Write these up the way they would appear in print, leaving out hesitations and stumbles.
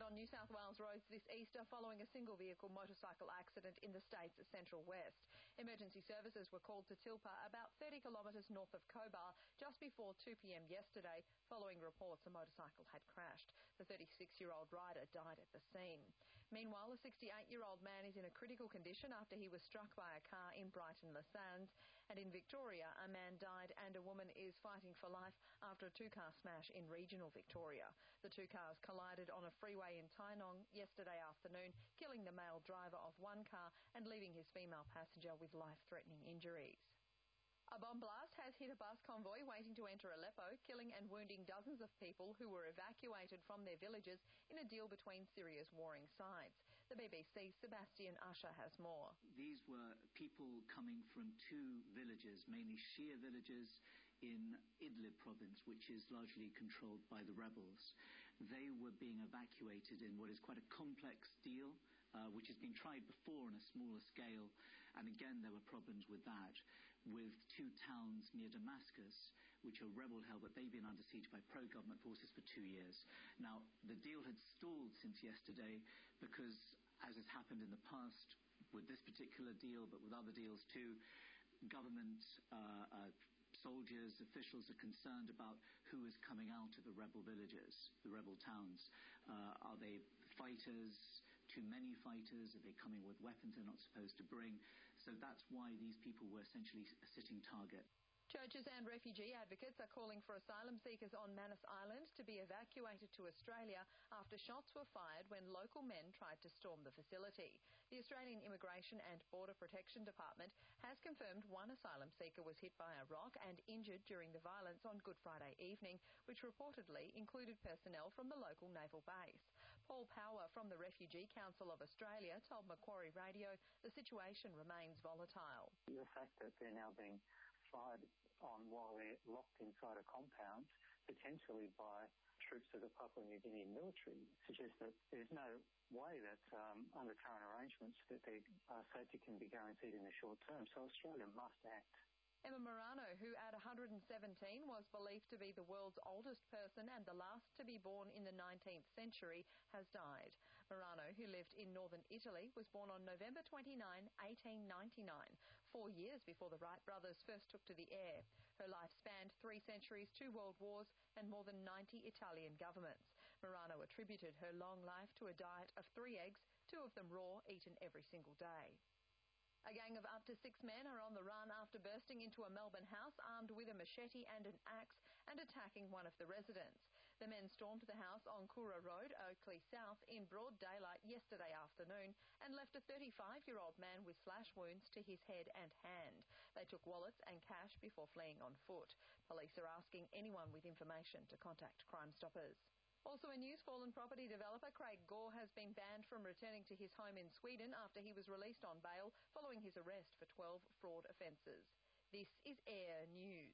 on New South Wales roads this Easter following a single-vehicle motorcycle accident in the state's central west. Emergency services were called to Tilpa, about 30 kilometres north of Cobar, just before 2 p.m. yesterday, following reports a motorcycle had crashed. The 36-year-old rider died at the scene. Meanwhile, a 68-year-old man is in a critical condition after he was struck by a car in Brighton-Le Sands. And in Victoria, a man died and a woman is fighting for life after a two-car smash in regional Victoria. The two cars collided on a freeway in Tynong yesterday afternoon, killing the male driver of one car and leaving his female passenger with life-threatening injuries. A bomb blast has hit a bus convoy waiting to enter Aleppo, killing and wounding dozens of people who were evacuated from their villages in a deal between Syria's warring sides. The BBC's Sebastian Usher has more. These were people coming from two villages, mainly Shia villages in Idlib province, which is largely controlled by the rebels. They were being evacuated in what is quite a complex deal, which has been tried before on a smaller scale, and again there were problems with that, with two towns near Damascus, which are rebel-held, but they've been under siege by pro-government forces for 2 years. Now, the deal had stalled since yesterday because, as has happened in the past with this particular deal, but with other deals too, government soldiers, officials are concerned about who is coming out of the rebel villages, the rebel towns. Are they fighters, too many fighters? Are they coming with weapons they're not supposed to bring? So that's why these people were essentially a sitting target. Churches and refugee advocates are calling for asylum seekers on Manus Island to be evacuated to Australia after shots were fired when local men tried to storm the facility. The Australian Immigration and Border Protection Department has confirmed one asylum seeker was hit by a rock and injured during the violence on Good Friday evening, which reportedly included personnel from the local naval base. Paul Power from the Refugee Council of Australia told Macquarie Radio the situation remains volatile. The fact that they're now being fired on while they're locked inside a compound, potentially by troops of the Papua New Guinea military, suggests that there's no way that under current arrangements that their safety can be guaranteed in the short term. So Australia must act. Emma Morano, who at 117 was believed to be the world's oldest person and the last to be born in the 19th century, has died. Morano, who lived in northern Italy, was born on November 29, 1899, 4 years before the Wright brothers first took to the air. Her life spanned 3 centuries, 2 world wars and more than 90 Italian governments. Morano attributed her long life to a diet of 3 eggs, 2 of them raw, eaten every single day. A gang of up to 6 men are on the run after bursting into a Melbourne house armed with a machete and an axe and attacking one of the residents. The men stormed the house on Koora Road, Oakley South, in broad daylight yesterday afternoon and left a 35-year-old man with slash wounds to his head and hand. They took wallets and cash before fleeing on foot. Police are asking anyone with information to contact Crime Stoppers. Also in news, fallen property developer Craig Gore has been banned from returning to his home in Sweden after he was released on bail following his arrest for 12 fraud offences. This is Air News.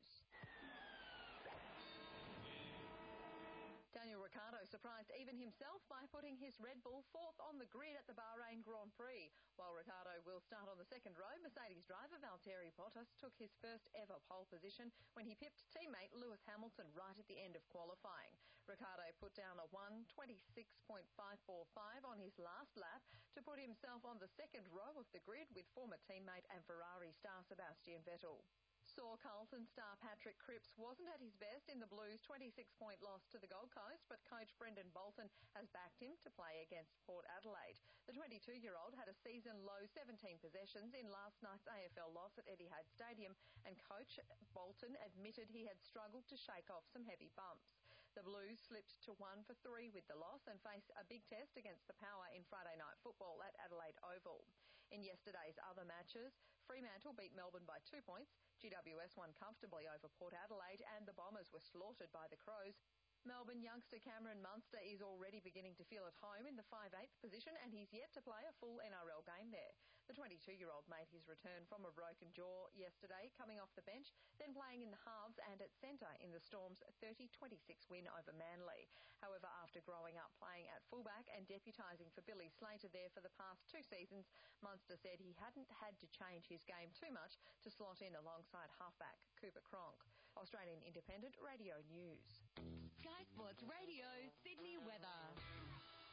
Daniel Ricciardo surprised even himself by putting his Red Bull 4th on the grid at the Bahrain Grand Prix. While Ricciardo will start on the second row, Mercedes driver Valtteri Bottas took his first ever pole position when he pipped teammate Lewis Hamilton right at the end of qualifying. Ricciardo put down a 1:26.545 on his last lap to put himself on the second row of the grid with former teammate and Ferrari star Sebastian Vettel. Sore Carlton star Patrick Cripps wasn't at his best in the Blues' 26-point loss to the Gold Coast, but coach Brendan Bolton has backed him to play against Port Adelaide. The 22-year-old had a season-low 17 possessions in last night's AFL loss at Etihad Stadium, and coach Bolton admitted he had struggled to shake off some heavy bumps. The Blues slipped to 1 for 3 with the loss and face a big test against the Power in Friday night football at Adelaide Oval. In yesterday's other matches, Fremantle beat Melbourne by 2 points, GWS won comfortably over Port Adelaide and the Bombers were slaughtered by the Crows. Melbourne youngster Cameron Munster is already beginning to feel at home in the 5/8 position and he's yet to play a full NRL game there. The 22-year-old made his return from a broken jaw yesterday, coming off the bench, then playing in the halves and at centre in the Storm's 30-26 win over Manly. However, after growing up playing at fullback and deputising for Billy Slater there for the past 2 seasons, Munster said he hadn't had to change his game too much to slot in alongside halfback Cooper Cronk. Australian Independent Radio News. Sky Sports Radio, Sydney weather.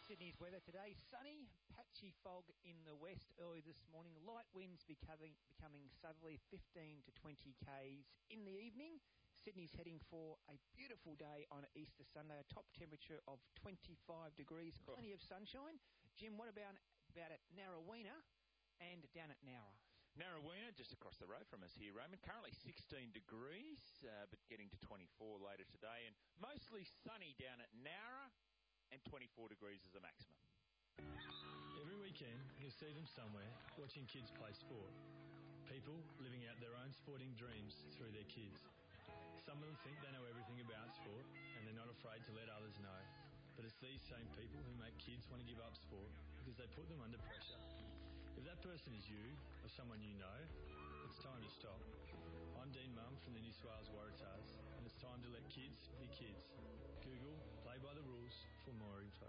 Sydney's weather today, sunny, patchy fog in the west early this morning. Light winds becoming southerly 15 to 20 k's in the evening. Sydney's heading for a beautiful day on Easter Sunday, a top temperature of 25 degrees, plenty of sunshine. Jim, what about at Narrowena and down at Nowra? Narrowena, just across the road from us here, Raymond. Currently 16 degrees, but getting to 24 later today. And mostly sunny down at Nowra, and 24 degrees is the maximum. Every weekend, you'll see them somewhere watching kids play sport. People living out their own sporting dreams through their kids. Some of them think they know everything about sport, and they're not afraid to let others know. But it's these same people who make kids want to give up sport because they put them under pressure. If that person is you or someone you know, it's time to stop. I'm Dean Mumm from the New South Wales Waratahs, and it's time to let kids be kids. Google Play by the Rules for more info.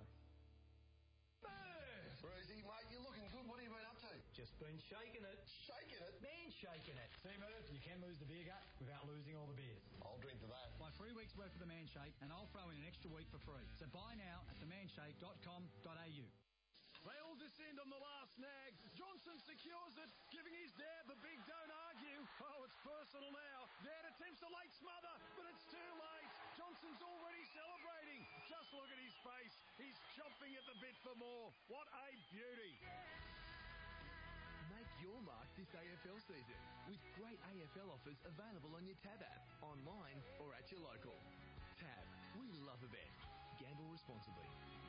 Rosie, mate, you're looking good. What have you been up to? Just been shaking it. Shaking it? Man shaking it. See, Merv, you can lose the beer gut without losing all the beers. I'll drink to that. Buy 3 weeks' worth of the Man Shake, and I'll throw in an extra week for free. So buy now at themanshake.com.au. They all descend on the last snag. Johnson secures it, giving his dad the big don't argue. Oh, it's personal now. Dad attempts a late smother, but it's too late. Johnson's already celebrating. Just look at his face. He's chomping at the bit for more. What a beauty. Make your mark this AFL season with great AFL offers available on your Tab app, online or at your local. Tab, we love a bet. Gamble responsibly.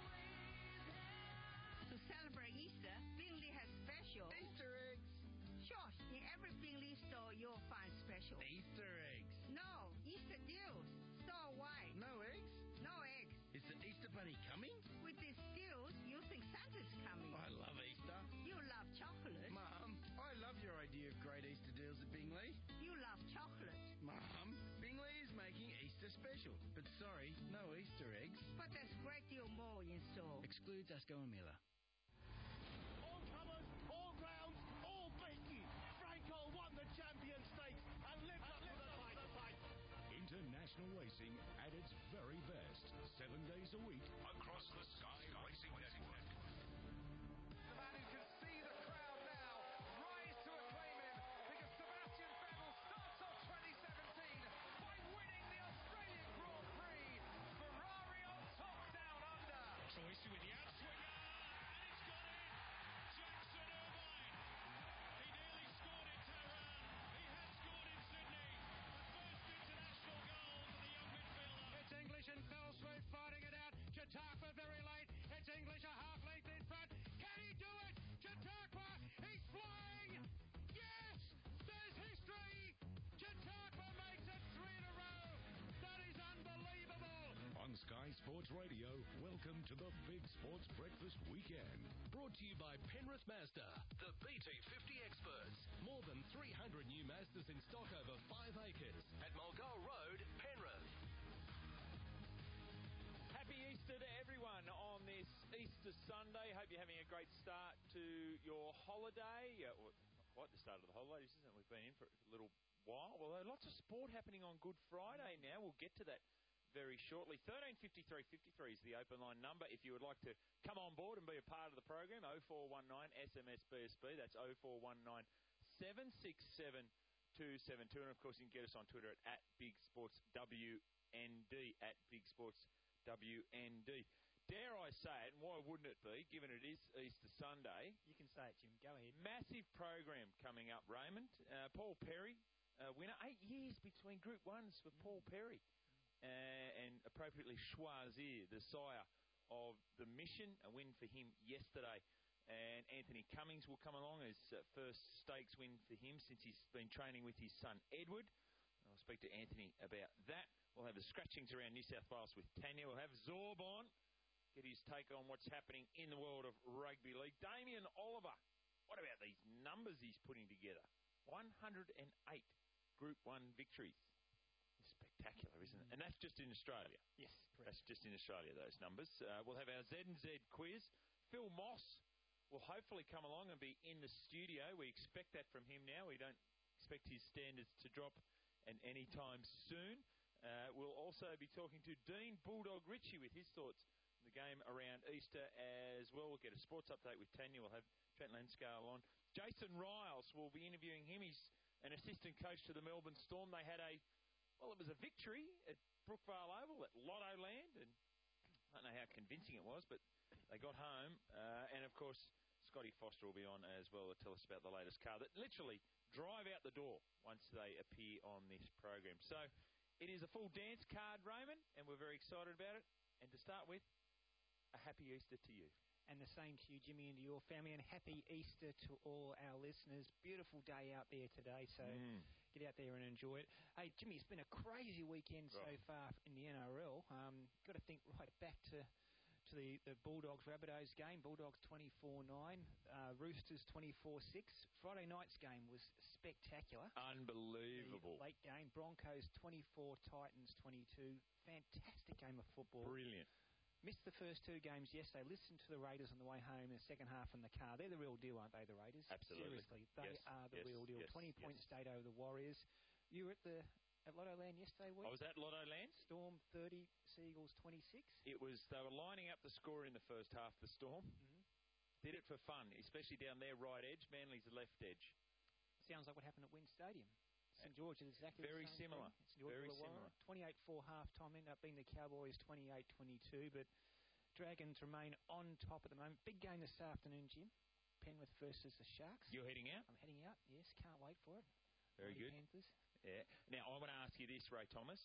To celebrate Easter, Bingley has special Easter eggs. Sure, in every Bingley store you'll find special Easter eggs. No, Easter deals. Store-wide. No eggs? No eggs. Is the Easter bunny coming? With these deals, you think Santa's coming. I love Easter. You love chocolate. Mum, I love your idea of great Easter deals at Bingley. You love chocolate. Mum, Bingley is making Easter special. But sorry, no Easter eggs. But there's great deal more in store. Excludes Asco and Miller. All comers, all rounds, all beaten. Franco won the Champion Stakes and lived up to the fight. International racing at its very best, 7 days a week across the Sky Racing Network. The man who can see the crowd now rise to acclaim him because Sebastian Vettel starts off 2017 by winning the Australian Grand Prix. Ferrari on top down under. Choice with the outswinger, and it's got in. Jackson Irvine. He nearly scored in Tehran. He has scored in Sydney. International goal for the young midfielder. It's English and Fellsmith fighting it out. Chautauqua very late. It's English a half length in front. Can he do it? Chautauqua, he's flying. Yes, there's history. Chautauqua makes it 3 in a row. That is unbelievable. On Sky Sports Radio, welcome to the Big Sports Breakfast Weekend. Brought to you by Penrith Mazda, the BT50 experts. More than 300 new Mazdas in stock over 5 acres at Mulgoa Road, Penrith. Happy Easter to everyone on this Easter Sunday. Hope you're having a great start to your holiday. Well, not quite the start of the holidays, isn't it? We've been in for a little while. Well, lots of sport happening on Good Friday now. We'll get to that very shortly. 135353 is the open line number if you would like to come on board and be a part of the program. 0419 SMS BSB. That's 0419 767 272. And of course, you can get us on Twitter at BigSportsWND, at BigSportsWND. Dare I say it, and why wouldn't it be, given it is Easter Sunday? You can say it, Jim. Go ahead. Massive program coming up, Raymond. Paul Perry, winner. 8 years between Group 1s for Paul Perry. And appropriately Choisir, the sire of the Mission, a win for him yesterday. And Anthony Cummings will come along as first stakes win for him since he's been training with his son Edward. I'll speak to Anthony about that. We'll have the scratchings around New South Wales with Tanya. We'll have Zorb on, get his take on what's happening in the world of rugby league. Damien Oliver, what about these numbers he's putting together? 108 Group 1 victories. Spectacular, isn't it? And that's just in Australia. Yes, correct. That's just in Australia, those numbers. We'll have our Z&Z quiz. Phil Moss will hopefully come along and be in the studio. We expect that from him now. We don't expect his standards to drop any time soon. We'll also be talking to Dean Bulldog Ritchie with his thoughts on the game around Easter as well. We'll get a sports update with Tanya. We'll have Trent Lanscale on. Jason Riles, we'll be interviewing him. He's an assistant coach to the Melbourne Storm. They had it was a victory at Brookvale Oval at Lotto Land, and I don't know how convincing it was, but they got home. And, of course, Scotty Foster will be on as well to tell us about the latest car that literally drive out the door once they appear on this program. So it is a full dance card, Raymond, and we're very excited about it. And to start with, a happy Easter to you. And the same to you, Jimmy, and to your family, and happy Easter to all our listeners. Beautiful day out there today, so get out there and enjoy it. Hey, Jimmy, it's been a crazy weekend so far in the NRL. Got to think right back to the Bulldogs-Rabbitohs game. Bulldogs 24-9, Roosters 24-6. Friday night's game was spectacular. Unbelievable. The late game, Broncos 24, Titans 22. Fantastic game of football. Brilliant. Missed the first two games yesterday. Listened to the Raiders on the way home in the second half in the car. They're the real deal, aren't they, the Raiders? Absolutely. Seriously, they are the real deal. 20 points stayed over the Warriors. You were at Lotto Land yesterday, weren't you? I was at Lotto Land. Storm 30, Seagulls 26. They were lining up the score in the first half, the Storm. Mm-hmm. Did it for fun, especially down their right edge. Manly's the left edge. Sounds like what happened at WIN Stadium. St George is exactly very the same similar. Very similar. 28-4 half-time, ended up being the Cowboys 28-22, but Dragons remain on top at the moment. Big game this afternoon, Jim. Penrith versus the Sharks. You're heading out? I'm heading out, yes. Can't wait for it. Very good. Panthers. Yeah. Now, I want to ask you this, Ray Thomas.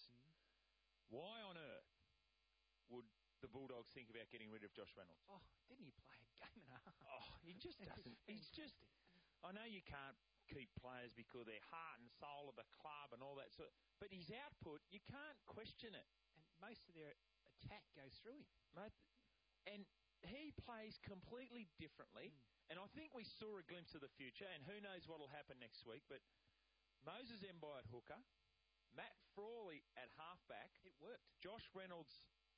Why on earth would the Bulldogs think about getting rid of Josh Reynolds? Oh, didn't he play a game and a half? Oh, he just doesn't. He's just... I know you can't keep players because they're heart and soul of the club and all that sort. But his output, you can't question it. And most of their attack goes through him. And he plays completely differently. And I think we saw a glimpse of the future, and who knows what will happen next week. But Moses Mbai at hooker, Matt Frawley at halfback. It worked. Josh Reynolds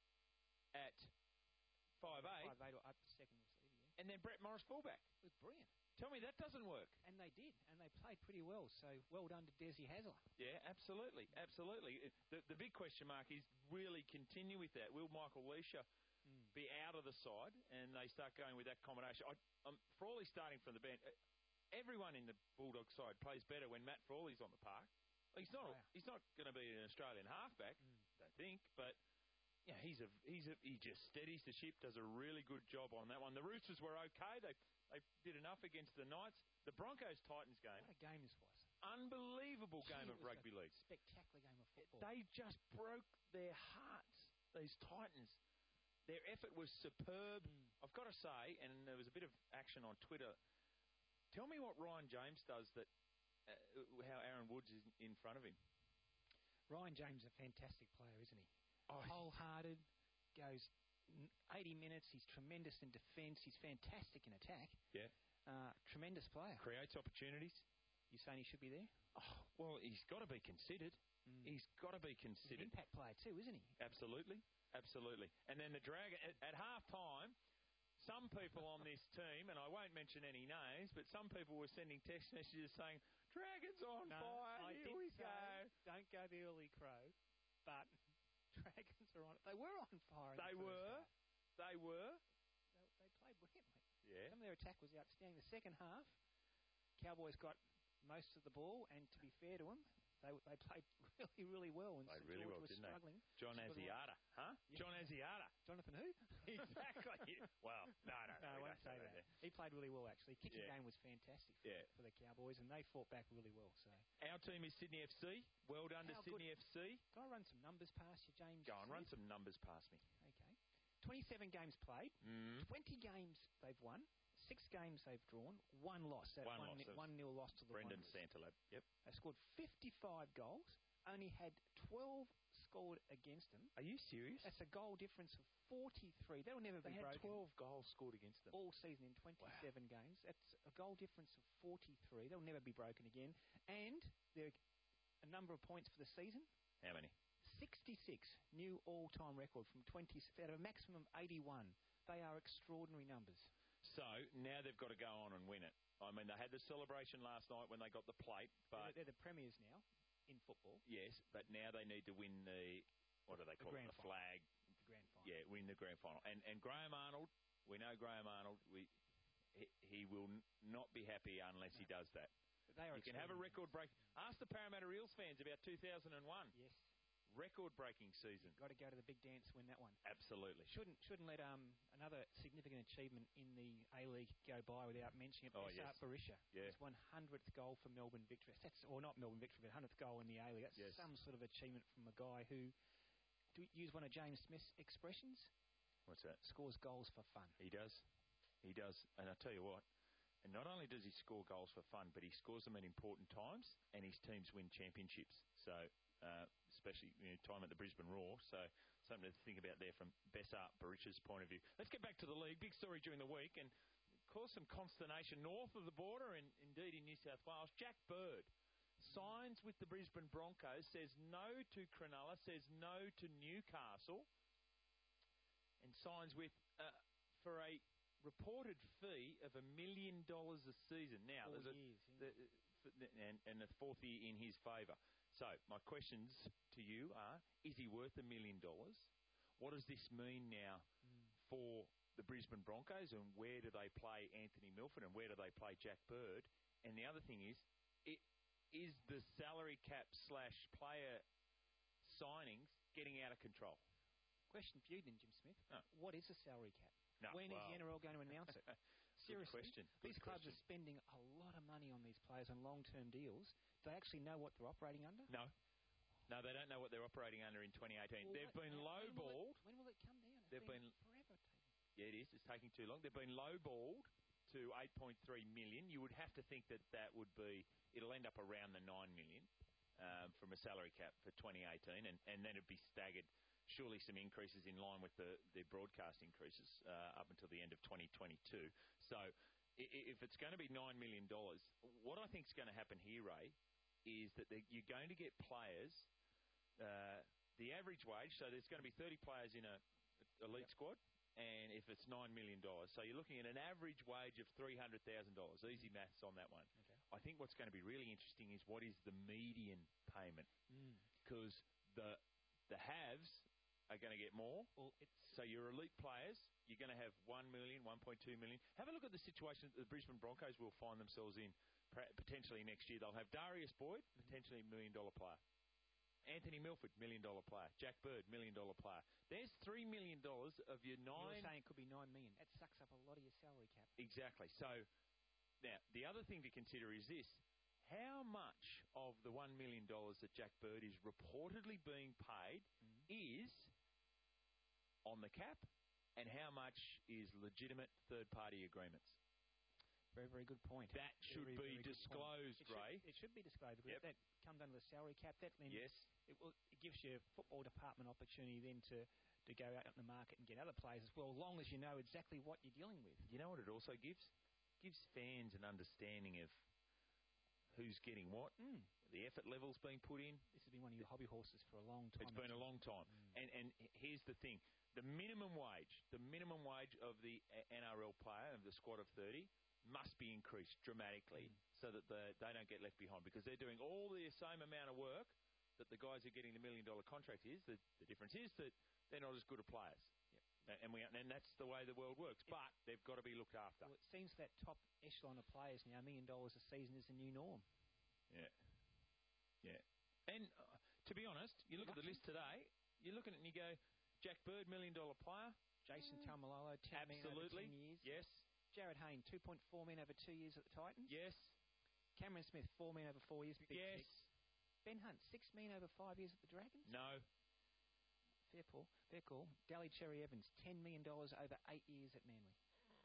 at 5'8". 5'8" or up to second receiver, yeah. And then Brett Morris fullback. It was brilliant. Tell me that doesn't work. And they did, and they played pretty well. So well done to Desi Hasler. Yeah, absolutely, absolutely. The big question mark is really continue with that. Will Michael Leisha be out of the side, and they start going with that combination? Frawley starting from the bench. Everyone in the Bulldog side plays better when Matt Frawley's on the park. He's not. He's not going to be an Australian halfback, I think, but. Yeah, he just steadies the ship, does a really good job on that one. The Roosters were okay. They did enough against the Knights. The Broncos-Titans game. What a game this was. Unbelievable game of rugby league. Spectacular game of football. They just broke their hearts, these Titans. Their effort was superb. I've got to say, and there was a bit of action on Twitter, tell me what Ryan James does that, how Aaron Woods is in front of him. Ryan James is a fantastic player, isn't he? Oh, wholehearted, goes 80 minutes. He's tremendous in defence. He's fantastic in attack. Yeah. Tremendous player. Creates opportunities. You saying he should be there? Oh, well, he's got to be considered. He's got to be considered. He's an impact player too, isn't he? Absolutely. Absolutely. And then the Dragon, at half-time, some people on this team, and I won't mention any names, but some people were sending text messages saying, Dragons on fire, here we go. Don't go the early crow, but... Dragons are on it. They were on fire. They were. They played brilliantly. Yeah. Some of their attack was outstanding. The second half, Cowboys got most of the ball, and to be fair to them, they played really, really well. And played St. really George well, was didn't struggling. they? John Asiata, huh? Yeah. John Asiata. Jonathan who? Exactly. Well, no, I won't say that. He played really well, actually. Kicking game was fantastic for the Cowboys, and they fought back really well. So our team is Sydney FC. Well done to Sydney FC. Can I run some numbers past you, James? Go on, run some numbers past me. Okay. 27 games played. 20 games they've won. 6 games they've drawn. 1 loss. That 1-0 loss to the Brendan Wanderers. Santalab. Yep. They scored 55 goals. Only had 12 scored against them. Are you serious? That's a goal difference of 43. That will never be broken. They had 12 goals scored against them. All season in 27 games. That's a goal difference of 43. That will never be broken again. And there are a number of points for the season. How many? 66. New all-time record from 20. Out of a maximum of 81. They are extraordinary numbers. So now they've got to go on and win it. I mean, they had the celebration last night when they got the plate, but they're the premiers now in football. Yes, but now they need to win the what do they call it? The flag. The grand final. Yeah, win the grand final. And Graham Arnold, we know Graham Arnold, he will not be happy unless he does that. You can have a record break. Ask the Parramatta Eels fans about 2001. Yes. Record-breaking season. Got to go to the big dance to win that one. Absolutely. Shouldn't let another significant achievement in the A-League go by without mentioning it. Yes. Barisha. Yeah. His 100th goal for Melbourne Victory. Not Melbourne Victory, but 100th goal in the A-League. That's some sort of achievement from a guy who, to use one of James Smith's expressions, what's that? Scores goals for fun. He does. He does. And I tell you what, and not only does he score goals for fun, but he scores them at important times, and his teams win championships. So, especially time at the Brisbane Roar. So, something to think about there from Bessar Barisha's point of view. Let's get back to the league. Big story during the week, and caused some consternation north of the border, and indeed in New South Wales. Jack Bird signs with the Brisbane Broncos, says no to Cronulla, says no to Newcastle, and signs with for a reported fee of $1 million a season. Now, there's and the fourth year in his favour. So, my questions to you are, is he worth $1 million? What does this mean now for the Brisbane Broncos, and where do they play Anthony Milford, and where do they play Jack Bird? And the other thing is the salary cap / player signings getting out of control? Question for you then, Jim Smith. No. What is a salary cap? No, when is the NRL going to announce it? Seriously, these clubs are spending a lot of money on these players on long-term deals. Do they actually know what they're operating under? No, they don't know what they're operating under in 2018. Well, they've been lowballed. When will it come down? They've been forever. Yeah, it is. It's taking too long. They've been lowballed to $8.3 million. You would have to think that would be. It'll end up around the $9 million from a salary cap for 2018, and then it'd be staggered. Surely some increases in line with the broadcast increases up until the end of 2022. So if it's going to be $9 million, what I think is going to happen here, Ray, is that you're going to get players, the average wage, so there's going to be 30 players in a elite squad, and if it's $9 million, so you're looking at an average wage of $300,000. Easy maths on that one. Okay. I think what's going to be really interesting is what is the median payment, because the haves are going to get more. Well, so your elite players, you're going to have $1 million, $1.2 million. Have a look at the situation that the Brisbane Broncos will find themselves in potentially next year. They'll have Darius Boyd, potentially $1 million player. Anthony Milford, $1 million player. Jack Bird, $1 million player. There's $3 million of your nine. You're saying it could be $9 million. That sucks up a lot of your salary cap. Exactly. So now the other thing to consider is this: how much of the $1 million that Jack Bird is reportedly being paid is on the cap, and how much is legitimate third-party agreements? Very, very good point. That should be disclosed, Ray. It should be disclosed. Because that comes under the salary cap. That then it gives your football department opportunity then to go out in the market and get other players as well, as long as you know exactly what you're dealing with. You know what it also gives? It gives fans an understanding of who's getting what, the effort levels being put in. This has been one of your hobby horses for a long time. It's been a long time. And here's the thing. The minimum wage of the NRL player, of the squad of 30, must be increased dramatically so that they don't get left behind, because they're doing all the same amount of work that the guys who are getting the $1 million contract is. The difference is that they're not as good at players. Yep. And that's the way the world works. But they've got to be looked after. Well, it seems that top echelon of players now, $1 million a season is the new norm. Yeah. And to be honest, you look at the list today, you look at it and you go, Jack Bird, $1 million player. Jason Taumalolo, $10 million over 10 years. Yes. Jared Hayne, $2.4 million over 2 years at the Titans. Yes. Cameron Smith, $4 million over 4 years. Yes. Ben Hunt, $6 million over 5 years at the Dragons. No. Fair call. Dally Cherry Evans, $10 million over 8 years at Manly.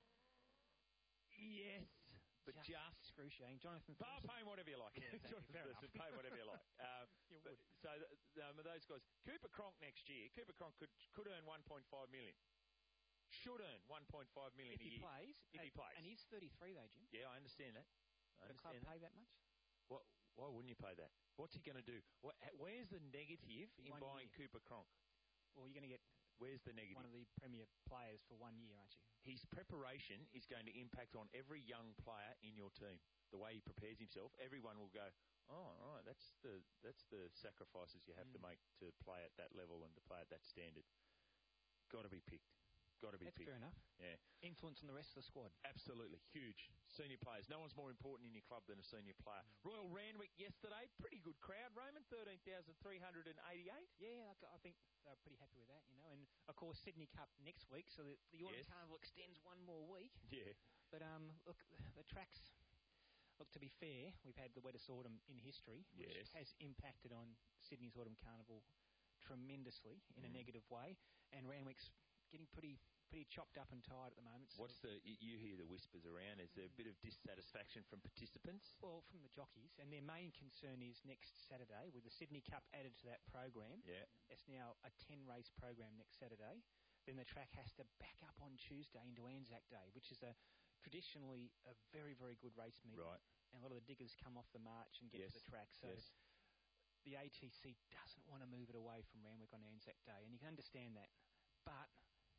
Yes. But just excruciating. Jonathan Thompson. Pay him whatever you like. Yeah, fair enough. Pay whatever you like. You would. So those guys. Cooper Cronk next year. Cooper Cronk could earn $1.5 million. Should earn $1.5 million a year. If he plays. And he's 33 though, Jim. Yeah, I understand that. Would a club pay that much? Why wouldn't you pay that? What's he going to do? Where's the negative in buying Cooper Cronk? Well, you're going to get... Where's the negative? One of the premier players for 1 year, aren't you? His preparation is going to impact on every young player in your team. The way he prepares himself, everyone will go, oh, all right, that's the sacrifices you have to make to play at that level and to play at that standard. got to be picked. Got to be That's picked. fair enough. Yeah. Influence on the rest of the squad. Absolutely. Huge. Senior players. No one's more important in your club than a senior player. Royal Randwick yesterday. Pretty good crowd, Raymond. 13,388. Yeah, I think they're pretty happy with that, And, of course, Sydney Cup next week, so the Autumn Carnival extends one more week. Yeah. But, look, the tracks... Look, to be fair, we've had the wettest autumn in history, which has impacted on Sydney's Autumn Carnival tremendously in a negative way. And Randwick's getting pretty chopped up and tired at the moment. So you hear the whispers around? Is there a bit of dissatisfaction from participants? Well, from the jockeys, and their main concern is next Saturday with the Sydney Cup added to that program. Yeah, it's now a 10-race program next Saturday. Then the track has to back up on Tuesday into Anzac Day, which is traditionally a very, very good race meeting. Right. And a lot of the diggers come off the march and get to the track. So the ATC doesn't want to move it away from Randwick on Anzac Day, and you can understand that. But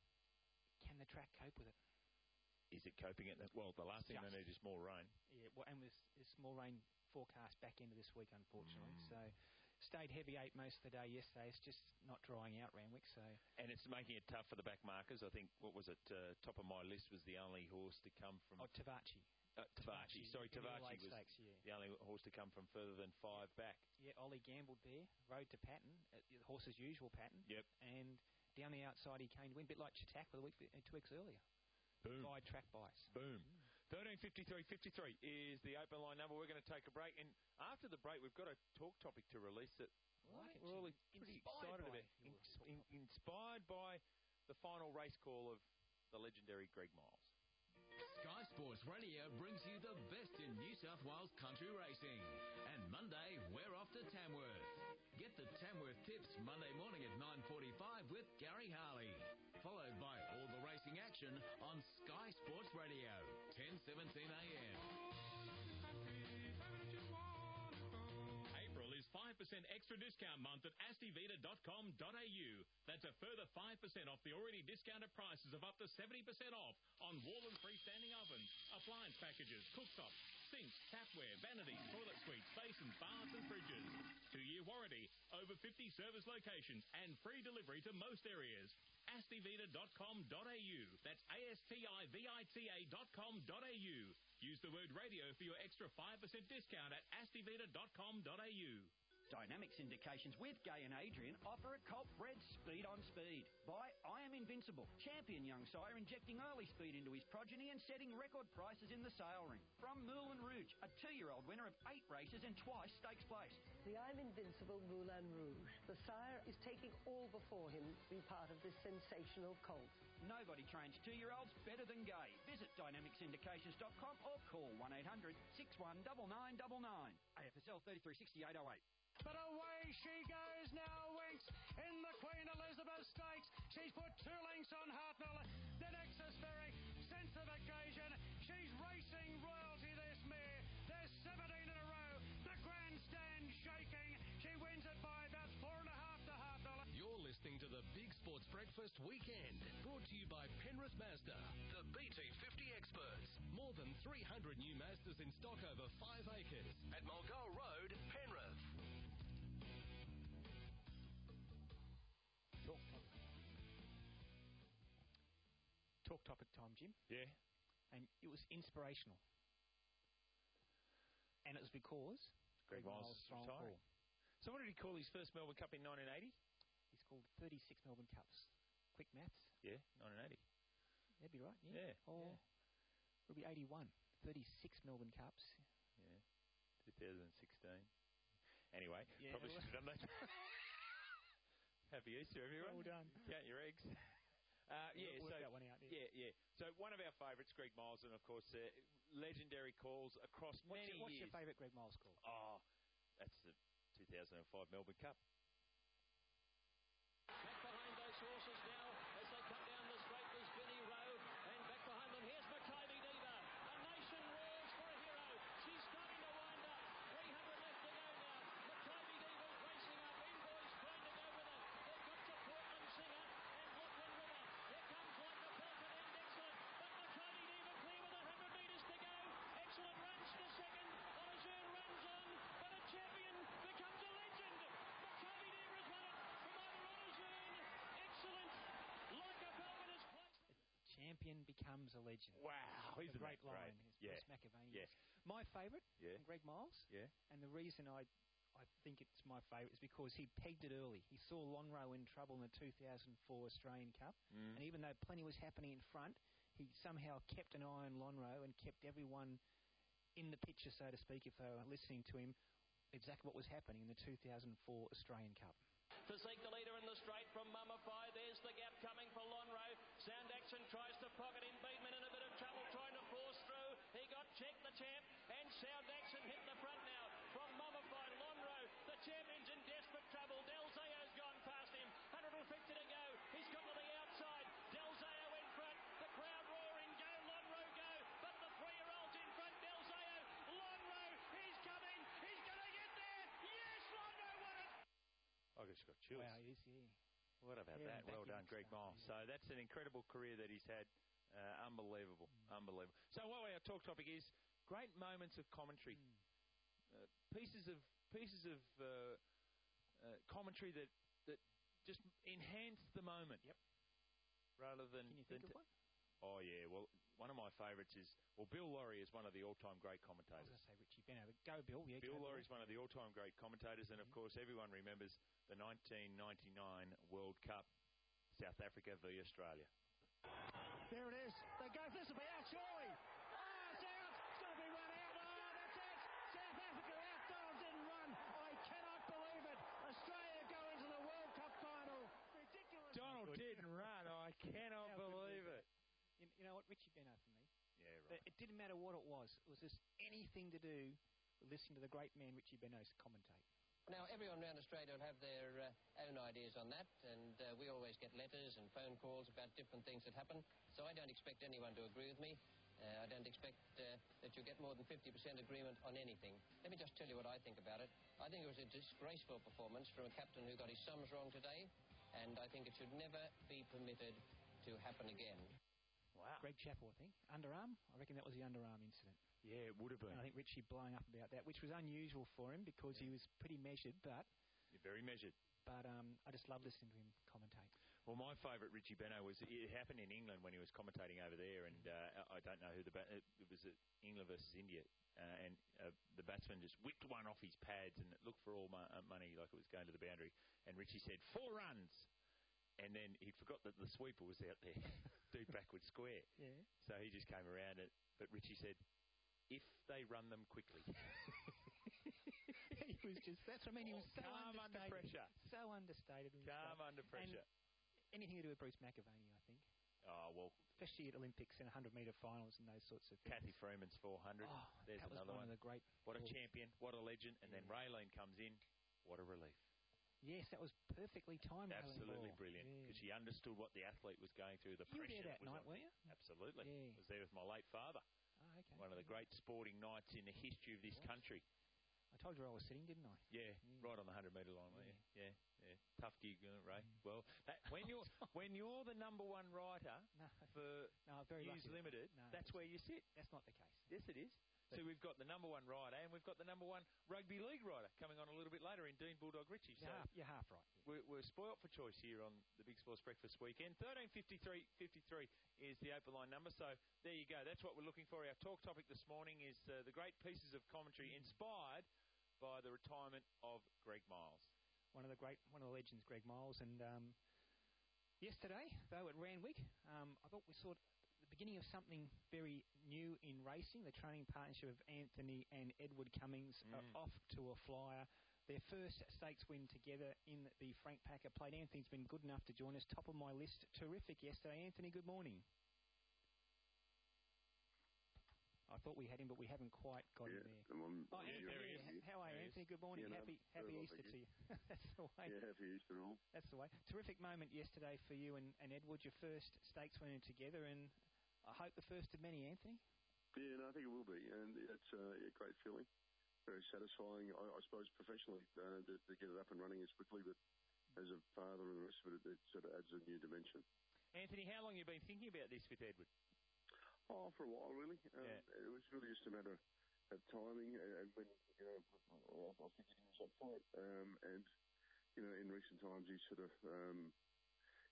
can the track cope with it? Is it coping at that? Well, the last thing they need is more rain. Yeah, well, and there's more rain forecast back into this week, unfortunately. So stayed heavy 8 most of the day yesterday. It's just not drying out, Randwick. And it's making it tough for the back markers. I think, what was it, top of my list was the only horse to come from... Oh, Tavachi. Tavachi. Sorry, Tavachi was the only horse to come from further than 5 back. Yeah, Ollie gambled there, rode to pattern, the horse's usual pattern. Yep. And down the outside he came to win, a bit like Chautauqua 2 weeks earlier. Boom. Wide track bias. Boom. 13:53:53 is the open line number. We're going to take a break, and after the break, we've got a talk topic to release that we're all pretty excited about. Inspired by the final race call of the legendary Greg Miles. Sky Sports Radio brings you the best in New South Wales country racing. And Monday, we're off to Tamworth. Get the Tamworth tips Monday morning at 9:45 with Gary Harley. Followed by all the racing action on Sky Sports Radio, 10:17 a.m. April is 5% extra discount month at astivita.com.au. That's a further 5% off the already discounted prices of up to 70% off on wall and freestanding ovens, appliance packages, cooktops, sinks, tapware, vanities, toilet suites, basins, baths and fridges. 2-year warranty, over 50 service locations and free delivery to most areas. astivita.com.au. That's astivita.com.au. Use the word radio for your extra 5% discount at astivita.com.au. Dynamics Indications with Gay and Adrian offer a colt-bred speed on speed. By I Am Invincible, champion young sire injecting early speed into his progeny and setting record prices in the sale ring. From Moulin Rouge, a 2-year-old winner of 8 races and twice stakes place. The I Am Invincible Moulin Rouge. The sire is taking all before him to be part of this sensational colt. Nobody trains 2-year-olds better than Gay. Visit dynamicsindications.com or call 1-800-619999. AFSL 336808. But away she goes now, Winks, in the Queen Elizabeth Stakes. She's put 2 lengths on Hartnell. The Nexus Berry, sense of occasion. She's racing royalty, this mare. There's 17 in a row. The grandstand shaking. She wins it by about 4.5 to Hartnell. You're listening to the Big Sports Breakfast Weekend, brought to you by Penrith Mazda, the BT50 experts. More than 300 new Mazdas in stock over 5 acres at Mulgoa Road, Penrith. Talk topic time, Jim. Yeah. And it was inspirational. And it was because Greg Miles retired. So what did he call his first Melbourne Cup in 1980? He's called 36 Melbourne Cups. Quick maths. Yeah, 1980. That'd be right, yeah. Or it'll be 81. 36 Melbourne Cups. Yeah. 2016. Anyway, yeah, probably should have done that. Happy Easter, everyone. Well done. Count your eggs. Work that one out. Yeah. So one of our favourites, Greg Miles, and of course legendary calls across many years. What's your favourite Greg Miles call? Oh, that's the 2005 Melbourne Cup. Back behind those horses now as they come down the straight. There's Benny Rowe, and back behind them here's Maccabi Diva. A nation roars for a hero. She's starting to wind up. 300 left to go now. Maccabi Diva's racing up. Envoy's trying to go with it. They've got to Portland Singer and Lachlan River. Here comes Wonder Falcon and excellent. But Maccabi Diva clear with 100 metres to go. Excellent runs to second. Olazur runs on, but a champion becomes a legend. Maccabi champion becomes a legend. Wow, It's isn't a great that line. great? It's Bruce McAvaney. Yeah. My favourite, Yeah. Greg Miles. Yeah. And the reason I think it's my favourite is because he pegged it early. He saw Lonhro in trouble in the 2004 Australian Cup, and even though plenty was happening in front, he somehow kept an eye on Lonhro and kept everyone in the picture, so to speak, if they were listening to him, exactly what was happening in the 2004 Australian Cup. To seek the leader in the straight from Mumify. There's the gap coming for Lonhro. Sound Action tries to pocket him. Beedman in a bit of trouble trying to force through. He got checked, the champ, and Sound Action hit the front now from Mumify. Lonhro, the champion's in desperate trouble. Del Zayo's gone past him. 150 to go. He's got to the outside. Del Zayo in front. The crowd roaring. Go, Lonhro, go. But the 3-year-old's in front. Del Zayo. Lonhro, he's coming. He's going to get there. Yes, Lonhro won it. I just got chills. Wow, it is, yeah. What about that? Well done, Greg Miles. So that's an incredible career that he's had. Unbelievable. Unbelievable. So what our talk topic is, great moments of commentary. Pieces of commentary that just enhance the moment. Yep. Rather than... Can you think of one? Oh, yeah. Well, one of my favourites is... Well, Bill Laurie is one of the all-time great commentators. I was going to say Richie Beno, but go Bill. Yeah, Bill Laurie is one of the all-time great commentators, and, of course, everyone remembers the 1999 World Cup, South Africa v Australia. There it is. They go. This will be out, surely. It's out. It's going to be run out. That's it. South Africa out. Donald didn't run. I cannot believe it. Australia go into the World Cup final. Ridiculous. Donald didn't run. I cannot believe it. You know what? Richie Beno for me. Yeah, right. It didn't matter what it was. It was just anything to do with listening to the great man Richie Beno commentate. Now, everyone around Australia will have their own ideas on that, and we always get letters and phone calls about different things that happen, so I don't expect anyone to agree with me. I don't expect that you'll get more than 50% agreement on anything. Let me just tell you what I think about it. I think it was a disgraceful performance from a captain who got his sums wrong today, and I think it should never be permitted to happen again. Wow. Greg Chappell, I think. Underarm? I reckon that was the underarm incident. Yeah, it would have been. And I think Richie blowing up about that, which was unusual for him because he was pretty measured, but... Very measured. But I just love listening to him commentate. Well, my favourite Richie Beno was... It happened in England when he was commentating over there, and I don't know who it was England versus India, and the batsman just whipped one off his pads, and it looked for all money like it was going to the boundary, and Richie said, 4 runs! And then he forgot that the sweeper was out there, deep backward square. Yeah. So he just came around it. But Richie said, if they run them quickly. He was just, that's what I mean, he was so calm under pressure. So understated. Calm under pressure. And anything to do with Bruce McAvaney, I think. Oh, well. Especially at Olympics and 100-metre finals and those sorts of things. Kathy Freeman's 400. Oh, there's that was another one of the great... What a champion, what a legend. And then Raylene comes in. What a relief. Yes, that was perfectly timed. Absolutely brilliant, because she understood what the athlete was going through, the pressure. You were there that night, on. were you? Absolutely. Yeah. I was there with my late father. Oh, okay. One of the great sporting nights in the history of this country. I told you where I was sitting, didn't I? Yeah, right on the 100-metre line, weren't you? Yeah. Tough gig, Ray. Well, when you're the number one writer for News Limited, that's where you sit. That's not the case. Yes, it is. So we've got the number one writer, and we've got the number one rugby league writer coming on a little bit later in Dean Bulldog Ritchie. So you're half right. Yeah. We're spoilt for choice here on the Big Sports Breakfast weekend. 1353 is the open line number. So there you go. That's what we're looking for. Our talk topic this morning is the great pieces of commentary inspired by the retirement of Greg Miles. One of the legends, Greg Miles. And yesterday, though, at Randwick, I thought we saw the beginning of something very new in racing. The training partnership of Anthony and Edward Cummings are off to a flyer. Their first stakes win together in the Frank Packer Plate. Anthony's been good enough to join us. Top of my list. Terrific yesterday. Anthony, good morning. I thought we had him, but we haven't quite got him there. There he is. How are you, Anthony? Good morning. Happy Easter to you. That's the way. Yeah, happy Easter all. That's the way. Terrific moment yesterday for you and Edward. Your first stakes winning together, and I hope the first of many, Anthony. Yeah, no, I think it will be, and it's a great feeling. Very satisfying, I suppose, professionally, to get it up and running as quickly, but as a father and the rest of it sort of adds a new dimension. Anthony, how long have you been thinking about this with Edward? Oh, for a while, really. It was really just a matter of timing, and when, I was thinking he was up for it, and, in recent times he's sort of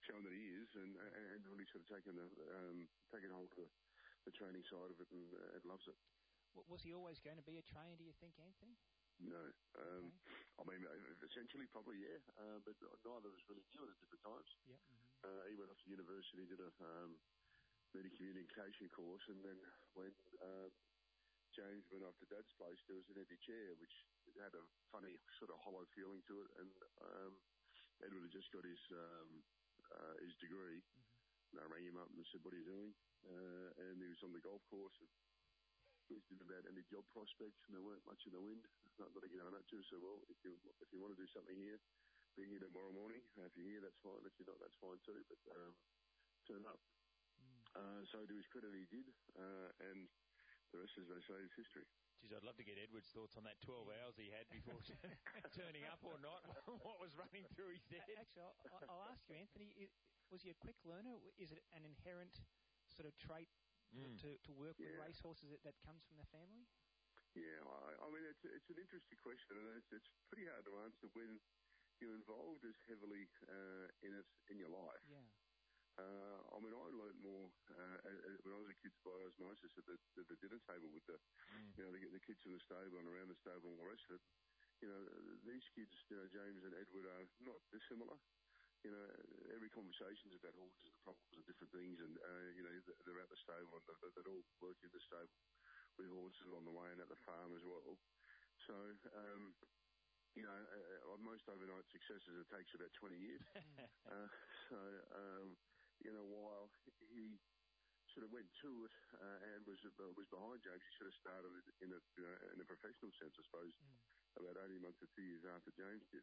shown that he is, and really sort of taken hold of the training side of it and loves it. Was he always going to be a trainer, do you think, Anthony? No. I mean, essentially, probably, yeah. But neither of us really knew it at different times. Yep. He went off to university, did a media communication course, and then when James went off to Dad's place, there was an empty chair, which had a funny sort of hollow feeling to it. And Edward had just got his degree. And I rang him up and said, "What are you doing?" And he was on the golf course. We did about any job prospects, and there weren't much in the wind. Not that I get on that too. So, well, if you want to do something here, be here tomorrow morning. If you're here, that's fine. If you're not, that's fine too. But turn up. So to his credit, he did, and the rest, as they say, is history. Geez, I'd love to get Edward's thoughts on that 12 hours he had before turning up or not. What was running through his head? Actually, I'll ask you, Anthony, was he a quick learner? Is it an inherent sort of trait to work with racehorses that comes from the family? Yeah, I mean, it's an interesting question, and it's pretty hard to answer when you're involved as heavily in it in your life. Yeah. I mean, I learnt more when I was a kid by osmosis at the dinner table with the kids in the stable and around the stable and all the rest of it. You know, these kids, James and Edward, are not dissimilar. You know, every conversation's about horses and problems and different things, and they're at the stable and they'd all work in the stable with horses on the way and at the farm as well. So, most overnight successes, it takes about 20 years. While he sort of went to it and was behind James, he should have started in a professional sense, I suppose, about 18 months to 2 years after James did.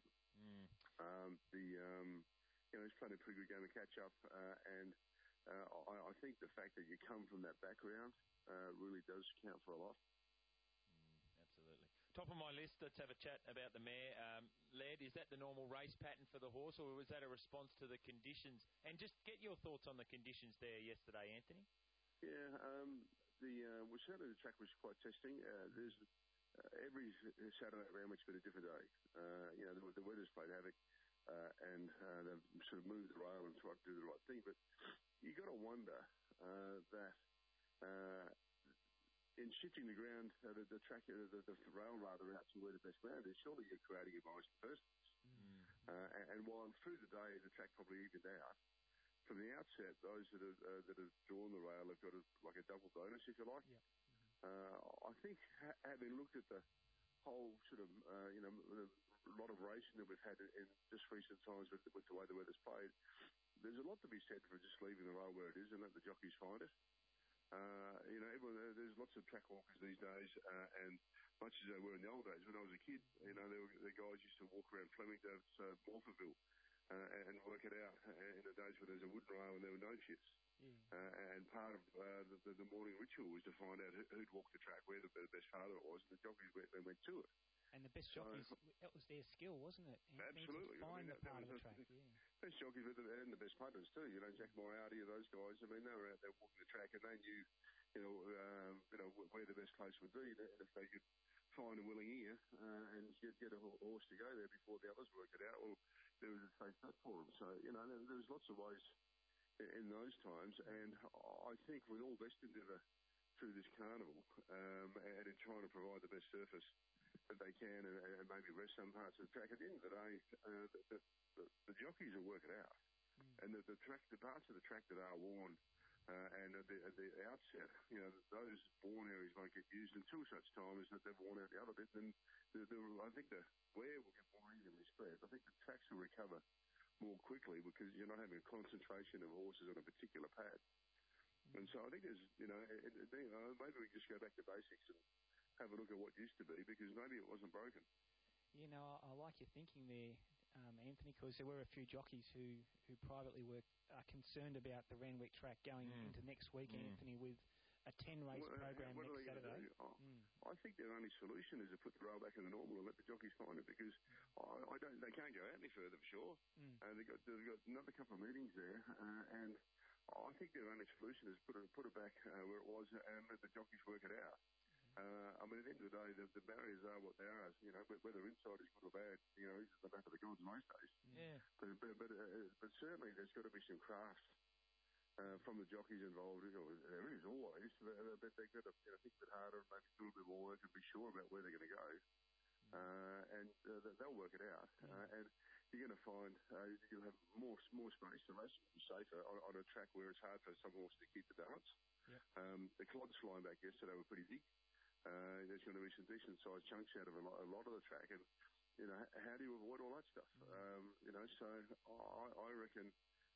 He's played a pretty good game of catch up, and I think the fact that you come from that background really does count for a lot. Absolutely. Top of my list, let's have a chat about the mare. Laird, is that the normal race pattern for the horse, or was that a response to the conditions? And just get your thoughts on the conditions there yesterday, Anthony. Yeah, certainly the track was quite testing. There's every Saturday at Randwick's been a different day. The weather's played havoc, and they've sort of moved the rail and tried to do the right thing. But you got to wonder that. In shifting the ground, the track, the rail rather, out to where the best ground is, surely you're creating a biased person. And while through the day the track probably evened out, from the outset, those that have drawn the rail have got like a double bonus, if you like. Yep. I think having looked at the whole sort of a lot of racing that we've had in just recent times with the way the weather's played, there's a lot to be said for just leaving the rail where it is and let the jockeys find it. There's lots of track walkers these days, and much as they were in the old days, when I was a kid, the guys used to walk around Flemington to Morphettville and work it out in the days when there's a wooden rail and there were no shifts. And part of the morning ritual was to find out who'd walked the track, where the best part of it was, and the jockeys went to it. And the best jockeys, that was their skill, wasn't it? Absolutely. To find the part of the track, Best jockeys and the best punters too. Jack Moriarty and those guys. I mean, they were out there walking the track, and they knew, where the best place would be, and if they could find a willing ear and get a horse to go there before the others worked it out, well, there was a safe bet for them. So there was lots of ways in those times, and I think we're all vested through this carnival, and in trying to provide the best surface that they can, and maybe rest some parts of the track. At the end of the day, the jockeys will work it out, and the parts of the track that are worn, and at the outset, those worn areas won't get used until such time as that they've worn out the other bit. Then I think the wear will get more evenly spread. I think the tracks will recover more quickly because you're not having a concentration of horses on a particular pad. And so I think there's, maybe we just go back to basics and have a look at what used to be, because maybe it wasn't broken. I like your thinking there, Anthony, because there were a few jockeys who privately are concerned about the Randwick track going into next week, Anthony, with a 10-race program next Saturday. I think their only solution is to put the rail back in the normal and let the jockeys find it, because they can't go out any further for sure. They've got another couple of meetings there, and I think their only solution is put it back where it was and let the jockeys work it out. I mean, at the end of the day, the barriers are what they are. You know, whether inside is good or bad, you know, he's at the back of the gods most days. Yeah. But certainly there's got to be some craft from the jockeys involved. You know, there is always. But they've got to think a bit harder and maybe do a bit more work and be sure about where they're going to go. And they'll work it out. And you're going to find you'll have more space. The race will be safer on a track where it's hard for some horses to keep the balance. Yep. The clods flying back yesterday were pretty big. There's going to be some decent sized chunks out of a lot of the track, and you know, how do you avoid all that stuff? You know, so I reckon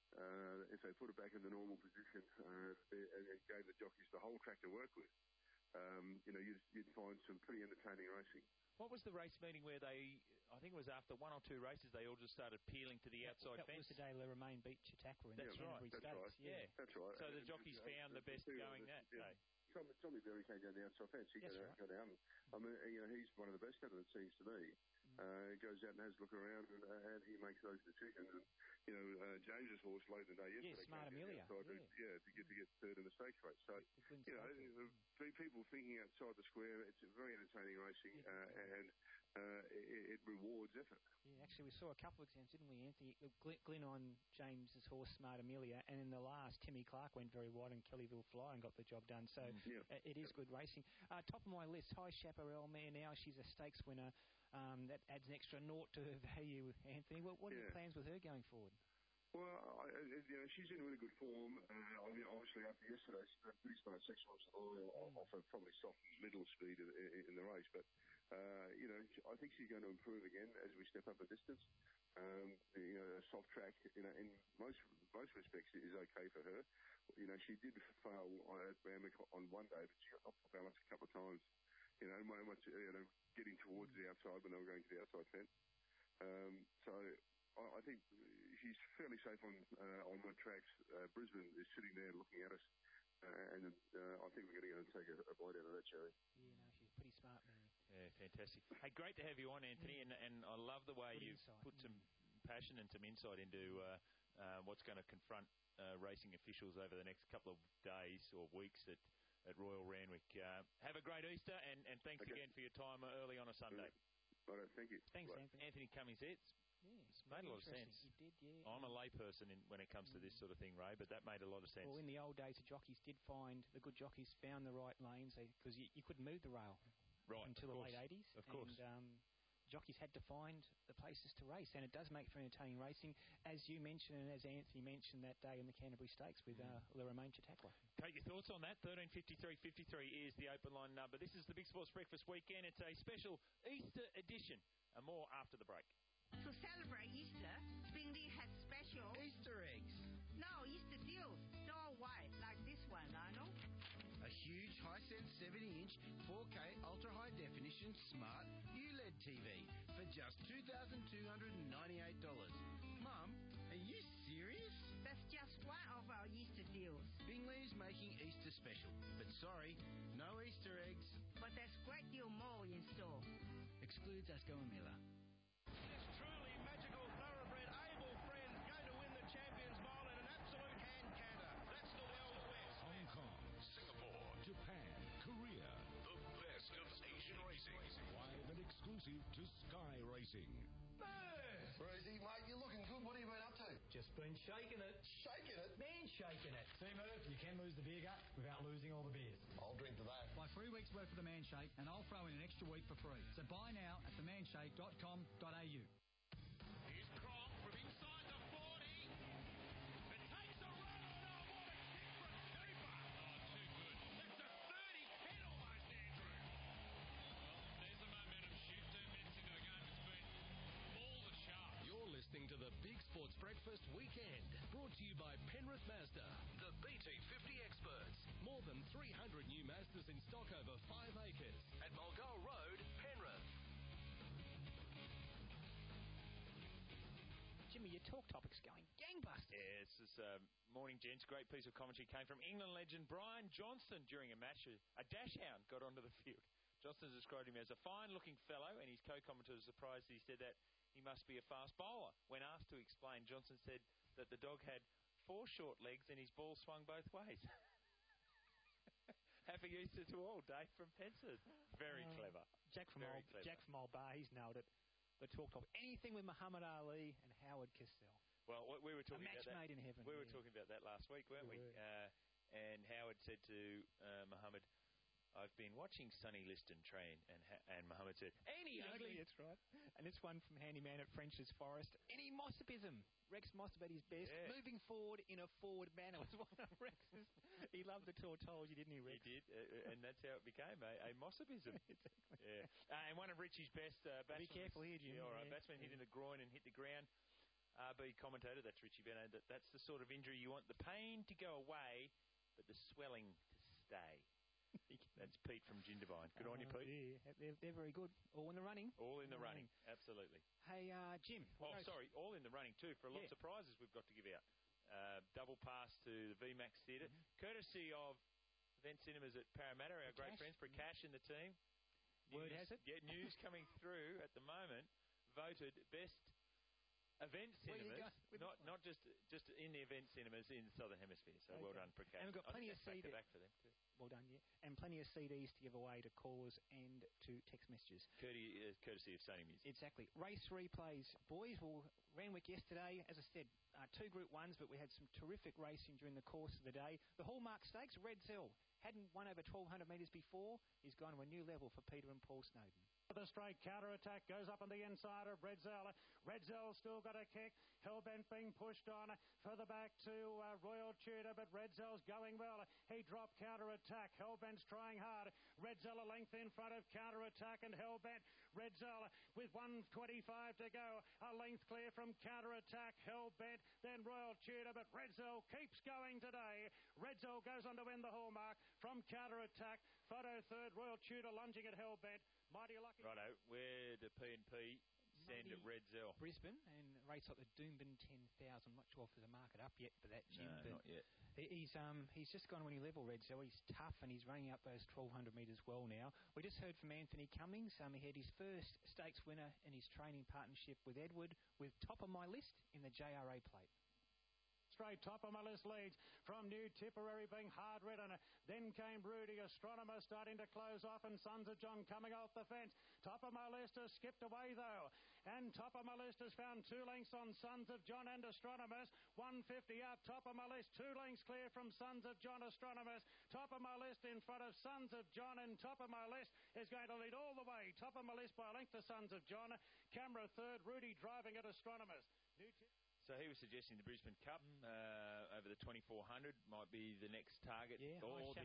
if they put it back in the normal position and gave the jockeys the whole track to work with, you know, you'd find some pretty entertaining racing. What was the race meeting where they, I think it was after one or two races, they all just started peeling to the outside fence? That was the day Le Romain beat Chautauqua in the Canterbury Stakes. Yeah, that's right. So the jockeys found the best going that day. Tommy Berry came down the outside fence. He got down. I mean, you know, he's one of the best at it, it seems to me. He goes out and has a look around, and he makes those decisions. And you know, James's horse late in the day yesterday. Smart Amelia. To get third in the stakes race. So you know, people thinking outside the square, it's very entertaining racing, and it rewards effort. Yeah, actually, we saw a couple of examples, didn't we, Anthony? Glyn on James's horse, Smart Amelia, and in the last, Timmy Clark went very wide and Kellyville Fly and got the job done. So it is good racing. Top of my list, High Chaparral Mare now. She's a stakes winner. That adds an extra naught to her value, Anthony. What are your plans with her going forward? Well, you know, she's in really good form. I mean, obviously after yesterday, she's had pretty smart 6 months off of probably soft middle speed in the race. But, you know, I think she's going to improve again as we step up the distance. You know, a soft track, you know, in most respects is okay for her. You know, she did fail at Bambic on one day, but she got off the balance a couple of times. You know, getting towards the outside when they were going to the outside fence. So I think she's fairly safe on the tracks. Brisbane is sitting there looking at us, and I think we're going to go and take a bite out of that cherry. Yeah, no, she's pretty smart, man. Yeah, fantastic. Hey, great to have you on, Anthony, and I love the way you've put some passion and some insight into what's going to confront racing officials over the next couple of days or weeks at Royal Randwick. Have a great Easter, and thanks again for your time early on a Sunday. Right, thank you. Thanks, Anthony. Anthony Cummings. It's made a lot of sense. You did, yeah. I'm a layperson when it comes to this sort of thing, Ray, but that made a lot of sense. Well, in the old days, the good jockeys found the right lanes because you couldn't move the rail until the late 80s. Of course. And jockeys had to find the places to race, and it does make for entertaining racing, as you mentioned and as Anthony mentioned that day in the Canterbury Stakes with Le Romain Chautauqua. Take your thoughts on that. 135353 is the open line number. This is the Big Sports Breakfast Weekend. It's a special Easter edition. And more after the break. To celebrate Easter, Bingley has special Easter eggs. No, Easter deals. They're all white, like this one, Arnold. A huge Hisense 70-inch 4K ultra-high definition smart ULED TV for just $2,298. Mum, are you serious? That's just one of our Easter deals. Bingley's making Easter special, but sorry, no Easter eggs. But there's great deal more in store. Excludes Asco and Miller. This truly magical thoroughbred able friend going to win the Champions Bowl in an absolute hand canter. That's the Wild West. Hong Kong, Singapore, Japan, Korea. The best of Asian racing. Live and exclusive to Sky Racing. Rosie, mate, you're looking good. What have you been up to? Just been shaking it. Shaking it? Man shaking it. See, Murph, you can lose the beer gut without losing all the beers. I'll drink to that. Buy 3 weeks' worth of the Man Shake, and I'll throw in an extra week for free. So buy now at themanshake.com.au. Here's Cronk from inside the 40. It takes a run. Oh, what a kick from Cooper. Oh, too good. That's a 30 hit almost, Andrew. Well, there's a momentum shift. 2 minutes into the game. It's been all the sharp. You're listening to the Big Sports Breakfast Weekend, brought to you by Penrith Mazda, the BT50 experts. More than 300 new Mazdas in stock over 5 acres at Mulgoa Road, Penrith. Jimmy, your talk topic's going gangbusters. Yeah, this is morning, gents. Great piece of commentary came from England legend Brian Johnston during a match. A dashhound got onto the field. Johnston described him as a fine-looking fellow, and his co-commentator was surprised he said that he must be a fast bowler. When asked to explain, Johnson said that the dog had 4 short legs and his ball swung both ways. Happy Easter to all. Dave from Pensard. Very clever. Jack from Old Bar, he's nailed it. The talk top. Anything with Muhammad Ali and Howard Cosell. Well, we were talking a match about that. made in heaven. We were talking about that last week, weren't we? And Howard said to Muhammad, "I've been watching Sonny Liston train," and Muhammad said, "Any ugly." That's right. And this one from Handyman at French's Forest. Any Mossabism. Rex Moss at his best. Yeah. Moving forward in a forward manner was one of Rex's. He loved the tautology, didn't he, Rex? He did, and that's how it became a Mossabism. Exactly. Yeah. And one of Richie's best batsmen. Be careful here, Jim. Yeah, all right. Batsman hit in the groin and hit the ground. RB commentator, that's Richie Bennett, that's the sort of injury you want the pain to go away, but the swelling to stay. That's Pete from Jindabyne. Good on you, Pete. Yeah, they're very good. All in the running. All in the running, absolutely. Hey, Jim. All in the running too for lots of prizes we've got to give out. Double pass to the VMAX Theatre, courtesy of Event Cinemas at Parramatta, our great friends, Prakash and the team. Word has it. Yeah, news coming through at the moment, voted best event cinemas, not just in the event cinemas in the Southern Hemisphere. So well done, Prakash. And we've got plenty of CDs. Back for them too. Well done, yeah. And plenty of CDs to give away to callers and to text messages. Courtesy of Sony Music. Exactly. Race replays, boys. Well, Randwick yesterday, as I said, 2 Group 1s, but we had some terrific racing during the course of the day. The Hallmark Stakes, Red Zell, hadn't won over 1,200 metres before. He's gone to a new level for Peter and Paul Snowden. The straight counter-attack goes up on the inside of Redzell. Redzell still got a kick. Hellbent being pushed on. Further back to Royal Tudor, but Redzell's going well. He dropped counter-attack. Hellbent's trying hard. Redzell a length in front of counter-attack and Hellbent. Redzell with 1:25 to go. A length clear from counter-attack. Hellbent, then Royal Tudor, but Redzell keeps going today. Redzell goes on to win the Hallmark from counter-attack. Photo third, Royal Tudor lunging at Hellbent. Mighty Lucky. Righto, where do P&P send at Redzell? Brisbane, and race like the Doomben 10,000. Not sure if there's a market up yet for that, Jim. No, not yet. He's just gone to any level, Redzell. He's tough, and he's running up those 1,200 metres well now. We just heard from Anthony Cummings. He had his first stakes winner in his training partnership with Edward, with top of my list in the JRA plate. Straight top of my list leads from New Tipperary being hard ridden. Then came Rudy, Astronomer starting to close off, and Sons of John coming off the fence. Top of my list has skipped away though, and top of my list has found 2 lengths on Sons of John and Astronomers. 150 out, top of my list, 2 lengths clear from Sons of John, Astronomers. Top of my list in front of Sons of John, and top of my list is going to lead all the way. Top of my list by a length to Sons of John. Camera third, Rudy driving at Astronomers. So he was suggesting the Brisbane Cup over the 2,400 might be the next target, or the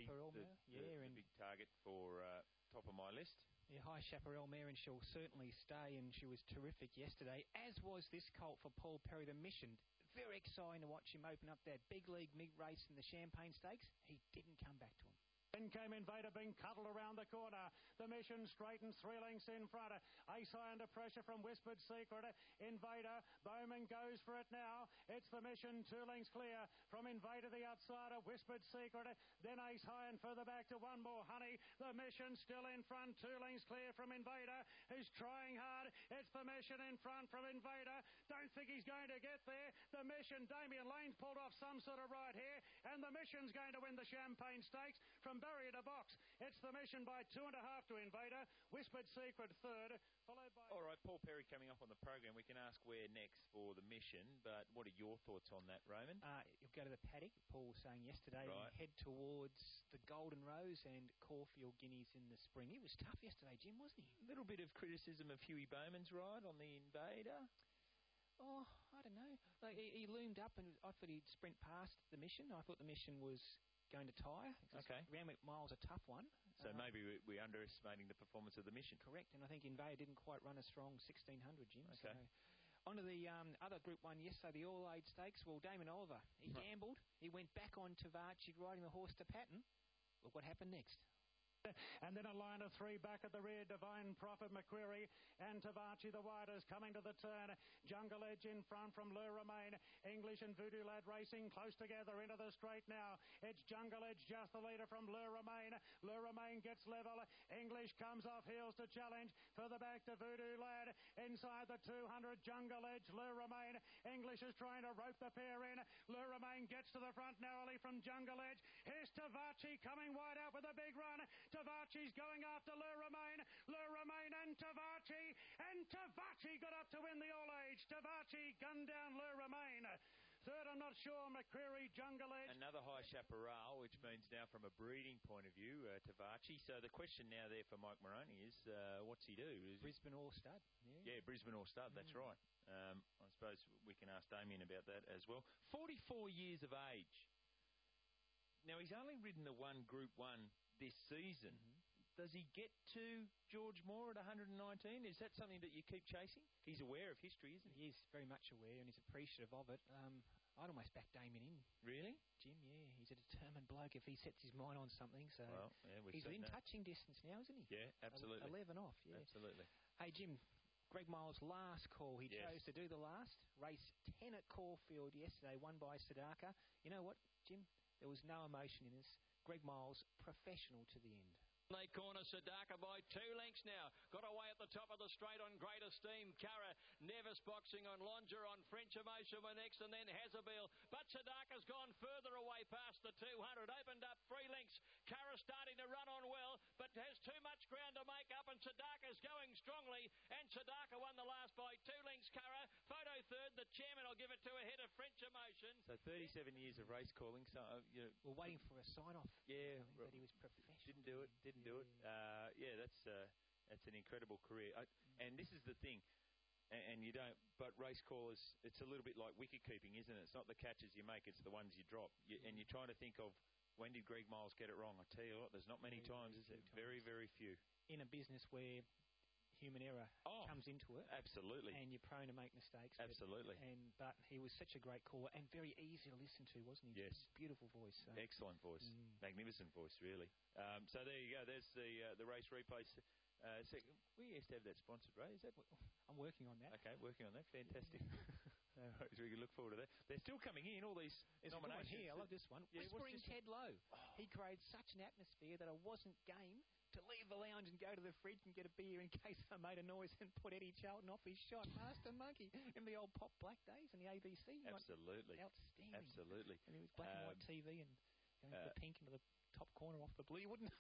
big target for top of my list. Yeah, High Chaparral mare, and she'll certainly stay, and she was terrific yesterday, as was this colt for Paul Perry, the Mission. Very exciting to watch him open up that big league mid-race in the Champagne Stakes. He didn't come back to him. Then came Invader being cuddled around the corner. The Mission straightens 3 lengths in front. Ace High under pressure from Whispered Secret. Invader, Bowman goes for it now. It's the Mission, 2 lengths clear from Invader, the outsider. Whispered Secret, then Ace High, and further back to One More Honey. The Mission still in front, 2 lengths clear from Invader, who's trying hard. It's the Mission in front from Invader. Don't think he's going to get there. The Mission, Damien Lane's pulled off some sort of right here, and the Mission's going to win the Champagne Stakes from Barrier to Box. It's the Mission by 2.5 to Invader. Whispered Secret third, followed by... All right, Paul Perry coming up on the program. We can ask where next for the Mission, but what are your thoughts on that, Raymond? You'll go to the paddock, Paul was saying yesterday, and head towards the Golden Rose and Caulfield Guineas in the spring. He was tough yesterday, Jim, wasn't he? A little bit of criticism of Huey Bowman's ride on the Invader. Oh, I don't know. Like, he loomed up, and I thought he'd sprint past the Mission. I thought the Mission was going to tire. Okay. Randwick Mile's a tough one. So maybe we're underestimating the performance of the Mission. Correct, and I think Invader didn't quite run a strong 1,600, Jim. Okay. So on to the other Group 1 yesterday, the All-Age Stakes. Well, Damon Oliver, he gambled. He went back on Tavachi riding the horse to Patton. Look what happened next. And then a line of three back at the rear. Divine Prophet, McQuarrie and Tavachi, the widers, coming to the turn. Jungle Edge in front from Le Romain. English and Voodoo Lad racing close together into the straight now. It's Jungle Edge, just the leader from Le Romain. Le Romain gets level. English comes off heels to challenge. Further back to Voodoo Lad. Inside the 200, Jungle Edge, Le Romain. English is trying to rope the pair in. Le Romain gets to the front narrowly from Jungle Edge. Here's Tavachi coming wide out with a big run. Tavachi's going after Le Romain. Le Romain and Tavachi. And Tavachi got up to win the All Age. Tavachi gunned down Le Romain. Third, I'm not sure, McQuarrie, Jungle Edge. Another high chaparral, which means now from a breeding point of view, Tavachi. So the question now there for Mike Moroney is, what's he do? Brisbane All-Stud. Yeah, Brisbane All-Stud, that's right. I suppose we can ask Damien about that as well. 44 years of age. Now, he's only ridden the one Group 1 this season. Does he get to George Moore at 119? Is that something that you keep chasing? He's aware of history, isn't he? He is very much aware and he's appreciative of it. I'd almost back Damien in. Really? Jim, yeah. He's a determined bloke if he sets his mind on something. So well, yeah, he's in touching distance now, isn't he? Yeah, absolutely. 11 off, yeah. Absolutely. Hey, Jim, Greg Miles' last call. He chose to do the last. Race 10 at Caulfield yesterday, won by Sadaka. You know what, Jim? There was no emotion in this. Greg Miles, professional to the end. They corner Sadaka by 2 lengths now. Got away at the top of the straight on Great Esteem. Cara, Nevis boxing on Longer, on French Emotion were next, and then Hazabeel. But Sadaka's gone further away past the 200. Opened up 3 lengths. Cara starting to run on well, but has too much ground to make up, and Sadaka's going strongly. And Sadaka won the last by 2 lengths. Cara, photo third. The chairman will give it to ahead of French Emotion. So 37 years of race calling. So we're waiting for a sign-off. Yeah. That he was professional. Didn't do it. That's an incredible career. And this is the thing, and you don't. But race callers, it's a little bit like wicket keeping, isn't it? It's not the catches you make; it's the ones you drop. And you're trying to think of when did Greg Miles get it wrong? I tell you what, there's not many times, is it? Very, very few. In a business where human error comes into it, absolutely, and you're prone to make mistakes. Absolutely. But he was such a great caller and very easy to listen to, wasn't he? Yes. Beautiful voice. So. Excellent voice. Magnificent voice, really. So there you go. There's the race replay. We used to have that sponsored, Ray. Is that? I'm working on that. Okay, working on that. Fantastic. We can look forward to that. They're still coming in, all these nominations. Here, I love this one. Yeah, Whispering Ted Lowe. He created such an atmosphere that I wasn't game to leave the lounge and go to the fridge and get a beer in case I made a noise and put Eddie Charlton off his shot. Master Monkey in the old Pop Black days and the ABC. Absolutely. Outstanding. Absolutely. And it was black and white TV and going to the pink into the top corner off the blue. You wouldn't know.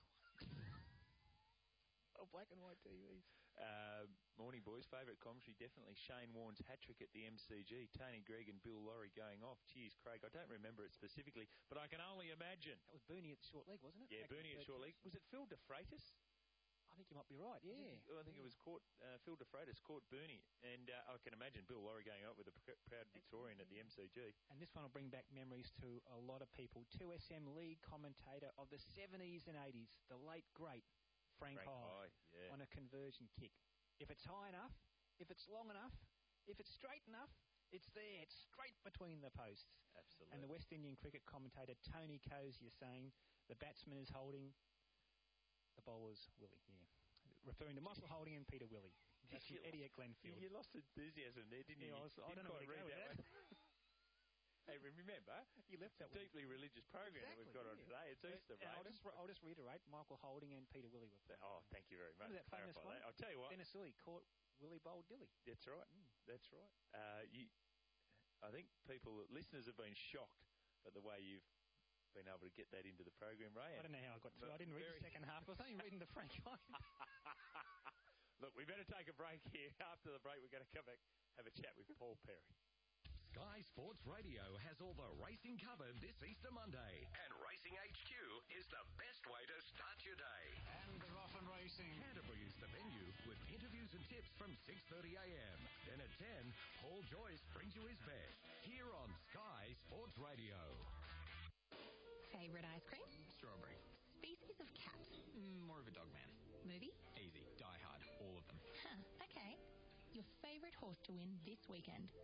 Oh, black and white TVs. Morning, boys. Favourite commentary, definitely Shane Warne's hat-trick at the MCG. Tony Gregg and Bill Laurie going off. Cheers, Craig. I don't remember it specifically, but I can only imagine. That was Booney at short leg, wasn't it? Yeah, Booney at short leg. Was it Phil De Freitas? I think you might be right, yeah. I think it was Phil De Freitas caught Booney. And I can imagine Bill Laurie going up with a proud Victorian at the MCG. And this one will bring back memories to a lot of people. 2SM lead commentator of the 70s and 80s, the late, great Frank High, on a conversion kick. If it's high enough, if it's long enough, if it's straight enough, it's there. It's straight between the posts. Absolutely. And the West Indian cricket commentator Tony Cozier saying the batsman is Holding, the bowler's Willie. Yeah, referring to Michael Holding and Peter Willie. That's from Eddie at Glenfield. You lost enthusiasm there, didn't you? I don't know where to go with that. Hey, remember, you left that deeply religious program that we've got on today. It's Easter, mate. I'll just reiterate, Michael Holding and Peter Willie were playing. Oh, thank you very much. Remember that famous one? I'll tell you what. Dennis Lilly caught Willie bowled Dilly. That's right. That's right. I think listeners have been shocked at the way you've been able to get that into the program, Ray. I don't know how I got through. I didn't read the second half. I was only reading the Frank High. Look, we better take a break here. After the break, we're going to come back, have a chat with Paul Perry. Sky Sports Radio has all the racing covered this Easter Monday. And Racing HQ is the best way to start your day. And they're off and racing. Canterbury is the venue with interviews and tips from 6:30 a.m. Then at 10, Paul Joyce brings you his best here on Sky Sports Radio. Favorite ice cream? Strawberry. Species of cat? More of a dog man. Movie? Easy. Die Hard. All of them. Huh, okay. Your favorite horse to win this weekend?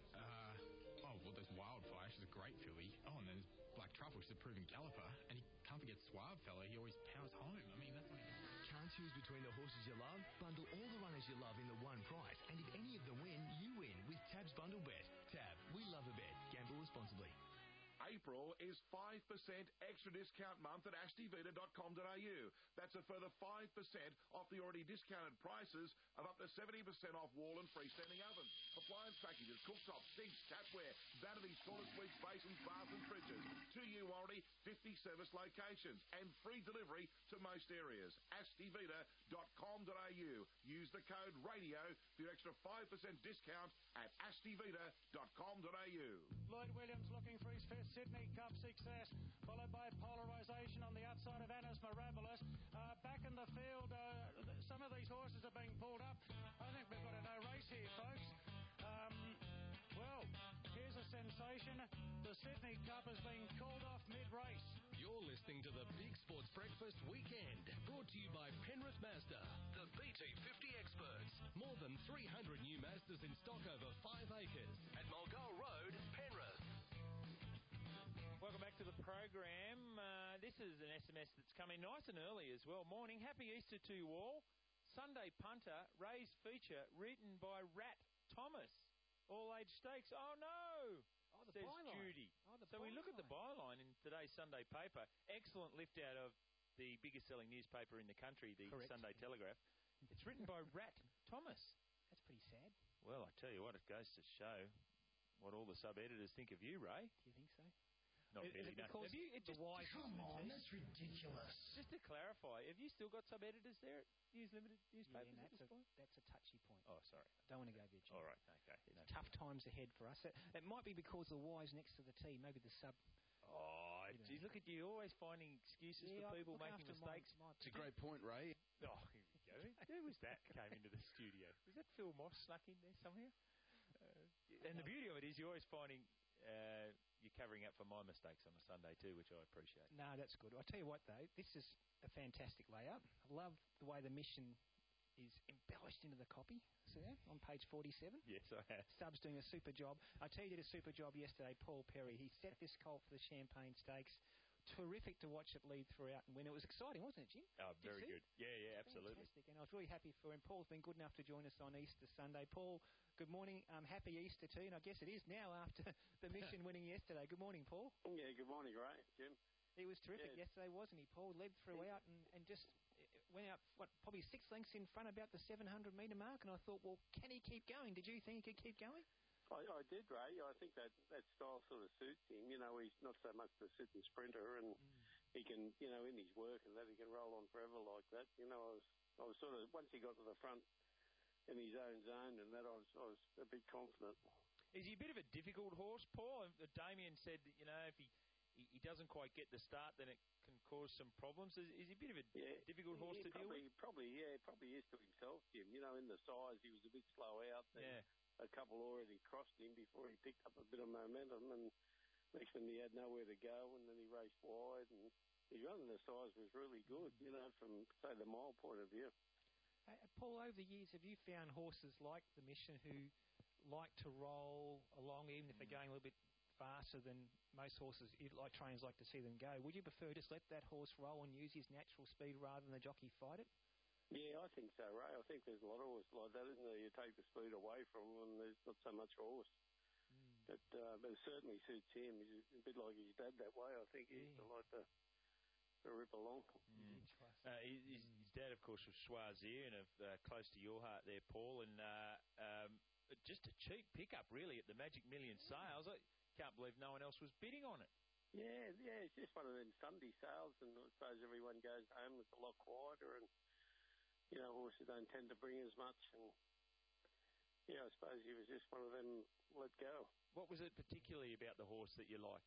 Well, there's Wildfire. She's a great filly. Oh, and there's Black Truffle. She's a proven galloper. And he Can't forget Suave fella. He always powers home. I mean, that's like... Can't choose between the horses you love? Bundle all the runners you love in the one price, and if any of them win, you win with Tab's Bundle Bet. Tab, we love a bet. Gamble responsibly. April is 5% extra discount month at ashdevita.com.au. That's a further 5% off the already discounted prices of up to 70% off wall and freestanding ovens, appliance packages, cooktops, sinks, tapware, vanities, toilet suites, basins, baths and fridges. 2-year warranty, 50 service locations, and free delivery to most areas. ashdevita.com.au. Use the code RADIO for your extra 5% discount at ashdevita.com.au. Lloyd Williams looking for his fifth Sydney Cup success, followed by polarisation on the outside of Anis Mirabilis. Back in the field, some of these horses are being pulled up. I think we've got a no race here, folks. Well, here's a sensation. The Sydney Cup has been called off mid-race. You're listening to the Big Sports Breakfast Weekend, brought to you by Penrith Mazda, the BT50 experts. More than 300 new Mazdas in stock over 5 acres at Mulgoa Road, Penrith. Welcome back to the program. This is an SMS that's come in nice and early as well. Morning. Happy Easter to you all. Sunday punter, raised feature, written by Rat Thomas. All-age stakes. Oh, no, says Judy. So we look at the byline in today's Sunday paper. Excellent lift out of the biggest selling newspaper in the country, the Sunday Telegraph. It's written by Rat Thomas. That's pretty sad. Well, I tell you what, it goes to show what all the sub-editors think of you, Ray. Do you think so? Not really, no. Have you, Come on, that's ridiculous. Just to clarify, have you still got sub-editors there at News Limited newspapers at this point? That's a touchy point. Oh, sorry. Don't want to go there, Jim. All right, okay. It's tough times ahead for us. It might be because the Y's next to the T, maybe the sub. Oh, geez, look at you, always finding excuses for people making mistakes. It's a great point, Ray. Oh, here we go. Who was that came into the studio? Was that Phil Moss snuck in there somewhere? And the beauty of it is you're always finding... you're covering up for my mistakes on a Sunday too, which I appreciate. No, that's good. I'll tell you what, though, this is a fantastic layout. I love the way the mission is embellished into the copy. See that on page 47? Yes, I have. Stubbs doing a super job. I tell you, he did a super job yesterday, Paul Perry. He set this colt for the Champagne Stakes. Terrific to watch it lead throughout and win. It was exciting, wasn't it, Jim? Oh, very good. Yeah, absolutely. Fantastic, and I was really happy for him. Paul's been good enough to join us on Easter Sunday. Paul, good morning. Happy Easter to you, and I guess it is now after the mission winning yesterday. Good morning, Paul. Yeah, good morning, Ray, Jim. He was terrific yesterday, wasn't he, Paul? Led throughout and just went out, probably 6 lengths in front about the 700-metre mark, and I thought, well, can he keep going? Did you think he could keep going? I did, Ray. I think that style sort of suits him. You know, he's not so much the sitting sprinter, and he can, you know, in his work and that, he can roll on forever like that. You know, I was sort of, once he got to the front in his own zone and that, I was a bit confident. Is he a bit of a difficult horse, Paul? Damien said that, you know, if he doesn't quite get the start, then it can cause some problems. Is he a bit of a difficult horse to deal with? Probably is to himself, Jim. You know, in the size, he was a bit slow out there. A couple already crossed him before he picked up a bit of momentum, and next thing he had nowhere to go, and then he raced wide, and his running the size was really good, you know, from, say, the mile point of view. Paul, over the years, have you found horses like the Mission who like to roll along, even if they're going a little bit faster than most horses, like trainers like to see them go? Would you prefer just let that horse roll and use his natural speed rather than the jockey fight it? Yeah, I think so, Ray. I think there's a lot of horses like that, isn't there? You take the speed away from them, and there's not so much horse. But it certainly suits him. He's a bit like his dad that way, I think. He used to like to rip along. His dad, of course, was Schwazier, and close to your heart there, Paul. And just a cheap pickup, really, at the Magic Million sales. I can't believe no one else was bidding on it. Yeah, it's just one of them Sunday sales, and I suppose everyone goes home. It's a lot quieter, and you know, horses don't tend to bring as much, and yeah, I suppose he was just one of them let go. What was it particularly about the horse that you liked?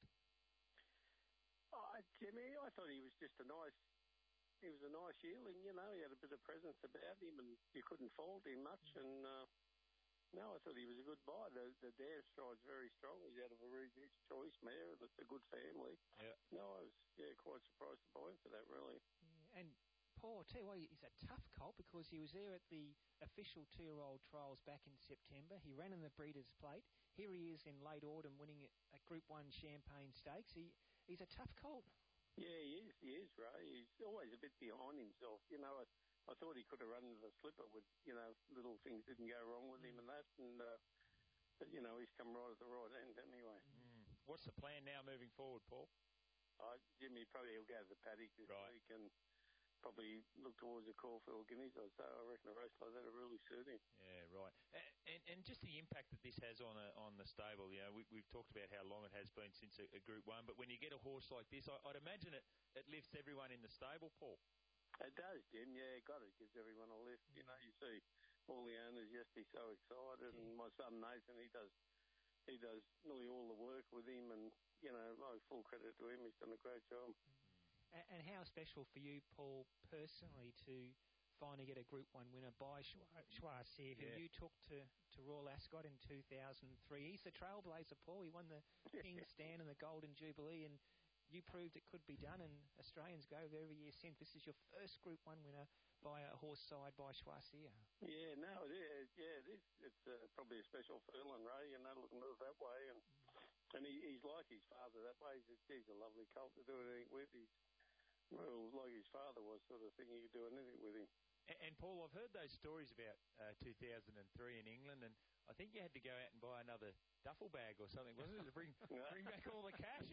Jimmy, I thought he was just a nice yearling, you know. He had a bit of presence about him, and you couldn't fault him much, and no, I thought he was a good buy. The dare stride's very strong. He's out of a really good choice mare, and it's a good family. Yeah. No, I was quite surprised to buy him for that, really. Yeah, and Paul, I'll tell you what, he's a tough colt because he was there at the official 2-year-old trials back in September. He ran in the Breeders' Plate. Here he is in late autumn winning a Group 1 Champagne Stakes. He's a tough colt. Yeah, he is, Ray. He's always a bit behind himself. You know, I thought he could have run into the slipper with, you know, little things didn't go wrong with him and that. And, but, you know, he's come right at the right end anyway. What's the plan now moving forward, Paul? Jimmy probably will go to the paddock this week and probably look towards the Caulfield Guineas. I reckon a race like that will really suit him. Yeah, right. And just the impact that this has on the stable. You know, we've talked about how long it has been since a Group 1, but when you get a horse like this, I'd imagine it lifts everyone in the stable, Paul. It does, Jim. Yeah, God, it gives everyone a lift. You know, you see all the owners yesterday so excited, and my son Nathan, he does nearly all the work with him, and you know, full credit to him. He's done a great job. And how special for you, Paul, personally, to finally get a Group 1 winner by Schwarzschild, who you took to Royal Ascot in 2003. He's the trailblazer, Paul. He won the King's Stand and the Golden Jubilee, and you proved it could be done, and Australians go there every year since. This is your first Group 1 winner by a horse side by Schwarzschild. Yeah, no, it is. Yeah, it is. It's probably a special feeling, Ray, you know, looking at it that way. And he's like his father that way. He's a lovely colt to do anything with. He's like his father was, sort of thing. You could do anything with him. And Paul, I've heard those stories about 2003 in England, and I think you had to go out and buy another duffel bag or something, wasn't it, to bring back all the cash?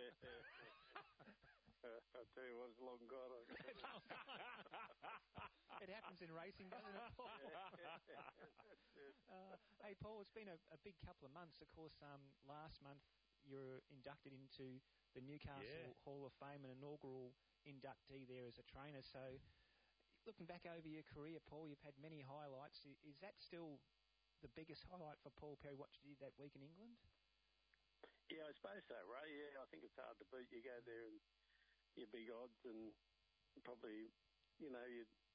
I'll tell you what, it's long gone. It happens in racing, doesn't it, Paul? Hey, Paul, it's been a big couple of months. Of course, last month you were inducted into the Newcastle Hall of Fame, an inaugural inductee there as a trainer. So, looking back over your career, Paul, you've had many highlights. Is that still the biggest highlight for Paul Perry, what you did that week in England? Yeah, I suppose so, Ray. Yeah, I think it's hard to beat. You go there and you're big odds and probably, you know,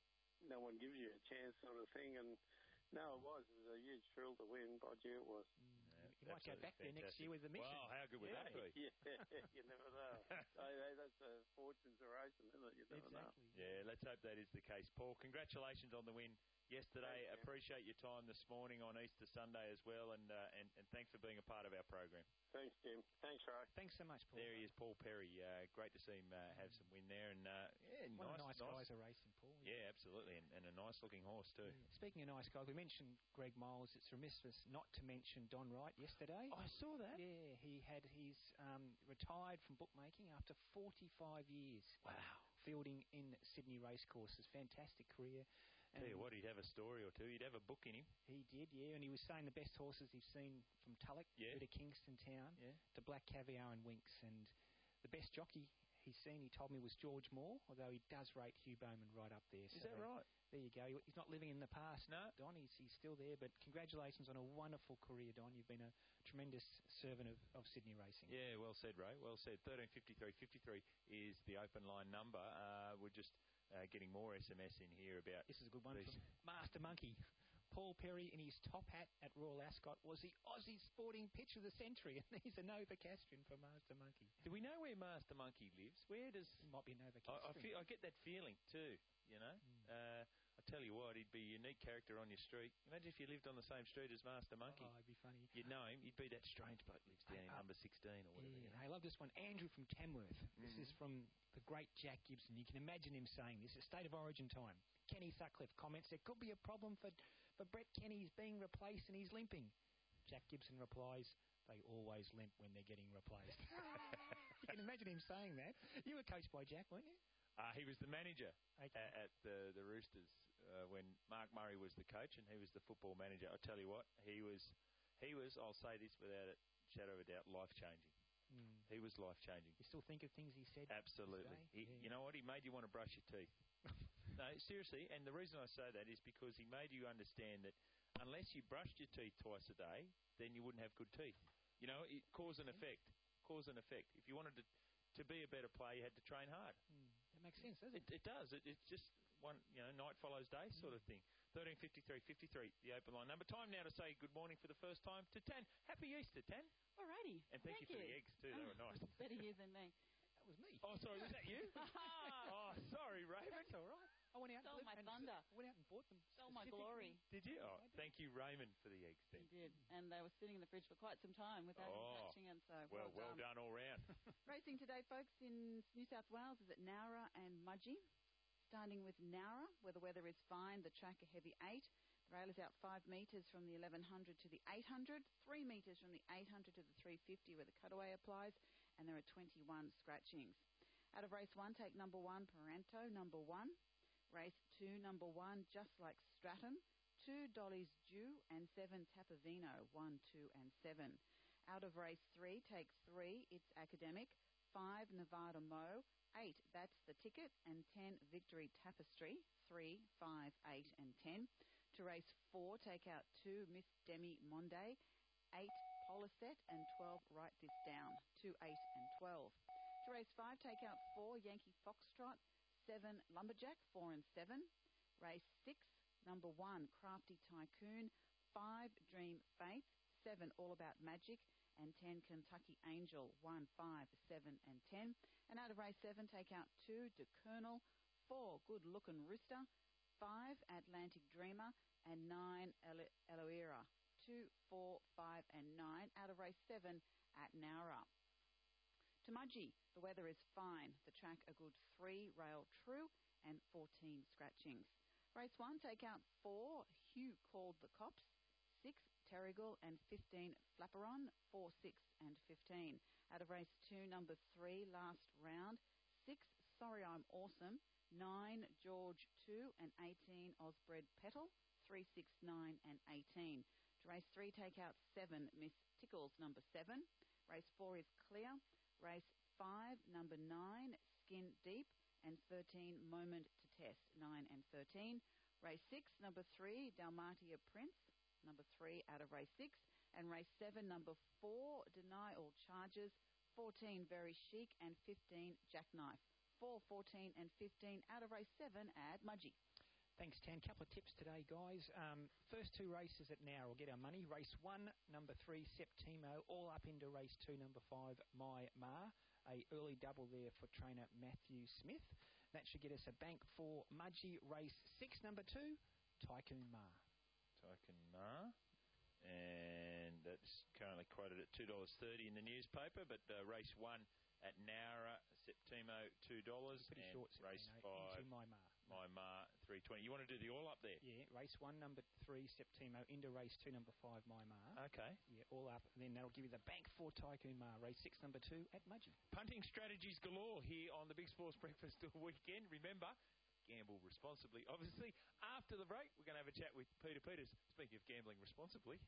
no one gives you a chance sort of thing. And no, it was a huge thrill to win. By Gee, it was. You might go back there next year with the mission. Wow, how good would that be? Yeah, you never know. That's fortunes of racing, isn't it? You never know. Yeah, let's hope that is the case. Paul, congratulations on the win yesterday. Appreciate your time this morning on Easter Sunday as well, and thanks for being a part of our program. Thanks, Jim. Thanks, Ray. Thanks so much, Paul. There he is, Paul Perry. Great to see him have some win there, and nice guys are racing, Paul. Yeah, absolutely, and a nice-looking horse too. Yeah. Speaking of nice guys, we mentioned Greg Miles. It's remiss of us not to mention Don Wright yesterday. I saw that. Yeah, he had his retired from bookmaking after 45 years. Wow. Fielding in Sydney racecourses. Fantastic career. Tell you what, he'd have a story or two. He'd have a book in him. He did, yeah. And he was saying the best horses he's seen from Tulloch to Kingston Town to Black Caviar and Winx. And the best jockey he's seen, he told me, was George Moore, although he does rate Hugh Bowman right up there. Is that right? There you go. He's not living in the past, no. Don. He's still there. But congratulations on a wonderful career, Don. You've been a tremendous servant of Sydney racing. Yeah, well said, Ray. Well said. 135353 is the open line number. We're just getting more SMS in here about... This is a good one from Master Monkey. Paul Perry in his top hat at Royal Ascot was the Aussie sporting pitch of the century, and he's a Novocastrian for Master Monkey. Do we know where Master Monkey lives? Where does... He might be a Novocastrian. I get that feeling too, you know. I tell you what, he'd be a unique character on your street. Imagine if you lived on the same street as Master Monkey. Oh, it'd be funny. You'd know him. You'd be that strange bloke lives down in number 16 or whatever. Yeah, you know? I love this one. Andrew from Tamworth. This is from the great Jack Gibson. You can imagine him saying this. It's State of Origin time. Kenny Sutcliffe comments, there could be a problem for Brett Kenny. He's being replaced and he's limping. Jack Gibson replies, they always limp when they're getting replaced. You can imagine him saying that. You were coached by Jack, weren't you? He was the manager at the Roosters when Mark Murray was the coach and he was the football manager. I tell you what, he was. I'll say this without a shadow of a doubt, life-changing. He was life-changing. You still think of things he said? Absolutely. You know what? He made you want to brush your teeth. No, seriously. And the reason I say that is because he made you understand that unless you brushed your teeth twice a day, then you wouldn't have good teeth. You know, cause and effect. Cause and effect. If you wanted to be a better player, you had to train hard. That makes sense, doesn't it? It does. It's just one, night follows day sort of thing. 135353, the open line number. Time now to say good morning for the first time to Tan. Happy Easter, Tan. Alrighty. And thank you for the eggs too. They were nice. Better you than me. That was me. Oh, sorry, was that you? Oh, sorry, Raven. That's all right. I went out Stole my thunder. Went out and bought them. Stole my glory. Did you? Oh, thank you, Raymond, for the eggs then. He did. And they were sitting in the fridge for quite some time without him touching them. So well done all round. Racing today, folks, in New South Wales is at Nowra and Mudgee. Starting with Nowra, where the weather is fine, the track a heavy 8. The rail is out 5 metres from the 1100 to the 800, 3 metres from the 800 to the 350 where the cutaway applies, and there are 21 scratchings. Out of race 1, take number 1, Paranto, number 1. Race 2, number 1, Just Like Stratton. 2, Dolly's Due, and 7, Tapavino, 1, 2, and 7. Out of race 3, take 3, It's Academic. 5, Nevada Mo. 8, That's the Ticket, and 10, Victory Tapestry. 3, 5, 8, and 10. To race 4, take out 2, Miss Demi Monde, 8, Polisette, and 12, Write This Down, 2, 8, and 12. To race 5, take out 4, Yankee Foxtrot, 7, Lumberjack, 4 and 7. Race 6, number 1, Crafty Tycoon, 5, Dream Faith, 7, All About Magic, and 10, Kentucky Angel, 1, 5, 7, and 10. And out of race 7, take out 2, De Colonel, 4, Good Lookin' Rooster, 5, Atlantic Dreamer, and 9, Eloera. 2, 4, 5, and 9 out of race 7 at Nowra. To Mudgee, the weather is fine. The track a good 3, rail true, and 14 scratchings. Race 1, take out 4, Hugh Called the Cops, 6, Terrigal, and 15, Flapperon, 4, 6, and 15. Out of race 2, number 3, last round, 6, Sorry I'm Awesome, 9, George 2, and 18, Osbred Petal, 3, 6, 9, and 18. To race 3, take out 7, Miss Tickles, number 7. Race 4 is clear. Race 5, number 9, Skin Deep, and 13, Moment to Test, 9 and 13. Race 6, number 3, Dalmatia Prince, number 3 out of race 6. And race 7, number 4, Deny All Charges, 14, Very Chic, and 15, Jackknife. 4, 14, and 15 out of race 7 at Mudgee. Thanks, Tan. Couple of tips today, guys. First 2 races at now will get our money. Race 1, number 3, Septimo, all up into race 2, number 5, My Ma. A early double there for trainer Matthew Smith. That should get us a bank for Mudgee. Race 6, number 2, Tycoon Ma. Tycoon Ma. And that's currently quoted at $2.30 in the newspaper, but race 1 at Nowra, Septimo, $2. Pretty and short, race 5, My Ma, $3.20. You want to do the all up there? Yeah, race 1, number 3, Septimo, into race 2, number 5, My Ma. Okay. Yeah, all up, and then that'll give you the bank for Tycoon Ma. Race 6, number 2 at Mudgee. Punting strategies galore here on the Big Sports Breakfast weekend. Remember, gamble responsibly. Obviously, after the break, we're going to have a chat with Peter Peters. Speaking of gambling responsibly.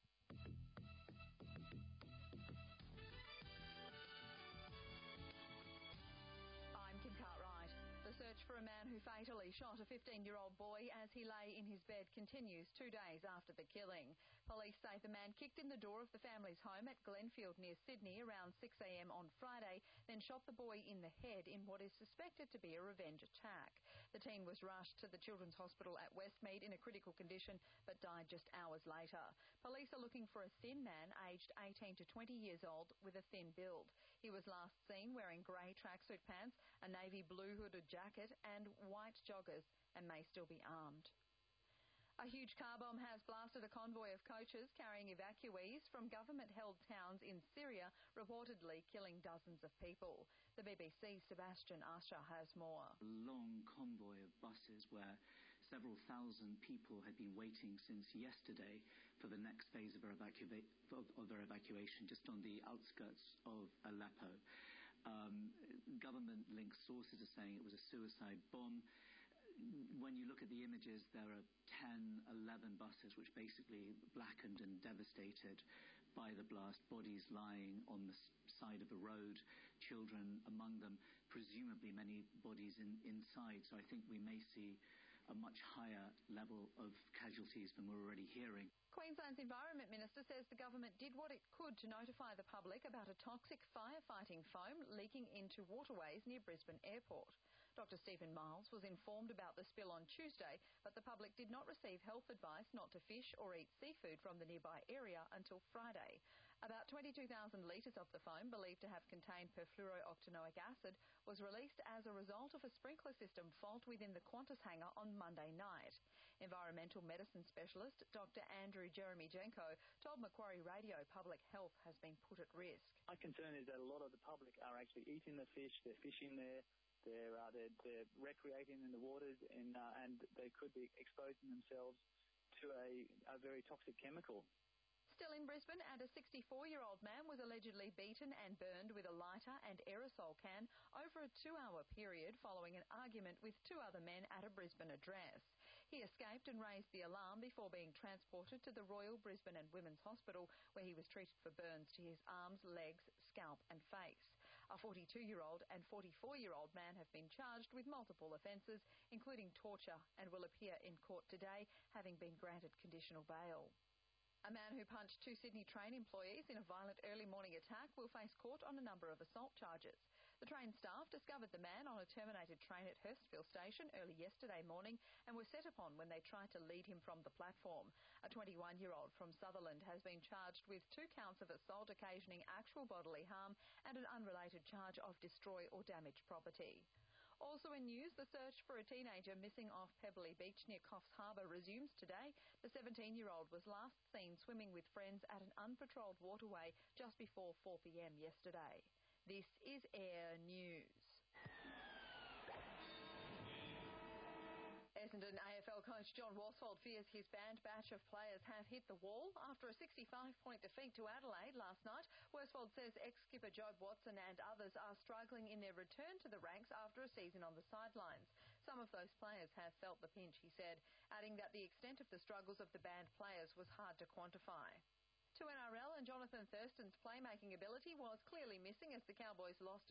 I'm Kim Cartwright. The search for a man who fatally shot a 15-year-old boy as he lay in his bed continues 2 days after the killing. Police say the man kicked in the door of the family's home at Glenfield near Sydney around 6 a.m. on Friday, then shot the boy in the head in what is suspected to be a revenge attack. The teen was rushed to the Children's Hospital at Westmead in a critical condition but died just hours later. Police are looking for a thin man aged 18 to 20 years old with a thin build. He was last seen wearing grey tracksuit pants, a navy blue hooded jacket and white joggers and may still be armed. A huge car bomb has blasted a convoy of coaches carrying evacuees from government-held towns in Syria, reportedly killing dozens of people. The BBC's Sebastian Asher has more. A long convoy of buses where several thousand people had been waiting since yesterday for the next phase of their evacuation just on the outskirts of Aleppo. Government-linked sources are saying it was a suicide bomb. When you look at the images, there are 10, 11 buses which basically blackened and devastated by the blast, bodies lying on the side of the road, children among them, presumably many bodies inside. So I think we may see a much higher level of casualties than we're already hearing. Queensland's Environment Minister says the government did what it could to notify the public about a toxic firefighting foam leaking into waterways near Brisbane Airport. Dr. Stephen Miles was informed about the spill on Tuesday, but the public did not receive health advice not to fish or eat seafood from the nearby area until Friday. About 22,000 litres of the foam, believed to have contained perfluorooctanoic acid, was released as a result of a sprinkler system fault within the Qantas hangar on Monday night. Environmental medicine specialist Dr. Andrew Jeremy Jenko told Macquarie Radio public health has been put at risk. My concern is that a lot of the public are actually eating the fish, they're fishing there, they're recreating in the waters, and they could be exposing themselves to a very toxic chemical. Still in Brisbane, and a 64-year-old man was allegedly beaten and burned with a lighter and aerosol can over a 2-hour period following an argument with 2 other men at a Brisbane address. He escaped and raised the alarm before being transported to the Royal Brisbane and Women's Hospital, where he was treated for burns to his arms, legs, scalp and face. A 42-year-old and 44-year-old man have been charged with multiple offences, including torture, and will appear in court today, having been granted conditional bail. A man who punched 2 Sydney train employees in a violent early morning attack will face court on a number of assault charges. The train staff discovered the man on a terminated train at Hurstville Station early yesterday morning and were set upon when they tried to lead him from the platform. A 21-year-old from Sutherland has been charged with 2 counts of assault occasioning actual bodily harm and an unrelated charge of destroy or damage property. Also in news, the search for a teenager missing off Pebbly Beach near Coffs Harbour resumes today. The 17-year-old was last seen swimming with friends at an unpatrolled waterway just before 4 p.m. yesterday. This is Air News. Essendon AFL coach John Worsfold fears his banned batch of players have hit the wall after a 65-point defeat to Adelaide last night. Worsfold says ex-skipper Jobe Watson and others are struggling in their return to the ranks after a season on the sidelines. Some of those players have felt the pinch, he said, adding that the extent of the struggles of the banned players was hard to quantify. To NRL, and Jonathan Thurston's playmaking ability was clearly missing as the Cowboys lost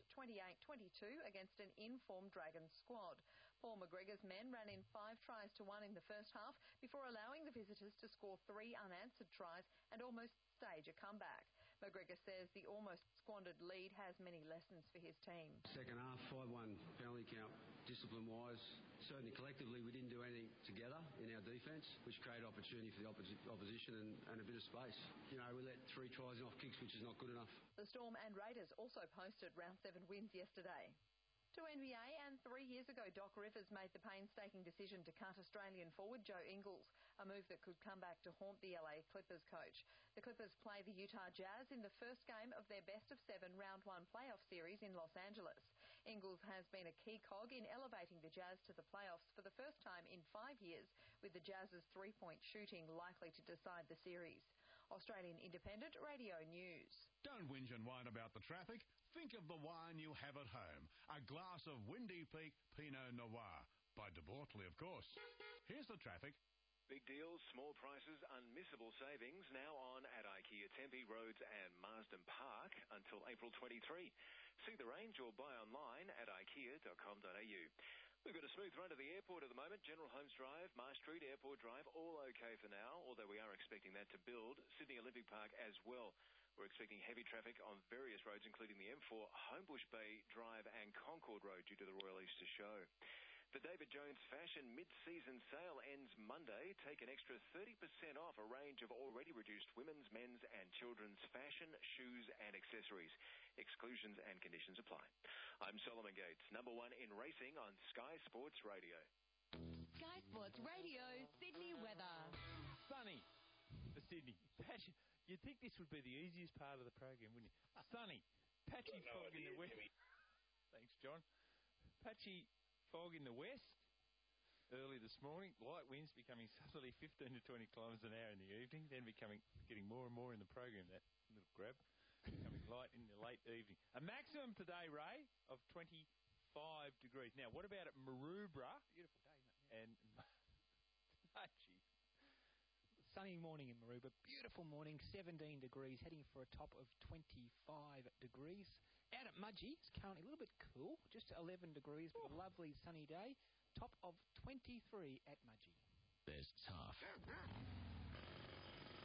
28-22 against an in-form Dragons squad. Paul McGregor's men ran in 5 tries to 1 in the first half before allowing the visitors to score 3 unanswered tries and almost stage a comeback. McGregor says the almost squandered lead has many lessons for his team. Second half, 5-1 penalty count. Discipline-wise, certainly collectively we didn't do anything together in our defence, which created opportunity for the opposition and a bit of space. You know, we let 3 tries off kicks, which is not good enough. The Storm and Raiders also posted round 7 wins yesterday. To NBA, and 3 years ago, Doc Rivers made the painstaking decision to cut Australian forward Joe Ingles, a move that could come back to haunt the LA Clippers coach. The Clippers play the Utah Jazz in the first game of their best-of-7 round 1 playoff series in Los Angeles. Ingles has been a key cog in elevating the Jazz to the playoffs for the first time in 5 years, with the Jazz's 3-point shooting likely to decide the series. Australian Independent Radio News. Don't whinge and whine about the traffic. Think of the wine you have at home. A glass of Windy Peak Pinot Noir. By De Bortley, of course. Here's the traffic. Big deals, small prices, unmissable savings now on at IKEA Tempe Roads and Marsden Park until April 23. See the range or buy online at ikea.com.au. We've got a smooth run to the airport at the moment. General Holmes Drive, Marsh Street, Airport Drive, all okay for now, although we are expecting that to build. Sydney Olympic Park as well. We're expecting heavy traffic on various roads, including the M4, Homebush Bay Drive and Concord Road due to the Royal Easter Show. The David Jones Fashion mid-season sale ends Monday. Take an extra 30% off a range of already reduced women's, men's and children's fashion, shoes and accessories. Exclusions and conditions apply. I'm Solomon Gates, number 1 in racing on Sky Sports Radio. Sky Sports Radio, Sydney weather. Sunny for Sydney. You'd think this would be the easiest part of the program, wouldn't you? Sunny. Patchy fog in the west. Thanks, John. Patchy fog in the west early this morning. Light winds becoming southerly 15 to 20 kilometres an hour in the evening, then getting more and more in the program, that little grab. Becoming light in the late evening. A maximum today, Ray, of 25 degrees. Now, what about at Maroubra? Beautiful day, mate. And Patchy. Sunny morning in Maroubra. Beautiful morning, 17 degrees, heading for a top of 25 degrees. Out at Mudgee, it's currently a little bit cool, just 11 degrees, but a lovely sunny day. Top of 23 at Mudgee. There's tough.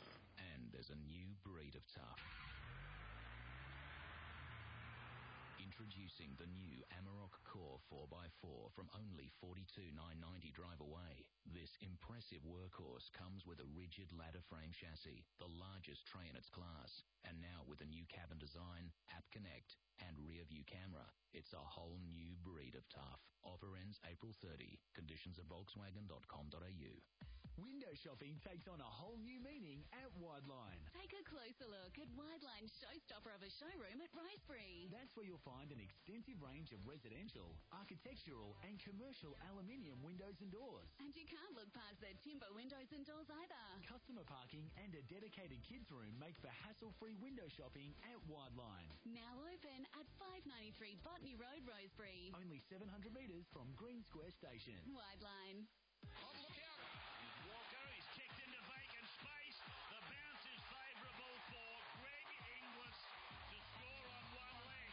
And there's a new breed of tough. Introducing the new Amarok Core 4x4 from only $42,990 drive away. This impressive workhorse comes with a rigid ladder frame chassis, the largest tray in its class, and now with a new cabin design, App Connect, and rear view camera. It's a whole new breed of tough. Offer ends April 30. Conditions at Volkswagen.com.au. Window shopping takes on a whole new meaning at Wideline. Take a closer look at Wideline's showstopper of a showroom at Ricebury. That's where you'll find an extensive range of residential, architectural and commercial aluminium windows and doors. And you can't look past their timber windows and doors either. Customer parking and a dedicated kids room make for hassle-free window shopping at Wideline. Now open at 593 Botany Road, Rosebery. Only 700 metres from Green Square Station. Wideline. Oh, look out! Walker is kicked into vacant space. The bounce is favourable for Greg Inglis to score on one leg.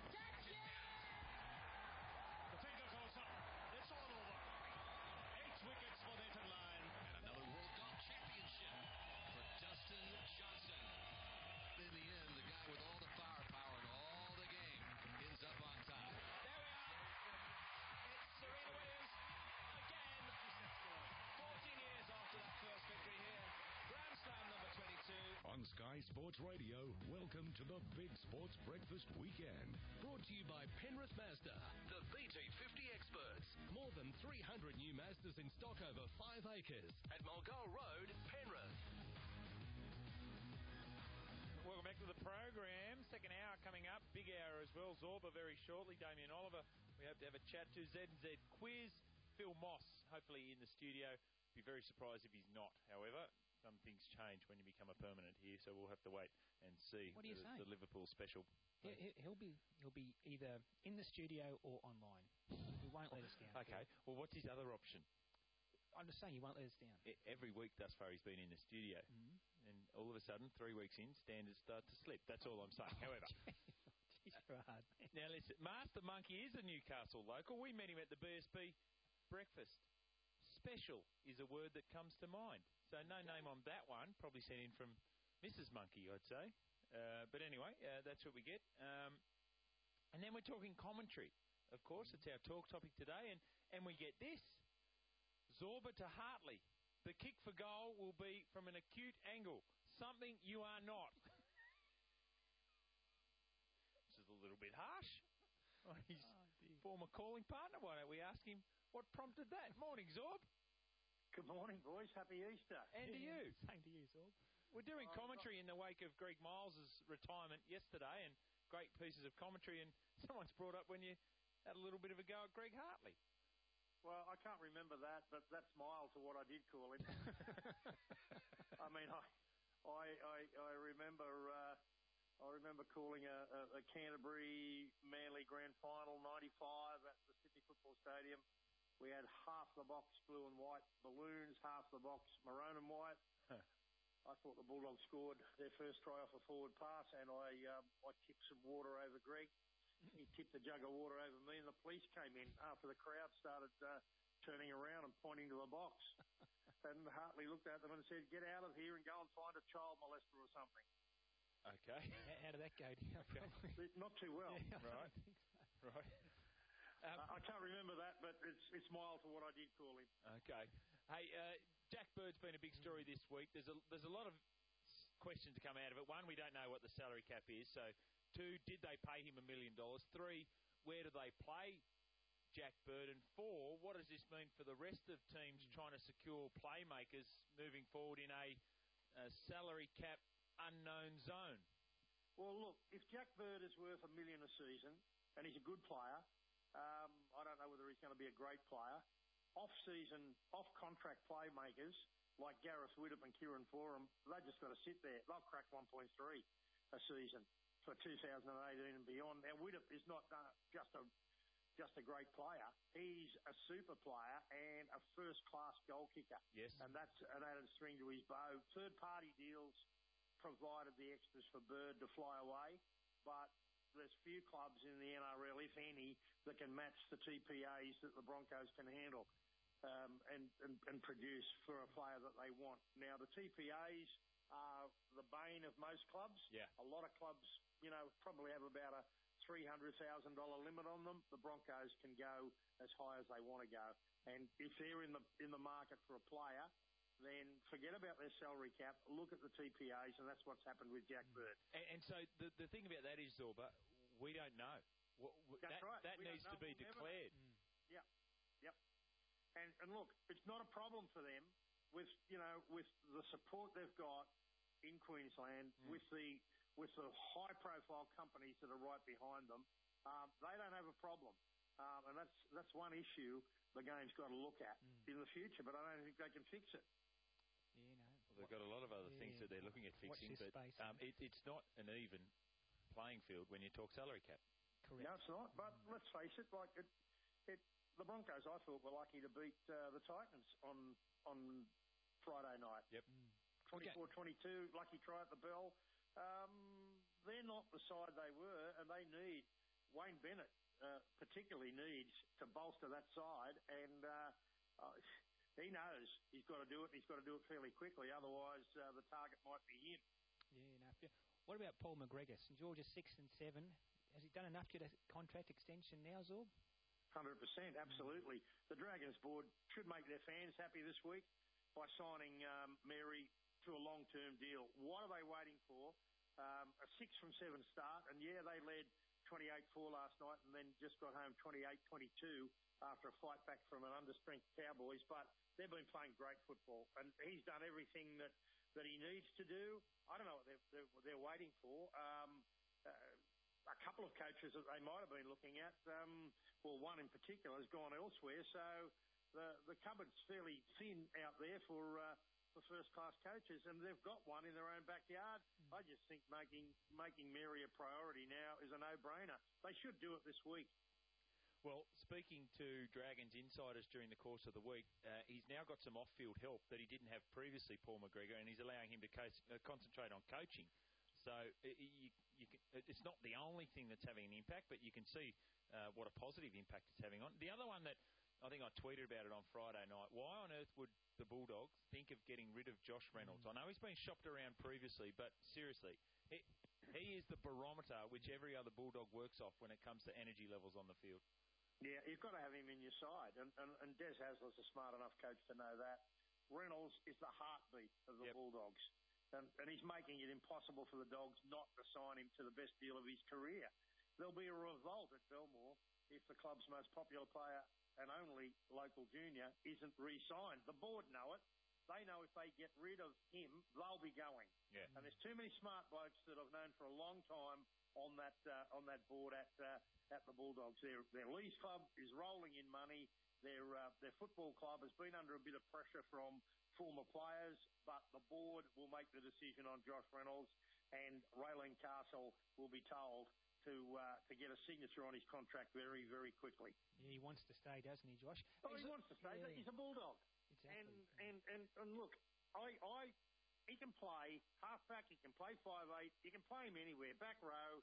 The finger goes up. It's all over. 8 wickets for Netherlands. And another World Golf Championship for Dustin Johnson. In the end, the guy with all the firepower and all the game ends up on top. There we are. It's Serena Williams again. 14 years after that first victory here. Grand Slam number 22. On Sky Sports Radio, welcome to the Big Sports Breakfast Weekend. Brought to you by Penrith Mazda, the BT50 experts. More than 300 new Mazdas in stock over 5 acres at Mulgoa Road, Penrith. Welcome back to the program. Second hour coming up. Big hour as well. Zorba very shortly. Damien Oliver. We hope to have a chat to Z&Z quiz. Phil Moss, hopefully in the studio. Be very surprised if he's not. However, some things change when you become a permanent here, so we'll have to wait and see. What do you say? The Liverpool special. He'll be either in the studio or online. He won't let us down. Okay. Well, what's his other option? I'm just saying he won't let us down. Every week thus far he's been in the studio. Mm-hmm. And all of a sudden, 3 weeks in, standards start to slip. That's all I'm saying. However. He's hard. Now listen, Master Monkey is a Newcastle local. We met him at the BSB breakfast. Special is a word that comes to mind. So no name on that one. Probably sent in from Mrs. Monkey, I'd say. But anyway, that's what we get. And then we're talking commentary. Of course, it's our talk topic today. And we get this. Zorba to Hartley. The kick for goal will be from an acute angle. Something you are not. This is a little bit harsh. On his former calling partner. Why don't we ask him what prompted that? Morning, Zorb. Good morning, boys. Happy Easter. And to you. Same to you, Zorb. We're doing commentary in the wake of Greg Miles' retirement yesterday, and great pieces of commentary, and someone's brought up when you had a little bit of a go at Greg Hartley. Well, I can't remember that, but that's mild to what I did call him. I mean, I remember calling a Canterbury Manly Grand Final '95 at the Sydney Football Stadium. We had half the box blue and white balloons, half the box maroon and white. I thought the Bulldogs scored their first try off a forward pass, and I tipped some water over Greg. He tipped a jug of water over me, and the police came in after the crowd started turning around and pointing to the box. And Hartley looked at them and said, "Get out of here and go and find a child molester or something." Okay. How did that go? Okay. Not too well. Yeah, right. Right. I can't remember that, but it's mild to what I did call him. Okay. Hey, Jack Bird's been a big story this week. There's a lot of questions to come out of it. One, we don't know what the salary cap is, so... 2, did they pay him $1 million? 3, where do they play Jack Bird? And 4, what does this mean for the rest of teams trying to secure playmakers moving forward in a salary cap unknown zone? Well, look, if Jack Bird is worth $1 million a season, and he's a good player, I don't know whether he's going to be a great player. Off-season, off-contract playmakers like Gareth Widdop and Kieran Foran, they've just got to sit there. They'll crack 1.3 a season for 2018 and beyond. Now, Widdop is not just a great player. He's a super player and a first-class goal kicker. Yes. And that's an added string to his bow. Third-party deals provided the extras for Bird to fly away, but there's few clubs in the NRL, if any, that can match the TPAs that the Broncos can handle and produce for a player that they want. Now, the TPAs are the bane of most clubs. Yeah. A lot of clubs, probably have about a $300,000 limit on them, the Broncos can go as high as they want to go. And if they're in the market for a player, then forget about their salary cap, look at the TPAs, and that's what's happened with Jack Bird. And so the thing about that is, Zorba, we don't know. That's right. That needs to be declared. Yep. And look, it's not a problem for them with the support they've got in Queensland, with the high-profile companies that are right behind them. They don't have a problem, and that's one issue the game's got to look at in the future. But I don't think they can fix it. Well, they've got a lot of other things that they're looking at fixing, but it's not an even playing field when you talk salary cap. Correct. No, it's not. But let's face it, the Broncos, I thought, were lucky to beat the Titans on Friday night. Yep. 24-22, lucky try at the bell. They're not the side they were, and they need Wayne Bennett. Particularly needs to bolster that side, and he knows he's got to do it. He's got to do it fairly quickly, otherwise the target might be him. What about Paul McGregor? St George's 6 and 7. Has he done enough to get a contract extension now, Zorb? 100%, absolutely. The Dragons board should make their fans happy this week by signing Mary to a long-term deal. What are they waiting for? A 6 from 7 start, and they led 28-4 last night and then just got home 28-22 after a fight back from an understrength Cowboys. But they've been playing great football, and he's done everything that he needs to do. I don't know what they're waiting for. A couple of coaches that they might have been looking at, one in particular has gone elsewhere, so the cupboard's fairly thin out there for first-class coaches, and they've got one in their own backyard. I just think making Mary a priority now is a no-brainer. They should do it this week. Well, speaking to Dragons insiders during the course of the week, he's now got some off-field help that he didn't have previously, Paul McGregor, and he's allowing him to concentrate on coaching. So it's not the only thing that's having an impact, but you can see what a positive impact it's having on. The other one that I think I tweeted about it on Friday night, why on earth would the Bulldogs think of getting rid of Josh Reynolds? I know he's been shopped around previously, but seriously, he is the barometer which every other Bulldog works off when it comes to energy levels on the field. Yeah, you've got to have him in your side, and Des Hasler's a smart enough coach to know that. Reynolds is the heartbeat of the Bulldogs, and he's making it impossible for the Dogs not to sign him to the best deal of his career. There'll be a revolt at Belmore if the club's most popular player and only local junior isn't re-signed. The board know it. They know if they get rid of him, they'll be going. Yeah. And there's too many smart blokes that I've known for a long time on that board at the Bulldogs. Their Lees club is rolling in money. Their football club has been under a bit of pressure from former players, but the board will make the decision on Josh Reynolds, and Raylene Castle will be told to get a signature on his contract very, very quickly. Yeah, he wants to stay, doesn't he, Josh? Oh, he wants to stay. Yeah. He's a Bulldog. Exactly. And look, he can play halfback. He can play 5'8". You can play him anywhere, back row,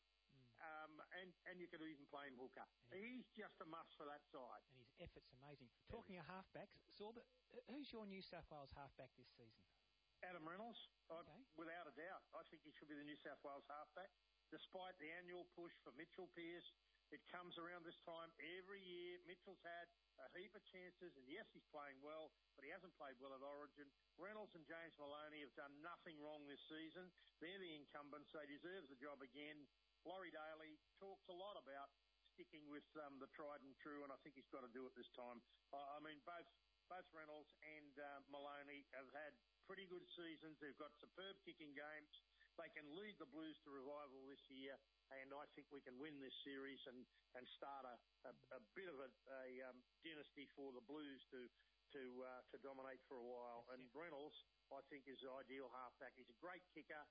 and you can even play him hooker. He's just a must for that side. And his effort's amazing. Talking of halfbacks, Sorba, who's your New South Wales halfback this season? Adam Reynolds, without a doubt. I think he should be the New South Wales halfback. Despite the annual push for Mitchell Pearce, it comes around this time every year. Mitchell's had a heap of chances, and yes, he's playing well, but he hasn't played well at Origin. Reynolds and James Maloney have done nothing wrong this season. They're the incumbents. They deserve the job again. Laurie Daly talks a lot about sticking with the tried and true, and I think he's got to do it this time. I mean, both Reynolds and Maloney have had pretty good seasons. They've got superb kicking games. They can lead the Blues to revival this year, and I think we can win this series and start a bit of a dynasty for the Blues to dominate for a while. And Reynolds, I think, is the ideal halfback. He's a great kicker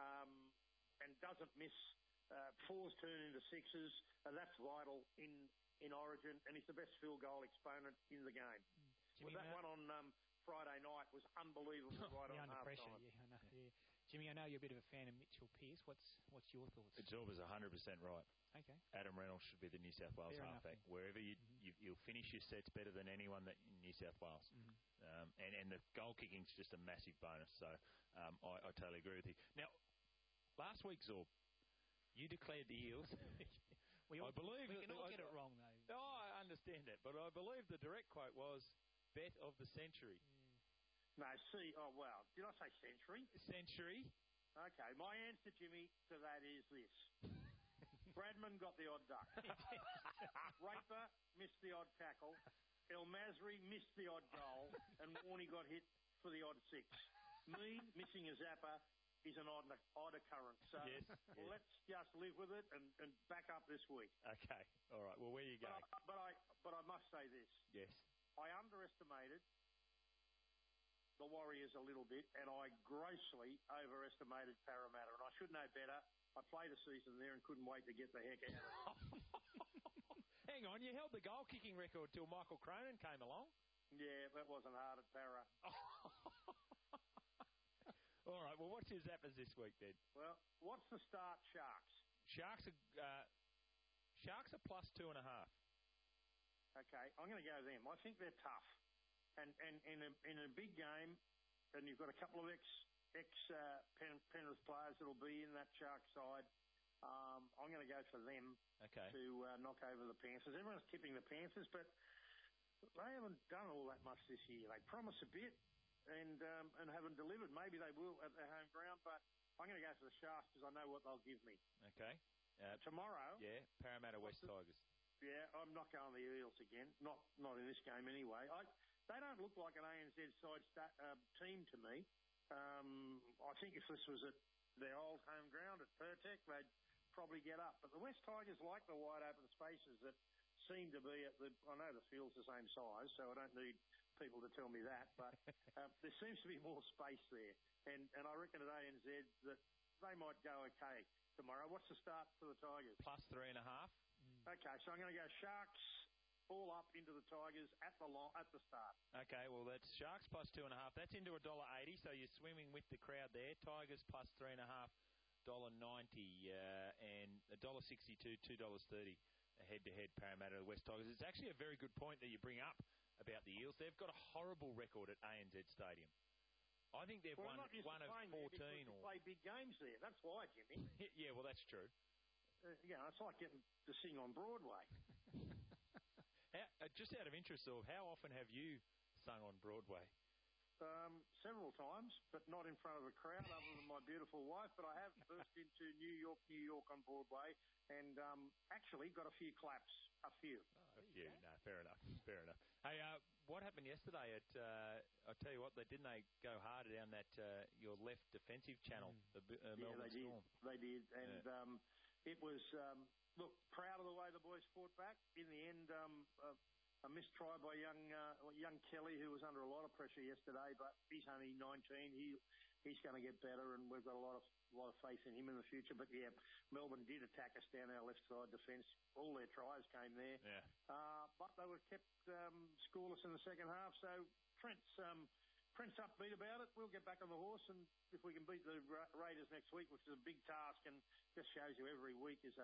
and doesn't miss fours turn into sixes, and that's vital in Origin, and he's the best field goal exponent in the game. That one on Friday night was unbelievable right on under half-time. pressure, yeah. Jimmy, I know you're a bit of a fan of Mitchell Pearce. What's your thoughts? Zorba's 100% right. Okay. Adam Reynolds should be the New South Wales halfback. Wherever you'll finish your sets better than anyone in New South Wales. And the goal kicking's just a massive bonus. So I totally agree with you. Now, last week, Zorb, you declared the Eels We I believe we can all get it wrong, though. Oh, I understand that, but I believe the direct quote was bet of the century. No, wow. Did I say century? Century. Okay, my answer, Jimmy, to that is this. Bradman got the odd duck. Raper missed the odd tackle. El Masri missed the odd goal. And Warney got hit for the odd six. Me missing a zapper is an odd occurrence. So let's just live with it and back up this week. Okay. All right. Well, where you going? But I must say this. Yes. I underestimated the Warriors a little bit, and I grossly overestimated Parramatta, and I should know better. I played a season there and couldn't wait to get the heck out of it. Hang on, you held the goal-kicking record till Michael Cronin came along. Yeah, that wasn't hard at Parra. All right, well, what's your zappers this week, then? Well, what's the start, Sharks? Sharks are plus 2.5. Okay, I'm going to go them. I think they're tough. And in a big game, and you've got a couple of Penrith players that'll be in that Shark side, I'm going to go for them to knock over the Panthers. Everyone's tipping the Panthers, but they haven't done all that much this year. They promise a bit and haven't delivered. Maybe they will at their home ground, but I'm going to go for the Sharks because I know what they'll give me. Okay. Tomorrow. Yeah, Parramatta West Tigers. Yeah, I'm not going the Eels again. Not in this game anyway. They don't look like an ANZ side team to me. I think if this was at their old home ground at Pertec, they'd probably get up. But the West Tigers like the wide open spaces that seem to be at I know the field's the same size, so I don't need people to tell me that, but there seems to be more space there. And I reckon at ANZ that they might go okay tomorrow. What's the start for the Tigers? Plus 3.5. Okay, so I'm going to go Sharks all up into the Tigers at the start. Okay, well, that's Sharks plus 2.5. That's into $1.80, so you're swimming with the crowd there. Tigers plus 3.5, $1.90, and $1.62, $2.30 head-to-head Parramatta West Tigers. It's actually a very good point that you bring up about the Eels. They've got a horrible record at ANZ Stadium. I think they've won of 14 or play big games there. That's why, Jimmy. Yeah, well, that's true. It's like getting to sing on Broadway. Just out of interest, though, how often have you sung on Broadway? Several times, but not in front of a crowd other than my beautiful wife. But I have burst into New York on Broadway and actually got a few claps. A few. A few. No, fair enough. Hey, what happened yesterday at, I'll tell you what, didn't they go harder down that your left defensive channel, the Melbourne Storm? They did. And it was, look, proud of the way the boys fought back. In the end, a missed try by young Kelly, who was under a lot of pressure yesterday, but he's only 19. He's going to get better, and we've got a lot of faith in him in the future. But yeah, Melbourne did attack us down our left side defence. All their tries came there. Yeah. But they were kept scoreless in the second half. So Trent's upbeat about it. We'll get back on the horse, and if we can beat the Raiders next week, which is a big task, and just shows you every week is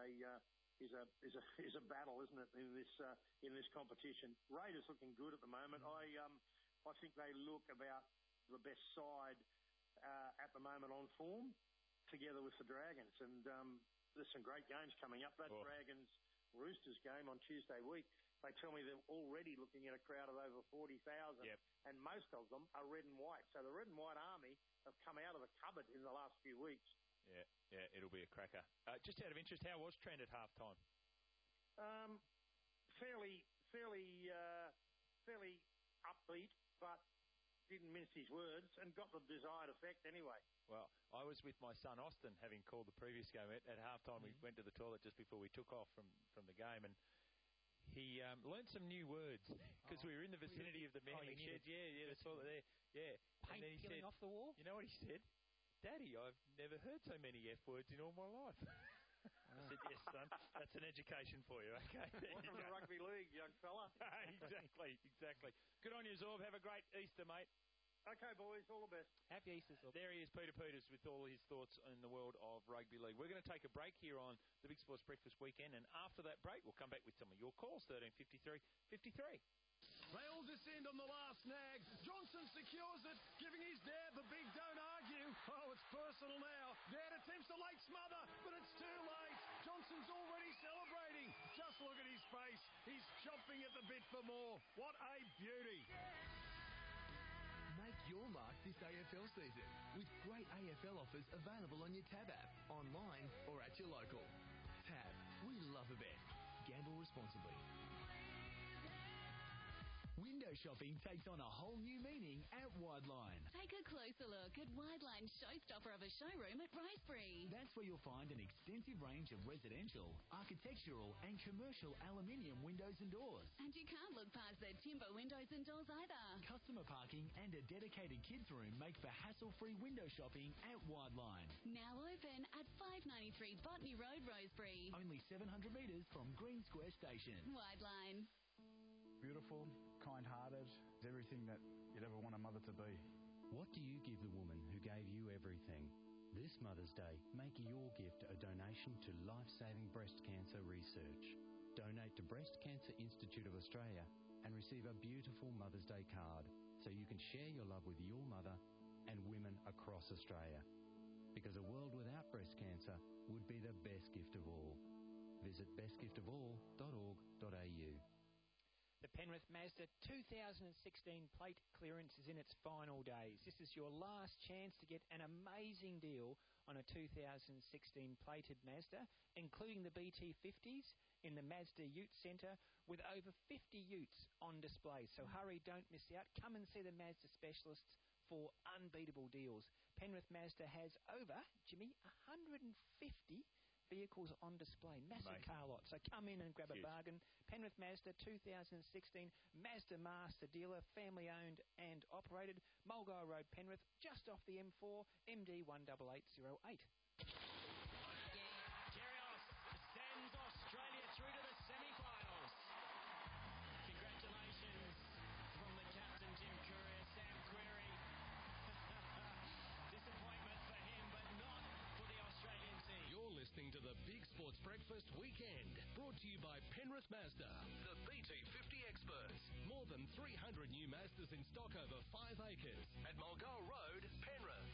a battle, isn't it? In this competition, Raiders looking good at the moment. I think they look about the best side at the moment on form, together with the Dragons, and there's some great games coming up. That Dragons Roosters game on Tuesday week, they tell me they're already looking at a crowd of over 40,000, and most of them are red and white. So the red and white army have come out of the cupboard in the last few weeks. Yeah, it'll be a cracker. Just out of interest, how was Trent at halftime? Fairly upbeat, but didn't mince his words and got the desired effect anyway. Well, I was with my son Austin, having called the previous game. At halftime, we went to the toilet just before we took off from the game, and he learned some new words because we were in the vicinity of the mending sheds. Yeah, the toilet there. Yeah. Paint peeling off the wall? You know what he said? Daddy, I've never heard so many F words in all my life. I said, yes, son, that's an education for you, okay? Welcome to rugby league, young fella. Exactly. Good on you, Zorb. Have a great Easter, mate. Okay, boys, all the best. Happy Easter, Zorb. There he is, Peter Peters, with all his thoughts in the world of rugby league. We're going to take a break here on the Big Sports Breakfast Weekend, and after that break, we'll come back with some of your calls, 1353-53. They all descend on the last snag. Johnson secures it, giving his dad the big don't argue. Oh, it's personal now. Dad attempts a late smother, but it's too late. Johnson's already celebrating. look at his face. He's chomping at the bit for more. What a beauty. Make your mark this AFL season with great AFL offers available on your Tab app, online or at your local. Tab, we love a bet. Gamble responsibly. Window shopping takes on a whole new meaning at Wideline. Take a closer look at Wideline's showstopper of a showroom at Ricebury. That's where you'll find an extensive range of residential, architectural and commercial aluminium windows and doors. And you can't look past their timber windows and doors either. Customer parking and a dedicated kids room make for hassle-free window shopping at Wideline. Now open at 593 Botany Road, Rosebery. Only 700 metres from Green Square Station. Wideline. Beautiful, kind-hearted, everything that you'd ever want a mother to be. What do you give the woman who gave you everything? This Mother's Day, make your gift a donation to life-saving breast cancer research. Donate to Breast Cancer Institute of Australia and receive a beautiful Mother's Day card so you can share your love with your mother and women across Australia. Because a world without breast cancer would be the best gift of all. Visit bestgiftofall.org.au. The Penrith Mazda 2016 plate clearance is in its final days. This is your last chance to get an amazing deal on a 2016 plated Mazda, including the BT50s in the Mazda Ute Centre with over 50 utes on display. So hurry, don't miss out. Come and see the Mazda specialists for unbeatable deals. Penrith Mazda has over, Jimmy, 150 vehicles on display. Massive car lot. So come in and grab a bargain. Penrith Mazda 2016 Mazda Master dealer, family owned and operated. Mulgo Road, Penrith, just off the M4, MD 18808. Kyrgios sends Australia through to the semi-finals. Congratulations from the captain, Jim Courier, Sam Querrey. Disappointment for him, but not for the Australian team. You're listening to the Big Sports Breakfast Weekend, brought to you by Penrith Mazda, the BT50 experts. More than 300 new Mazdas in stock over 5 acres at Mulgoa Road, Penrith.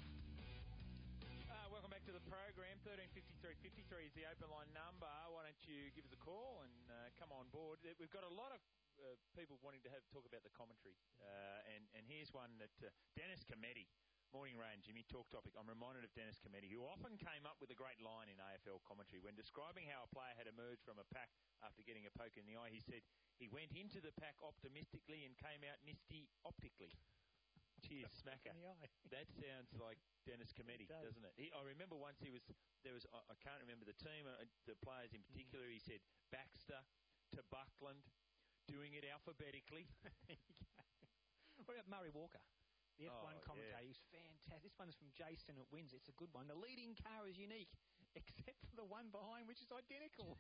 Welcome back to the program. 1353 is the open line number. Why don't you give us a call and come on board? We've got a lot of people wanting to talk about the commentary, and here's one that Dennis Cometti. Morning Rain, Jimmy, talk topic. I'm reminded of Dennis Cometti, who often came up with a great line in AFL commentary. When describing how a player had emerged from a pack after getting a poke in the eye, he said, he went into the pack optimistically and came out misty optically. Cheers, smacker. That sounds like Dennis Cometti, doesn't it? I remember once I can't remember the team, the players in particular, he said Baxter to Buckland, doing it alphabetically. What about Murray Walker? The F1 commentator, he's fantastic. This one's from Jason at Windsor. It's a good one. The leading car is unique, except for the one behind, which is identical.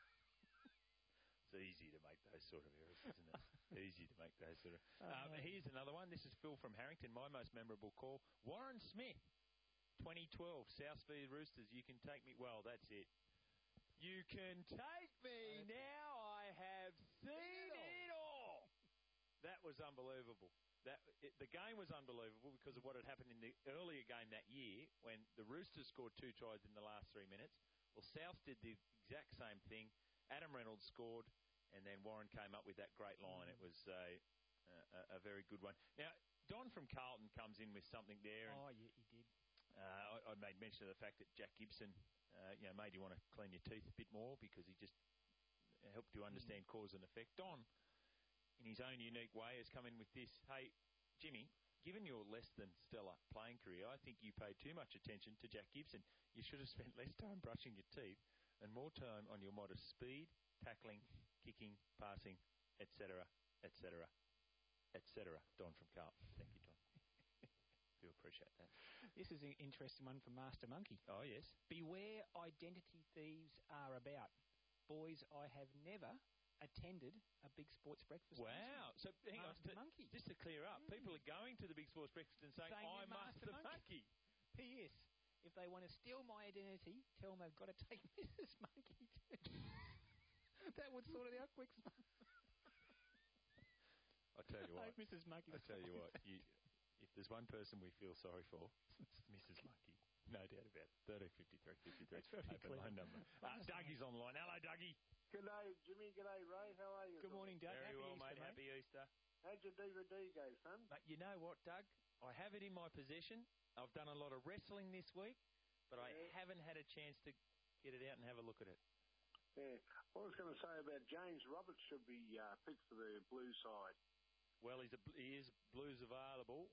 It's easy to make those sort of errors, isn't it? Easy to make those sort of... Here's another one. This is Phil from Harrington. My most memorable call. Warren Smith, 2012, South Speed Roosters. You can take me... Well, that's it. You can take me. Now I have seen it all. That was unbelievable. The game was unbelievable because of what had happened in the earlier game that year when the Roosters scored 2 tries in the last 3 minutes. Well, South did the exact same thing. Adam Reynolds scored, and then Warren came up with that great line. It was a very good one. Now, Don from Carlton comes in with something there. Oh, yeah, he did. I made mention of the fact that Jack Gibson, made you want to clean your teeth a bit more because he just helped you understand cause and effect. Don, in his own unique way, has come in with this. Hey, Jimmy, given your less than stellar playing career, I think you paid too much attention to Jack Gibson. You should have spent less time brushing your teeth and more time on your modest speed, tackling, kicking, passing, etc., etc., etc. Don from Carlton. Thank you, Don. Do appreciate that. This is an interesting one from Master Monkey. Oh, yes. Beware identity thieves are about. Boys, I have never attended a Big Sports Breakfast. Wow. So hang on, Monkey. Just to clear up, people are going to the Big Sports Breakfast and saying I'm Master Monkey. P.S. If they want to steal my identity, tell them they've got to take Mrs. Monkey too. That would sort it out quick. I tell you what. Mrs. Monkey. I tell you what. If there's one person we feel sorry for, it's Mrs. Monkey. No doubt about it. 1353 That's very open clever. line number. Dougie's on the line. Hello, Dougie. G'day, Jimmy. G'day, Ray. How are you? Good morning, Doug. Very Happy well, Easter, mate. Happy Easter. How'd your DVD go, son? Mate, you know what, Doug? I have it in my possession. I've done a lot of wrestling this week, but I haven't had a chance to get it out and have a look at it. Yeah. What I was going to say about James Roberts should be picked for the blue side. Well, he is Blues available.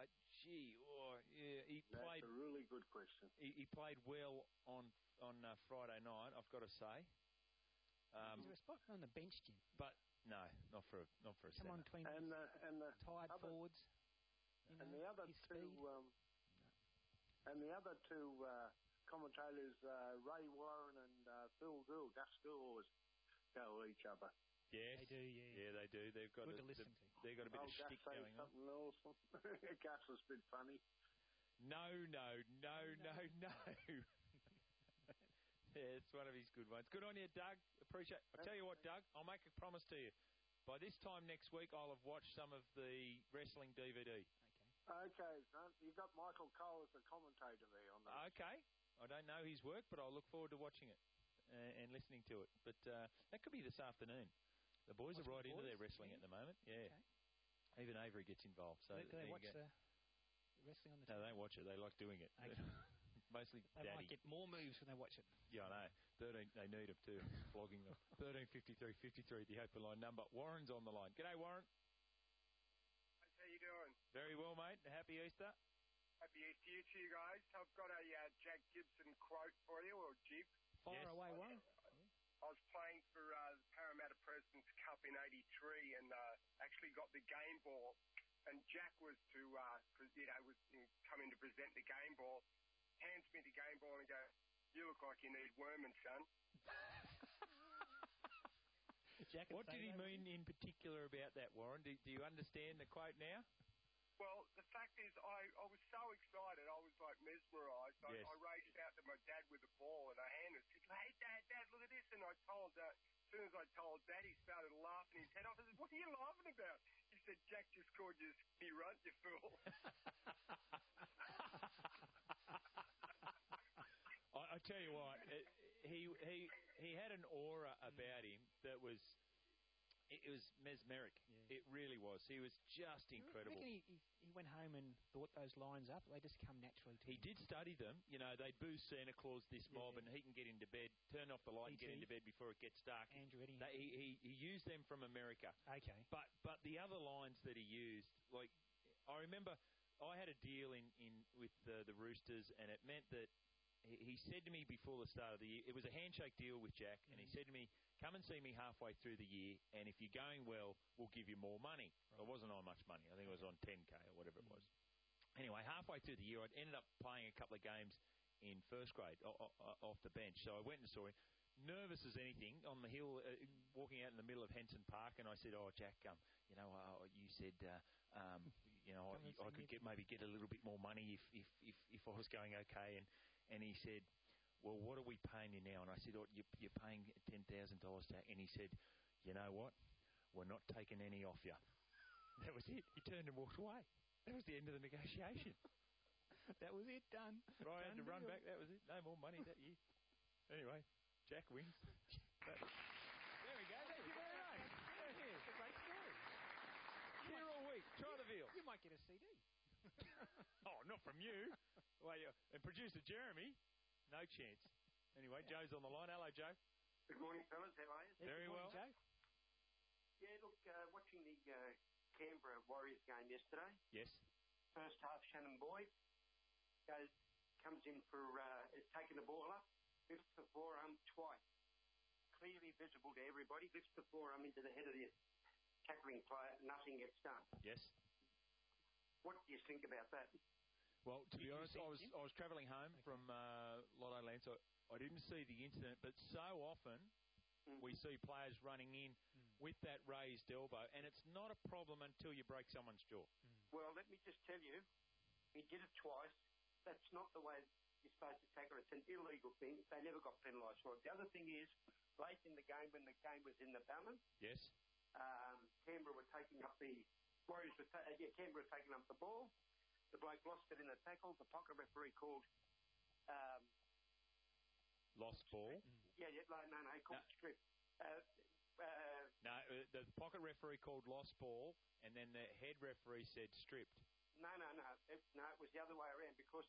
He played. That's a really good question. He played well on Friday night, I've got to say. Is there a spot on the bench, Jim? But no, not for a Come centre. on, between and the tired other, forwards. And the other two, commentators, Ray Warren and Phil Gould, Gus Gould, always go at each other. Yes, they do. Yeah, they do. They've got Good to listen to. They've got a bit of Gus shtick say going on. something else. Gus was a bit funny. No. Yeah, it's one of his good ones. Good on you, Doug. Appreciate. I'll tell you what, Doug. I'll make a promise to you. By this time next week, I'll have watched some of the wrestling DVD. Okay, son. You've got Michael Cole as the commentator there on that. Okay. I don't know his work, but I'll look forward to watching it and listening to it. But that could be this afternoon. The boys are right into their wrestling at the moment. Yeah. Okay. Even Avery gets involved. So do they watch the wrestling on the No, they don't watch it. They like doing it. Okay. Mostly They Daddy. might get more moves when they watch it. Yeah, I know. 13, they need them too, flogging them. 1353 the open line number. Warren's on the line. G'day, Warren. How you doing? Very well, mate. Happy Easter. Happy Easter to you guys. I've got a Jack Gibson quote for you, or Jib. Fire away, Warren. I was playing for the Parramatta President's Cup in '83 and actually got the game ball. And Jack was to, come in to present the game ball. Hands me the game ball and go, "You look like you need worming, son." What did he mean in particular about that, Warren? Do you understand the quote now? Well, the fact is, I was so excited. I was like mesmerised. Yes. I raced out to my dad with the ball and I handed it. Said, "Hey, Dad, look at this." And I told, as soon as I told Dad, he started laughing his head off. I said, "What are you laughing about?" He said, "Jack just called you skinny runt, you fool." I tell you what, he had an aura about him that was mesmeric. Yeah. It really was. He was just incredible. I reckon he went home and thought those lines up. They just come naturally to him. He did study them. You know, they boo Santa Claus this mob, and he can get into bed, turn off the light, and get into bed before it gets dark. Andrew Eddie. He used them from America. Okay. But the other lines that he used, like I remember, I had a deal with the Roosters, and it meant that. He said to me before the start of the year, it was a handshake deal with Jack, and he said to me, "Come and see me halfway through the year, and if you're going well, we'll give you more money." Right. It wasn't on much money. I think it was on 10K or whatever it was. Anyway, halfway through the year, I'd ended up playing a couple of games in first grade off the bench. So I went and saw him, nervous as anything, on the hill, walking out in the middle of Henson Park, and I said, "Oh, Jack, you said, I could maybe get a little bit more money if I was going okay." And he said, "Well, what are we paying you now?" And I said, "Oh, you're paying $10,000, Jack." And he said, "You know what? We're not taking any off you." That was it. He turned and walked away. That was the end of the negotiation. That was it. Done. I had to run back. That was it. No more money that year. Anyway, Jack wins. There we go. Thank you very much. It's a great story. Here all week. Try the veal. You might get a CD. Oh, not from you. Well, and producer Jeremy, no chance. Anyway, Joe's on the line. Hello, Joe. Good morning, fellas. How are you? Very well. Joe. Yeah, look, watching the Canberra Warriors game yesterday. Yes. First half, Shannon Boyd comes in for, is taking the ball up, lifts the forearm twice. Clearly visible to everybody, lifts the forearm into the head of the tackling player, nothing gets done. Yes. What do you think about that? Well, to be honest, I was travelling home from Lotto Land, so I didn't see the incident. But so often we see players running in with that raised elbow, and it's not a problem until you break someone's jaw. Well, let me just tell you, he did it twice. That's not the way you're supposed to tackle. It's an illegal thing. They never got penalised for it. The other thing is, late in the game, when the game was in the balance, yes, Canberra were taking up the Warriors Canberra were taking up the ball. The bloke lost it in the tackle. The pocket referee called Lost ball. Yeah, no, called strip. No, the pocket referee called lost ball, and then the head referee said stripped. No. It was the other way around because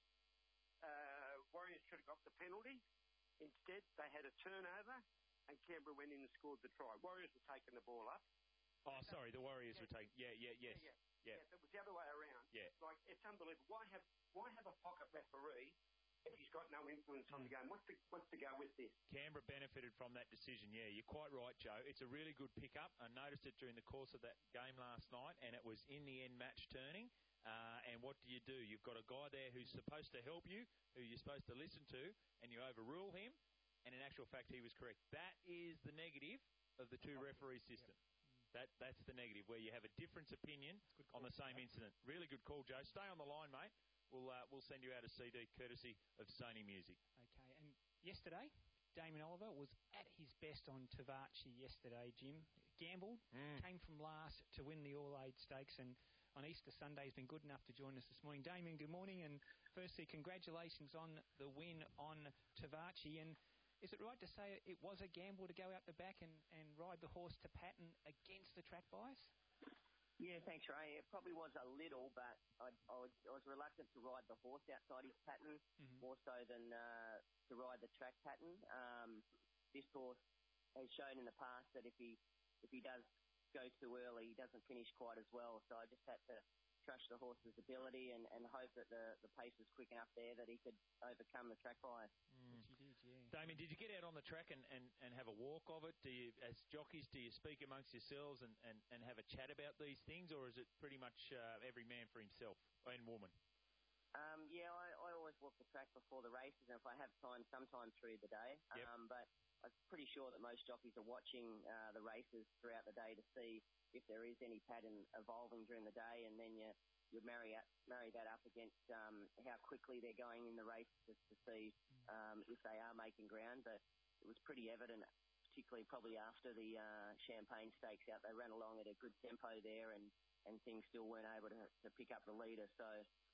Warriors should have got the penalty. Instead, they had a turnover, and Canberra went in and scored the try. Warriors were taking the ball up. Oh, sorry, the Warriors were taking. Yes. Yeah, it was the other way around. Yeah. Like, it's unbelievable. Why have a pocket referee if he's got no influence on the game? What's to go with this? Canberra benefited from that decision. Yeah, you're quite right, Joe. It's a really good pickup. I noticed it during the course of that game last night, and it was in the end match turning. And what do? You've got a guy there who's supposed to help you, who you're supposed to listen to, and you overrule him. And in actual fact, he was correct. That is the negative of the two-referee system. Yep. That's the negative, where you have a different opinion on the same incident. Really good call, Joe. Stay on the line, mate. We'll send you out a CD courtesy of Sony Music. Okay, and yesterday, Damien Oliver was at his best on Tavachi yesterday, Jim. Gambled, came from last to win the All-Age Stakes, and on Easter Sunday has been good enough to join us this morning. Damien, good morning, and firstly, congratulations on the win on Tavachi. And is it right to say it was a gamble to go out the back and ride the horse to pattern against the track bias? Yeah, thanks, Ray. It probably was a little, but I was reluctant to ride the horse outside his pattern, more so than to ride the track pattern. This horse has shown in the past that if he does go too early, he doesn't finish quite as well. So I just had to trust the horse's ability and hope that the pace was quick enough there that he could overcome the track bias. Which he did, yeah. Damien, did you get out on the track and have a walk of it? As jockeys, do you speak amongst yourselves and have a chat about these things, or is it pretty much every man for himself and woman? Yeah, I always walk the track before the races, and if I have time, sometime through the day. Yep. But I'm pretty sure that most jockeys are watching the races throughout the day to see if there is any pattern evolving during the day, and then you marry that up against how quickly they're going in the race to see if they are making ground. But it was pretty evident, particularly probably after the Champagne Stakes out, they ran along at a good tempo there, and things still weren't able to pick up the leader. So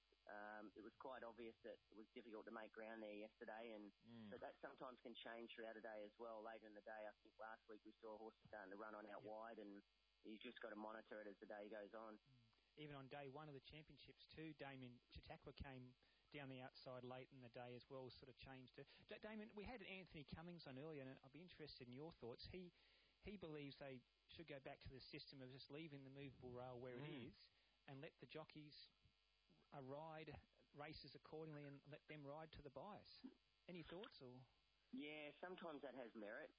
it was quite obvious that it was difficult to make ground there yesterday, and that sometimes can change throughout the day as well. Later in the day, I think last week we saw a horse starting to run on out wide, and you've just got to monitor it as the day goes on. Even on day one of the championships too, Damien, Chautauqua came down the outside late in the day as well, sort of changed it. Damien, we had Anthony Cummings on earlier, and I'd be interested in your thoughts. He believes they should go back to the system of just leaving the movable rail where it is and let the jockeys ride races accordingly and let them ride to the bias. Any thoughts? Or? Yeah, sometimes that has merit.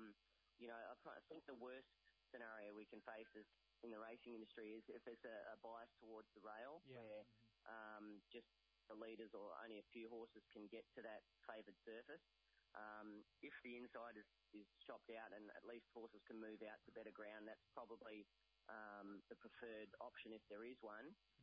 I think the worst scenario we can face is in the racing industry is if there's a bias towards the rail, where just the leaders or only a few horses can get to that favoured surface. If the inside is chopped out and at least horses can move out to better ground, that's probably the preferred option if there is one.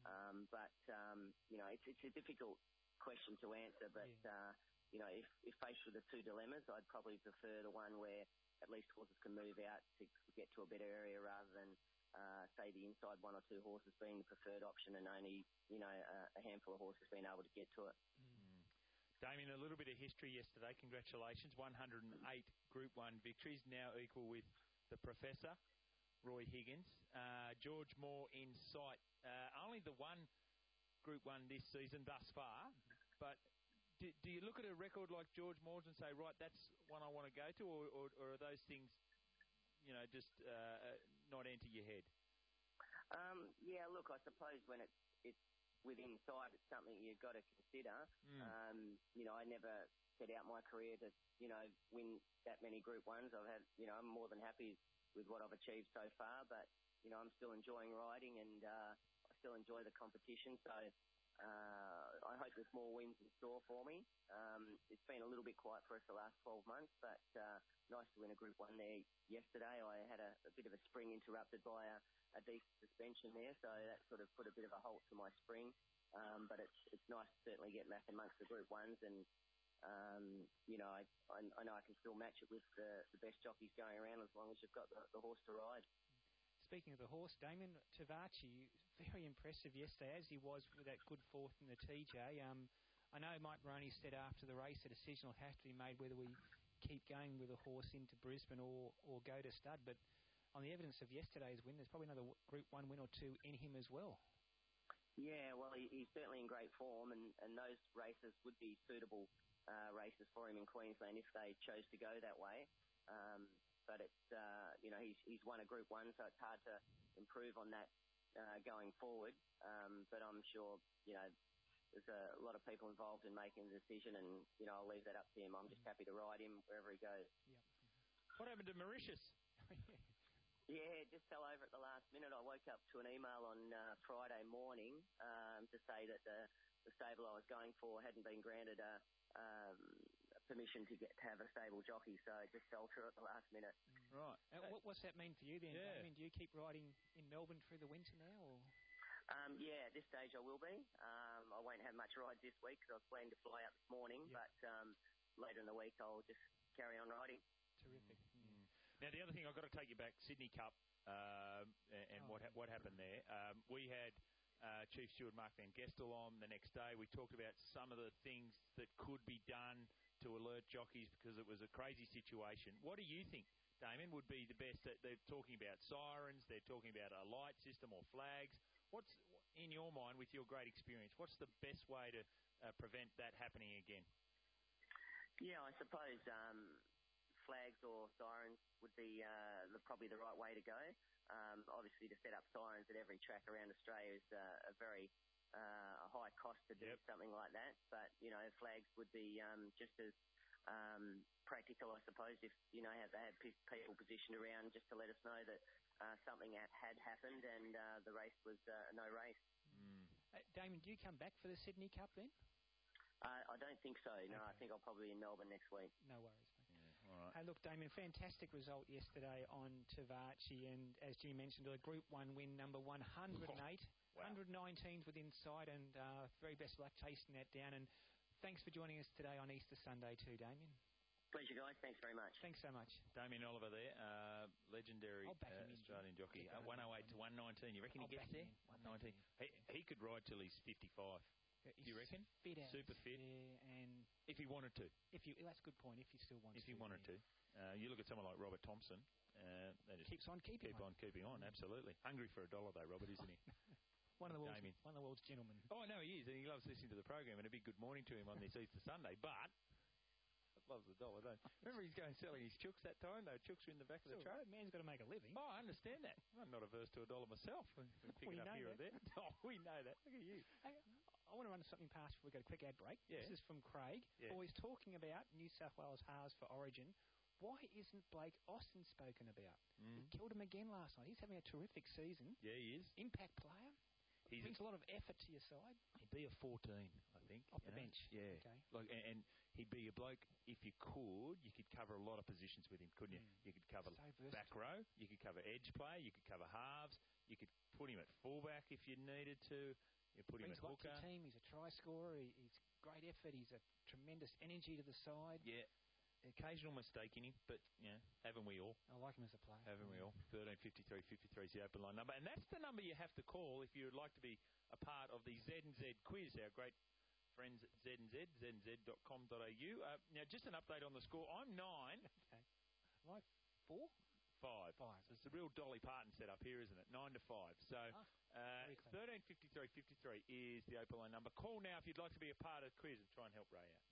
It's a difficult question to answer, but if faced with the two dilemmas, I'd probably prefer the one where at least horses can move out to get to a better area rather than say the inside one or two horses being the preferred option and only a handful of horses being able to get to it. Damien, a little bit of history yesterday. Congratulations. 108 Group 1 victories, now equal with the Professor, Roy Higgins. George Moore in sight. Only the one Group 1 this season thus far, but do you look at a record like George Moore's and say, right, that's one I want to go to, or are those things, just not enter your head? Look, I suppose when it's within sight, it's something you've got to consider. I never set out my career to, win that many Group 1s. I'm more than happy with what I've achieved so far, but, I'm still enjoying riding and I still enjoy the competition. So I hope there's more wins in store for me. It's been a little bit quiet for us the last 12 months, but nice to win a Group 1 there yesterday. I had a bit of a spring interrupted by a decent suspension there, so that sort of put a bit of a halt to my spring. But it's nice to certainly get back amongst the Group 1s, and I know I can still match it with the best jockeys going around as long as you've got the horse to ride. Speaking of the horse, Damien, Tavachi, very impressive yesterday, as he was with that good fourth in the TJ. I I know Mike Maroney said after the race a decision will have to be made whether we keep going with a horse into Brisbane or go to stud. But on the evidence of yesterday's win, there's probably another Group 1 win or two in him as well. Yeah, well, he's certainly in great form, and those races would be suitable races for him in Queensland if they chose to go that way. But it's, he's won a Group 1, so it's hard to improve on that going forward. But I'm sure, there's a lot of people involved in making the decision, and, I'll leave that up to him. I'm just happy to ride him wherever he goes. Yep. What happened to Mauritius? Yeah, just fell over at the last minute. I woke up to an email on Friday morning to say that the stable I was going for hadn't been granted permission to have a stable jockey, so it just fell through at the last minute. Right. What's that mean for you then, Yeah. Damien? Do you keep riding in Melbourne through the winter now? Or? Yeah, at this stage I will be. I won't have much rides this week because I was planning to fly out this morning, but later in the week I'll just carry on riding. Terrific. Now, the other thing, I've got to take you back, Sydney Cup and what happened there. We had Chief Steward Mark Van Gestel on the next day. We talked about some of the things that could be done to alert jockeys because it was a crazy situation. What do you think, Damien, would be the best? They're talking about sirens, they're talking about a light system or flags. What's, in your mind, with your great experience, what's the best way to prevent that happening again? Yeah, I suppose flags or sirens would be probably the right way to go. Obviously, to set up sirens at every track around Australia is a very high cost to do something like that. But, flags would be just as practical, I suppose, if, they had people positioned around just to let us know that something had happened and the race was no race. Damien, do you come back for the Sydney Cup then? I don't think so. No, I think I'll probably be in Melbourne next week. No worries, mate. Yeah, all right. Hey, look, Damien, fantastic result yesterday on Tavachi, and as Jim mentioned, a Group 1 win, number 108. Wow. 119s within sight, and very best luck chasing that down. And thanks for joining us today on Easter Sunday too, Damien. Pleasure, guys. Thanks very much. Thanks so much. Damien Oliver there, legendary Australian jockey. 108 to 119. You reckon he gets there? 119. He could ride till he's 55. Do you reckon? Fit out. Super fit. And if he wanted to. That's a good point. If he still wants to. If he wanted to. You look at someone like Robert Thompson. They just keeps on keeping on. Keeping on, absolutely. Hungry for $1 though, Robert, isn't he? One of the world's gentlemen. Oh, I know he is, and he loves listening to the program, and a big good morning to him on this Easter Sunday. But loves the dollar, don't you? Remember, he's going selling his chooks that time. Though chooks are in the back of the truck. Man's got to make a living. Oh, I understand that. I'm not averse to $1 myself. Picking up here or there. Oh, we know that. Look at you. Hey, I want to run something past before we go to quick ad break. Yeah. This is from Craig. Yeah. Always talking about New South Wales halves for Origin. Why isn't Blake Austin spoken about? He killed him again last night. He's having a terrific season. Yeah, he is. Impact player. He brings a lot of effort to your side. He'd be a 14, I think. Off the bench. Yeah. Okay. And he'd be a bloke, if you could cover a lot of positions with him, couldn't you? You could cover back row, you could cover edge play, you could cover halves, you could put him at fullback if you needed to, you put him at hooker. Brings lots of team, he's a try scorer, he's great effort, he's a tremendous energy to the side. Yeah. Occasional mistake in him, but, haven't we all? I like him as a player. Haven't we all? 1353 53 is the open line number. And that's the number you have to call if you would like to be a part of the Z&Z quiz, our great friends at Z&Z, znz.com.au. Now, just an update on the score. I'm 9. Okay. Right, 4? 5. So it's the real Dolly Parton setup here, isn't it? 9 to 5. So 1353 53 is the open line number. Call now if you'd like to be a part of the quiz and try and help Ray out.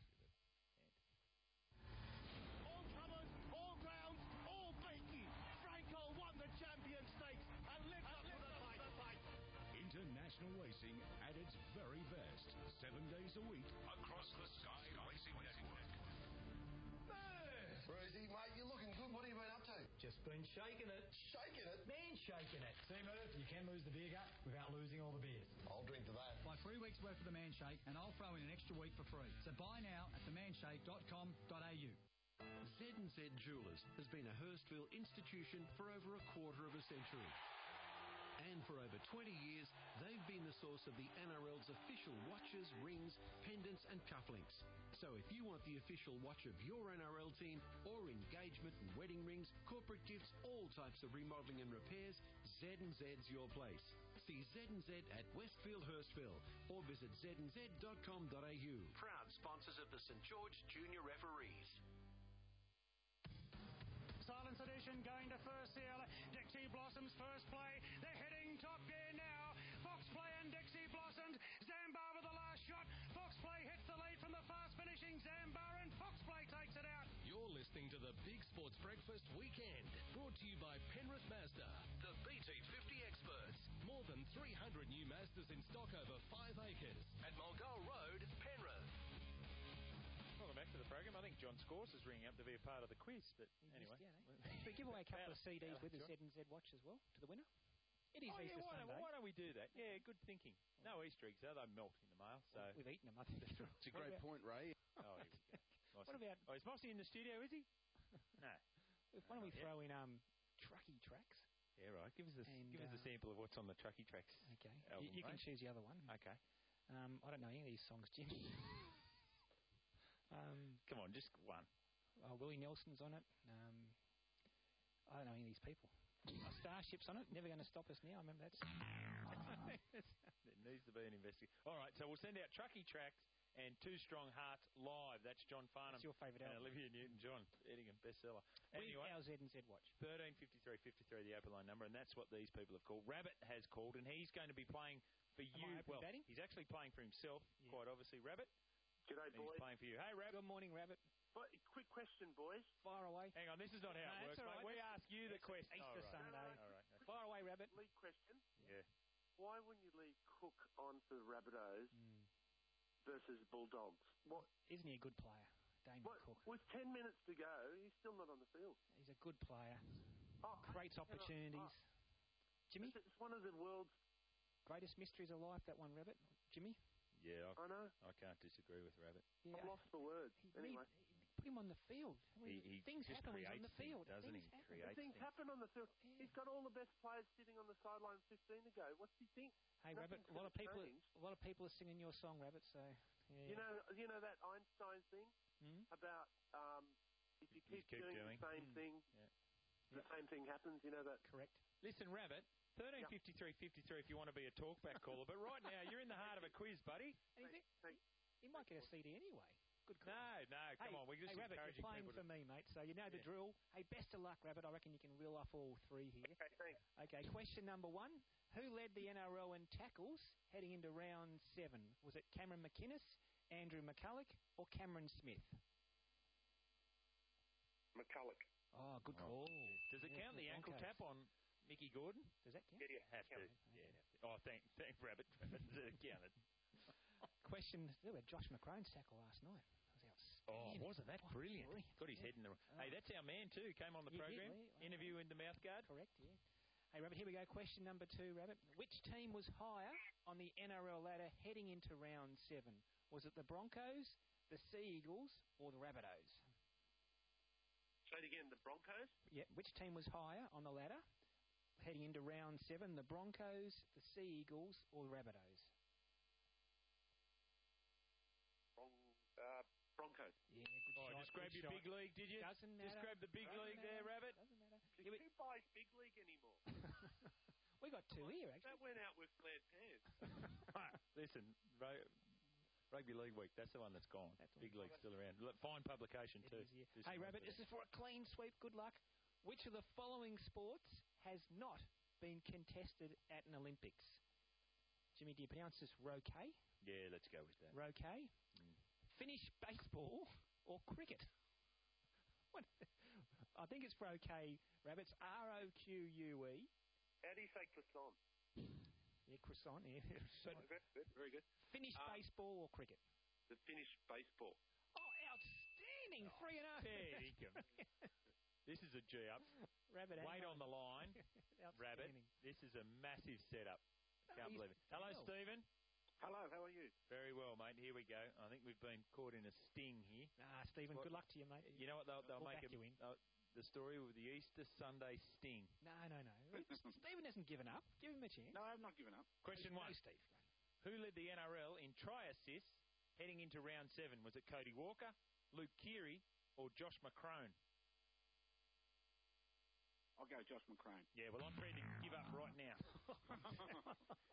International racing at its very best. 7 days a week across the Sky Racing Network. Rosie, mate, you're looking good. What have you been up to? Just been shaking it. Shaking it? Man shaking it. See, Merv, you can lose the beer gut without losing all the beers. I'll drink to that. Buy 3 weeks' worth of the Man Shake, and I'll throw in an extra week for free. So buy now at themanshake.com.au. Z&Z Jewellers has been a Hurstville institution for over a quarter of a century. And for over 20 years, they've been the source of the NRL's official watches, rings, pendants and cufflinks. So if you want the official watch of your NRL team or engagement and wedding rings, corporate gifts, all types of remodelling and repairs, Z&Z's your place. See Z&Z at Westfield Hurstville or visit znz.com.au. Proud sponsors of the St. George Junior Referees. Silence Edition going to first here. Dixie Blossoms first play. They're heading top gear now. Fox Play and Dixie Blossoms. Zambar with the last shot. Fox Play hits the lead from the fast finishing Zambar, and Fox Play takes it out. You're listening to the Big Sports Breakfast Weekend, brought to you by Penrith Mazda, the BT50 experts. More than 300 new Mazdas in stock over 5 acres at Mulgull Road, Penrith. Welcome back to the program. I think John Scores is ringing up to be a part of the quiz, but anyway. We give away a couple of CDs with the Z&Z watch as well to the winner. It is Easter Sunday. Why don't we do that? Yeah, good thinking. No Easter eggs, though. They melt in the mail. So we've eaten them, I think. It's a great point, Ray. Oh, here we go. What about... Oh, is Mossy in the studio, is he? No. Why don't we throw in Truckee Tracks? Yeah, right. Give us a sample of what's on the Truckee Tracks. Okay. Album, you can choose the other one. Okay. I don't know any of these songs, Jim. Come on, just one. Willie Nelson's on it. I don't know any of these people. Starship's on it. Never going to stop us now. I remember that's... There needs to be an investigation. All right, so we'll send out Truckee Tracks and Two Strong Hearts live. That's John Farnham. That's your favourite album. And Olivia Newton-John, Eddingham bestseller. Anyway, our Z&Z watch. 1353 the open line number, and that's what these people have called. Rabbit has called, and he's going to be playing for you. Well, batting? He's actually playing for himself, quite obviously. Rabbit. G'day, boys. He's playing for you. Hey, Rabbit. Good morning, Rabbit. But, quick question, boys. Fire away. Hang on, this is not how it works, mate. We ask you the question. Easter Sunday. All right. Okay. Fire away, Rabbit. League question. Yeah. Why wouldn't you leave Cook on for the Rabbitohs versus Bulldogs? What? Isn't he a good player, Damien Cook? With 10 minutes to go, he's still not on the field. He's a good player. Creates opportunities. Jimmy? It's one of the world's greatest mysteries of life, that one, Rabbit. Jimmy? Yeah, I know. I can't disagree with Rabbit. Yeah. I've lost the words. Anyway. Put him on the field. Things just happen when he's on the things, field. Doesn't he? Things happen on the field. Yeah. He's got all the best players sitting on the sideline 15 ago. What's he think? Hey, Rabbit, a lot of people are singing your song, Rabbit, so... Yeah. You know that Einstein thing about if you keep doing the same thing, the same thing happens, you know that? Correct. Listen, Rabbit, 1353 if you want to be a talkback caller, but right now you're in the heart of a quiz, buddy. He might get a CD anyway. Good call. No, come on. We're just Rabbit, you're playing for me, mate, so you know the drill. Hey, best of luck, Rabbit. I reckon you can reel off all three here. Okay, thanks. Okay, question number 1. Who led the NRL in tackles heading into round 7? Was it Cameron McInnes, Andrew McCulloch, or Cameron Smith? McCulloch. Oh, good call. Does it count the ankle tap on Mickey Gordon? Does that count? Yeah, have to. Yeah. Oh, thank Rabbit. It counted. Question, we had Josh McCrone's tackle last night. Oh, wasn't that brilliant? Got his head in the... Hey, that's our man too. Came on the program. Interview in the mouthguard. Correct, yeah. Hey, Rabbit, here we go. Question number 2, Rabbit. Which team was higher on the NRL ladder heading into round 7? Was it the Broncos, the Sea Eagles, or the Rabbitohs? Say it again, the Broncos? Yeah, which team was higher on the ladder heading into round 7? The Broncos, the Sea Eagles, or the Rabbitohs? Broncos. Yeah, good shot. Just grab your big league, did you? Doesn't matter. Just grab the big league there, Rabbit. Who buys big league anymore? We got 2 here, actually. That went out with flared pants. Listen, Rugby League Week, that's the one that's gone. Big League's still around. Fine publication too. Hey, Rabbit, this is for a clean sweep. Good luck. Which of the following sports has not been contested at an Olympics? Jimmy, do you pronounce this roquet? Yeah, let's go with that. Roquet? Finnish baseball or cricket? What? I think it's roquet, Rabbits. R-O-Q-U-E. How do you say croissant? Yeah, croissant, yeah. Very good. Finnish baseball or cricket? The Finnish baseball. Oh, outstanding. 3-0. There he comes. This is a G-up. Rabbit, wait on the line. Rabbit, this is a massive setup. Can't believe it. Hello, Stephen. Hello, how are you? Very well, mate. Here we go. I think we've been caught in a sting here. Stephen, good luck to you, mate. You know what? They'll make you in. The story of the Easter Sunday sting. No. Stephen hasn't given up. Give him a chance. No, I've not given up. Question 1. Steve. Who led the NRL in try assists heading into round 7? Was it Cody Walker, Luke Keary, or Josh McCrone? I'll go Josh McCrone. Yeah, well, I'm ready to give up right now.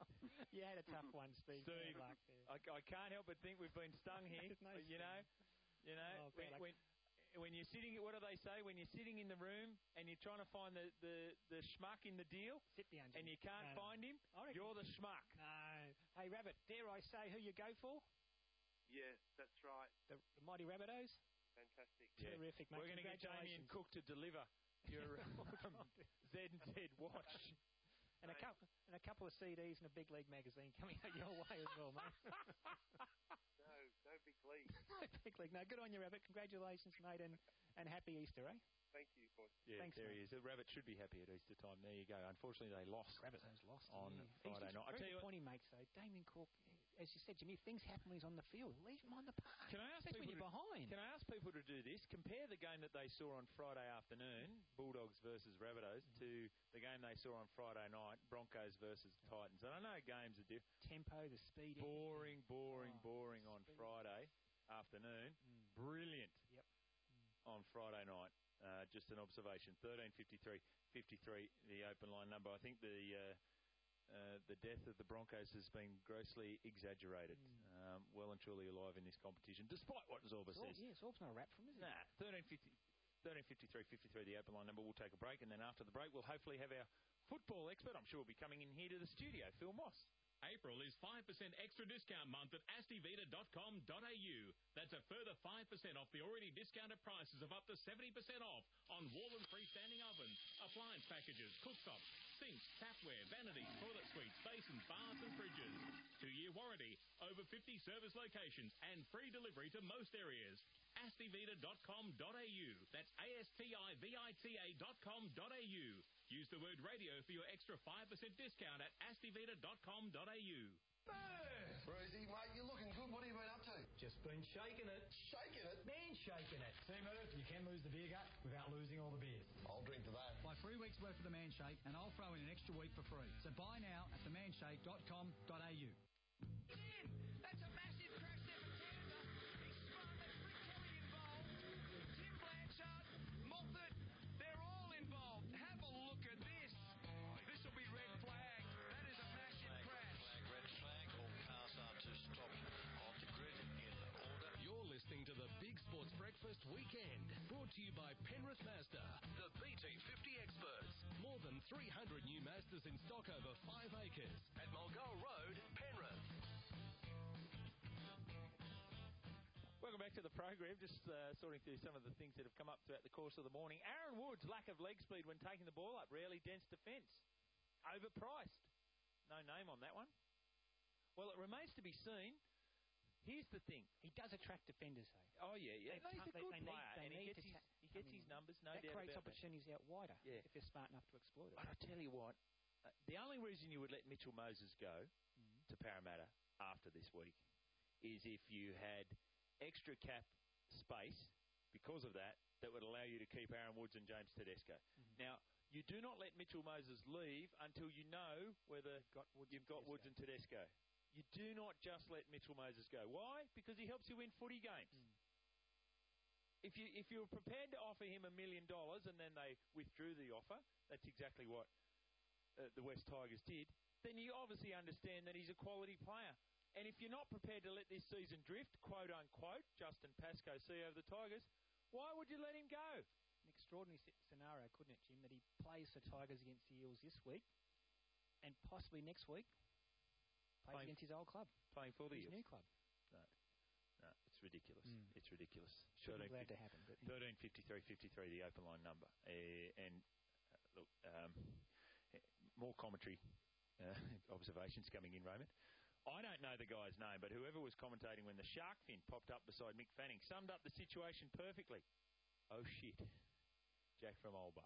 had a tough one, Steve. Steve, Luck, I can't help but think we've been stung here. You know, Oh, when you're sitting, what do they say? When you're sitting in the room and you're trying to find the schmuck in the deal, sit down, and you can't find him, you're the schmuck. No. Hey, Rabbit, dare I say who you go for? Yes, that's right. The Mighty Rabbitohs? Fantastic. Yeah. Terrific, mate. We're going to get Jamie and Cook to deliver your Z&Z watch. And a couple of CDs and a Big League magazine coming out your way as well, mate. No Big League. Big League. No, good on you, Rabbit. Congratulations, mate, and happy Easter, eh? Thank you, boys. Yeah, Thanks, there mate. he is. The Rabbit should be happy at Easter time. There you go. Unfortunately, they lost. Rabbitohs lost on Friday night. I tell you what, point he makes though, Damien Cook, as you said, Jimmy, things happen when he's on the field. Leave him on the park. Can I ask Especially people when you're behind? Can I ask people to do this? Compare the game that they saw on Friday afternoon, Bulldogs versus Rabbitohs, to the game they saw on Friday night, Broncos versus Titans. And I know games are different. Tempo, the speed. Boring on Friday afternoon. Brilliant. Yep. On Friday night. Just an observation. 13:53, the open line number. I think the death of the Broncos has been grossly exaggerated. Well and truly alive in this competition, despite what Zorba says. Yeah, Zorb's not a rap from, is it? Nah, 13:53, the open line number. We'll take a break, and then after the break, we'll hopefully have our football expert. I'm sure will be coming in here to the studio, Phil Moss. April is 5% extra discount month at astivita.com.au. That's a further 5% off the already discounted prices of up to 70% off on wall and freestanding ovens, appliance packages, cooktops, sinks, tapware, vanities, toilet suites, basins, baths and fridges. 2-year warranty, over 50 service locations and free delivery to most areas. astivita.com.au. That's astivita.com.au. Use the word radio for your extra 5% discount at astivita.com.au. Brucey, mate, you're looking good. What have you been up to? Just been shaking it. Shaking it? Man shaking it. See, Murph, you can lose the beer gut without losing all the beers. I'll drink to that. Buy 3 weeks' worth of the Man Shake, and I'll throw in an extra week for free. So buy now at themanshake.com.au. That's a massive crash there for Canada. He's spun. That's Rick Kelly involved. Tim Blanchard, Moffat, they're all involved. Have a look at this. This will be red flag. That is a massive crash. Red flag. All cars are to stop on the grid in order. You're listening to the Big Sports Breakfast Weekend, brought to you by Penrith Mazda, the BT50 experts. More than 300 new Mazdas in stock over 5 acres at Mulgoa Road, Penrith. Welcome back to the program. Just sorting through some of the things that have come up throughout the course of the morning. Aaron Woods' lack of leg speed when taking the ball up. Rarely dense defence. Overpriced. No name on that one. Well, it remains to be seen. Here's the thing. He does attract defenders, though. Oh, yeah. No, he's a good player. And he gets his numbers, no doubt about that. That creates opportunities out wider if they're smart enough to exploit it. But I tell you what, the only reason you would let Mitchell Moses go to Parramatta after this week is if you had extra cap space because of that would allow you to keep Aaron Woods and James Tedesco. Now, you do not let Mitchell Moses leave until you know whether you've got Woods and Tedesco. You do not just let Mitchell Moses go. Why? Because he helps you win footy games. If you were prepared to offer him $1 million and then they withdrew the offer, that's exactly what the West Tigers did, then you obviously understand that he's a quality player. And if you're not prepared to let this season drift, quote unquote, Justin Pascoe, CEO of the Tigers, why would you let him go? An extraordinary scenario, couldn't it, Jim, that he plays the Tigers against the Eels this week and possibly next week plays against his old club. Playing for the his Eels. new club. No, it's ridiculous. It's ridiculous. Shouldn't be glad to happen. But 13:53, the open line number. Look, more commentary observations coming in, Raymond. I don't know the guy's name, but whoever was commentating when the shark fin popped up beside Mick Fanning summed up the situation perfectly. Oh, shit. Jack from Olbar.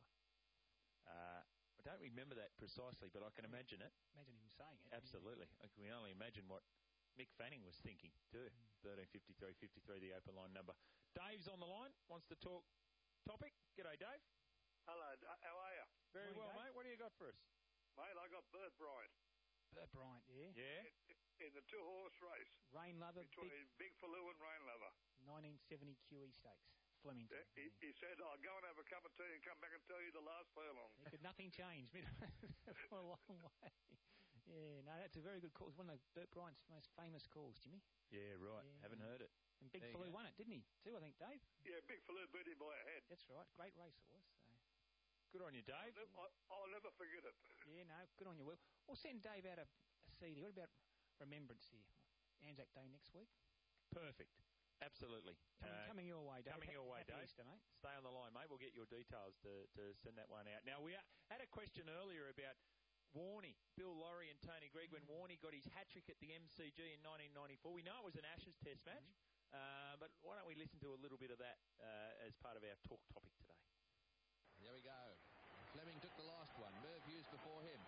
I don't remember that precisely, but I can imagine it. Imagine him saying it. Absolutely. I can only imagine what Mick Fanning was thinking, too. 13:53, the open line number. Dave's on the line, wants to talk topic. G'day, Dave. Hello, how are you? Very well, Dave. mate. What do you got for us? Mate, I got Bert Bryant. Bert Bryant, yeah. Yeah? In the 2-horse race. Rain Lover. Between Big Faloo and Rain Lover. 1970 QE Stakes. Flemington. He said, I'll go and have a cup of tea and come back and tell you the last furlong. Nothing changed for a long way. Yeah, no, that's a very good call. It's one of Bert Bryant's most famous calls, Jimmy. Yeah, right. Yeah. Haven't heard it. And Big Faloo won it, didn't he? Too, I think, Dave. Yeah, Big Faloo beat him by a head. That's right. Great race it was. So. Good on you, Dave. I'll never forget it. Yeah, no, good on you. We'll send Dave out a CD. What about Remembrance here? Anzac Day next week. Perfect. Absolutely. Coming your way, Dave. Coming your way, Happy Dave. Easter, mate. Stay on the line, mate. We'll get your details to send that one out. Now, we had a question earlier about Warney, Bill Laurie and Tony Greig, when Warney got his hat-trick at the MCG in 1994. We know it was an Ashes test match, but why don't we listen to a little bit of that as part of our talk topic today? There we go. Fleming took the last one. Merv Hughes before him.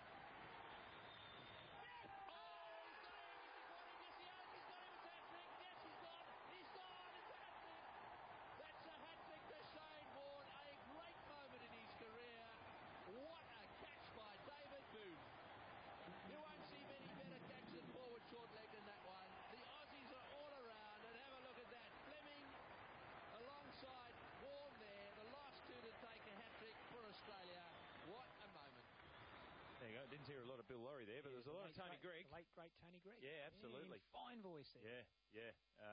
Didn't hear a lot of Bill Laurie there, but there's a lot of Tony Greig. The late, great Tony Greig. Yeah, absolutely. Yeah, fine voice there. Yeah.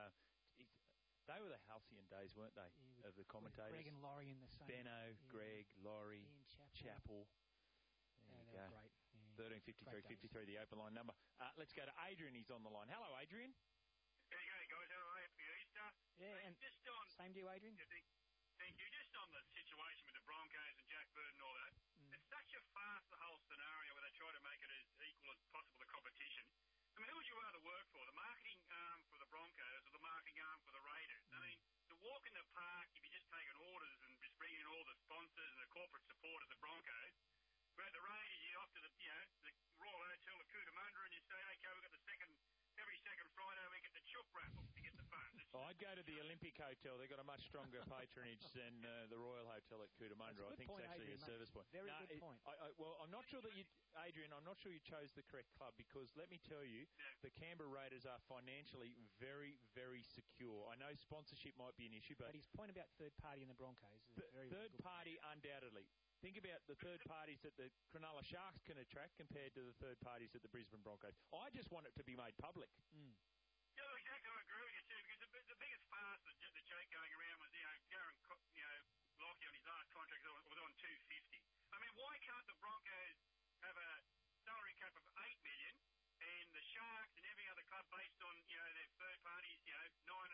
They were the halcyon days, weren't they, of the commentators? Greg and Laurie in the same. Benno, Greg, Laurie, Chappell. There you go. Great. 1353 the open line number. Let's go to Adrian. He's on the line. Hello, Adrian. How you going, guys? How are you? Happy Easter. Yeah, and just on, same to you, Adrian. Thank you. Just on the situation with the Broncos and Jack Bird and all that, it's such a farce, the whole scenario where they try to make it as equal as possible, the competition. I mean, who would you rather work for, the marketing arm for the Broncos or the marketing arm for the Raiders? I mean, to walk in the park, if you're just taking orders and just bringing in all the sponsors and the corporate support of the Broncos, but at the Raiders, you're off to the Royal Hotel at Cootamundra and you say, okay, we've got every second Friday we get the chook raffle to get the funds. I'd go to the Olympic Hotel. They've got a much stronger patronage than the Royal Hotel at Cootamundra. I think it's actually Adrian, a service point. Very good point. Well, I'm not sure that Adrian, I'm not sure you chose the correct club because let me tell you, the Canberra Raiders are financially very, very secure. I know sponsorship might be an issue, but his point about third party in the Broncos is very third good party point. undoubtedly. Think about the third parties that the Cronulla Sharks can attract compared to the third parties at the Brisbane Broncos. I just want it to be made public. Yeah, exactly. I agree with you too because the biggest farce, the joke going around was Darren Lockyer on his last contract was on $250. I mean, why can't the Broncos have a salary cap of $8 million and the Sharks and every other club based on their third parties, 9.5, 9,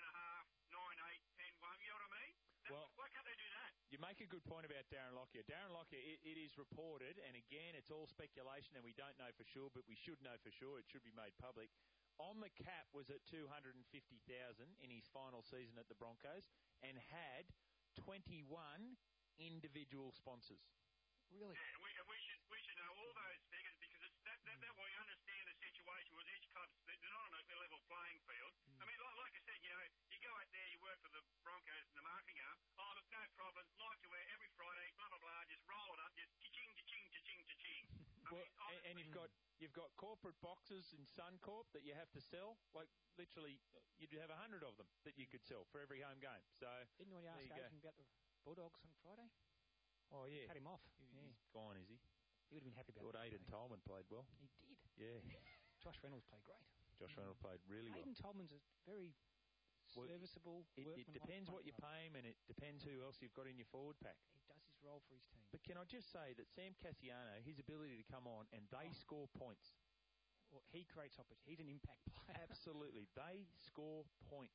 8, 10, 1. You know what I mean? Why can't they do that? You make a good point about Darren Lockyer. Darren Lockyer, it is reported, and again, it's all speculation, and we don't know for sure, but we should know for sure. It should be made public. On the cap was at $250,000 in his final season at the Broncos, and had 21 individual sponsors. Really? Yeah, we should know all those figures because it's that way you understand the situation with each club. They're not on a level playing field. I mean, like I said, you go out there, you work for the Broncos and the marketing arm. Oh, look, no problem. Like to wear every Friday, blah blah blah. Just roll it up, just cha-ching, cha-ching, cha-ching, cha-ching. And you've got corporate boxes in Suncorp that you have to sell. Like literally, you'd have 100 of them that you could sell for every home game. So didn't you ask Adrian about the Bulldogs on Friday? Oh yeah, cut him off. He's gone, is he? He would have been happy about that. Aidan Tolman played well. He did. Yeah. Josh Reynolds played great. Josh Reynolds played really well. Aidan Tolman's a very serviceable. It depends what you pay him, and it depends who else you've got in your forward pack. He does his role for his team. But can I just say that Sam Cassiano, his ability to come on and they score points. Well, he creates opportunity. He's an impact player. Absolutely. They score points.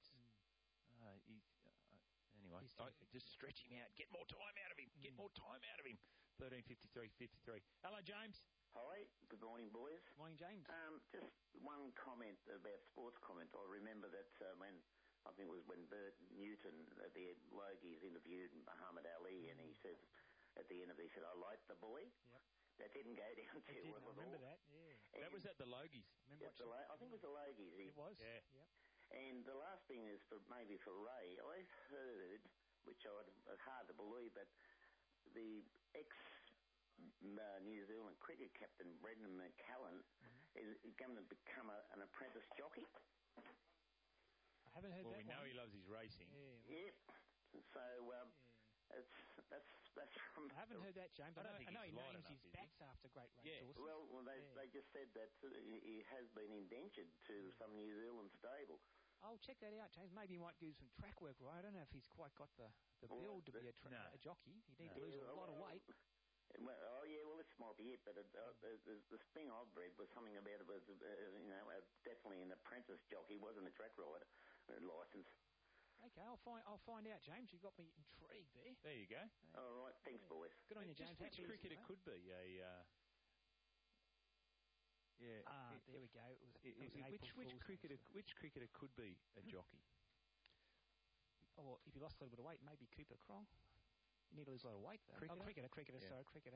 Anyway, just stretch him out. Get more time out of him. Get more time out of him. 13:53:53. Hello, James. Hi. Good morning, boys. Morning, James. Just one comment about sports comment. I remember that when I think it was when Bert Newton at the Logies interviewed Muhammad Ali, and he says at the end of it, he said, "I like the boy." Yep. That didn't go down too well at all. I remember that. Yeah. That was at the Logies. I think it was the Logies. It was. Yeah. Yep. And the last thing is maybe for Ray. I've heard, which it's hard to believe, but the ex-New Zealand cricket captain Brendan McCallum is going to become an apprentice jockey. I haven't heard that. Well, we know he loves his racing. Yeah. So that's from. I haven't heard that, James. I know he names his bats after great racehorses. Well, they just said that he has been indentured to some New Zealand stable. I'll check that out, James. Maybe he might do some track work, right? I don't know if he's quite got the build to be a jockey. He'd need to lose a lot of weight. Well, this might be it, but the thing I've read was something about it was, definitely an apprentice jockey, wasn't a track rider licence. Okay, I'll find out, James. You got me intrigued there. There you go. All right, thanks, boys. Good on you, James. Which cricketer could be a? There we go. Which cricketer could be a jockey? Oh, well, if you lost a little bit of weight, maybe Cooper Cronk. You need to lose a lot of weight, though. Cricketer? Cricketer.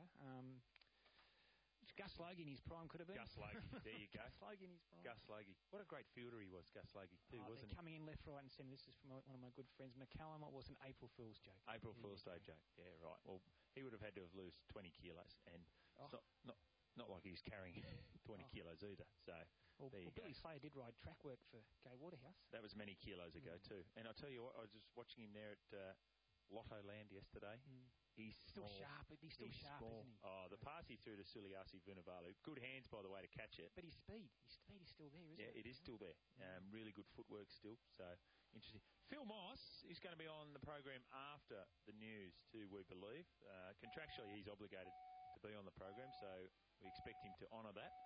Gus Logie in his prime could have been. Gus Logie, there you go. Gus Logie in his prime. Gus Logie. What a great fielder he was, Gus Logie, too, wasn't he? Coming in left, right and centre. This is from one of my good friends, McCallum. It was an April Fool's joke. April Fool's Day joke, yeah, right. Well, he would have had to have lost 20 kilos, and it's not like he's carrying 20 kilos either. So, there you go. Billy Slater did ride track work for Gay Waterhouse. That was many kilos ago, too. And I'll tell you what, I was just watching him there at Lotto Land yesterday. He's still sharp. He's still sharp, small. isn't he? Oh, the pass he threw to Suliasi Vunivalu. Good hands, by the way, to catch it. But his speed is still there, isn't it? Yeah, it is still there. Really good footwork still. So, interesting. Phil Moss is going to be on the program after the news, too, we believe. Contractually, he's obligated to be on the program, so we expect him to honour that.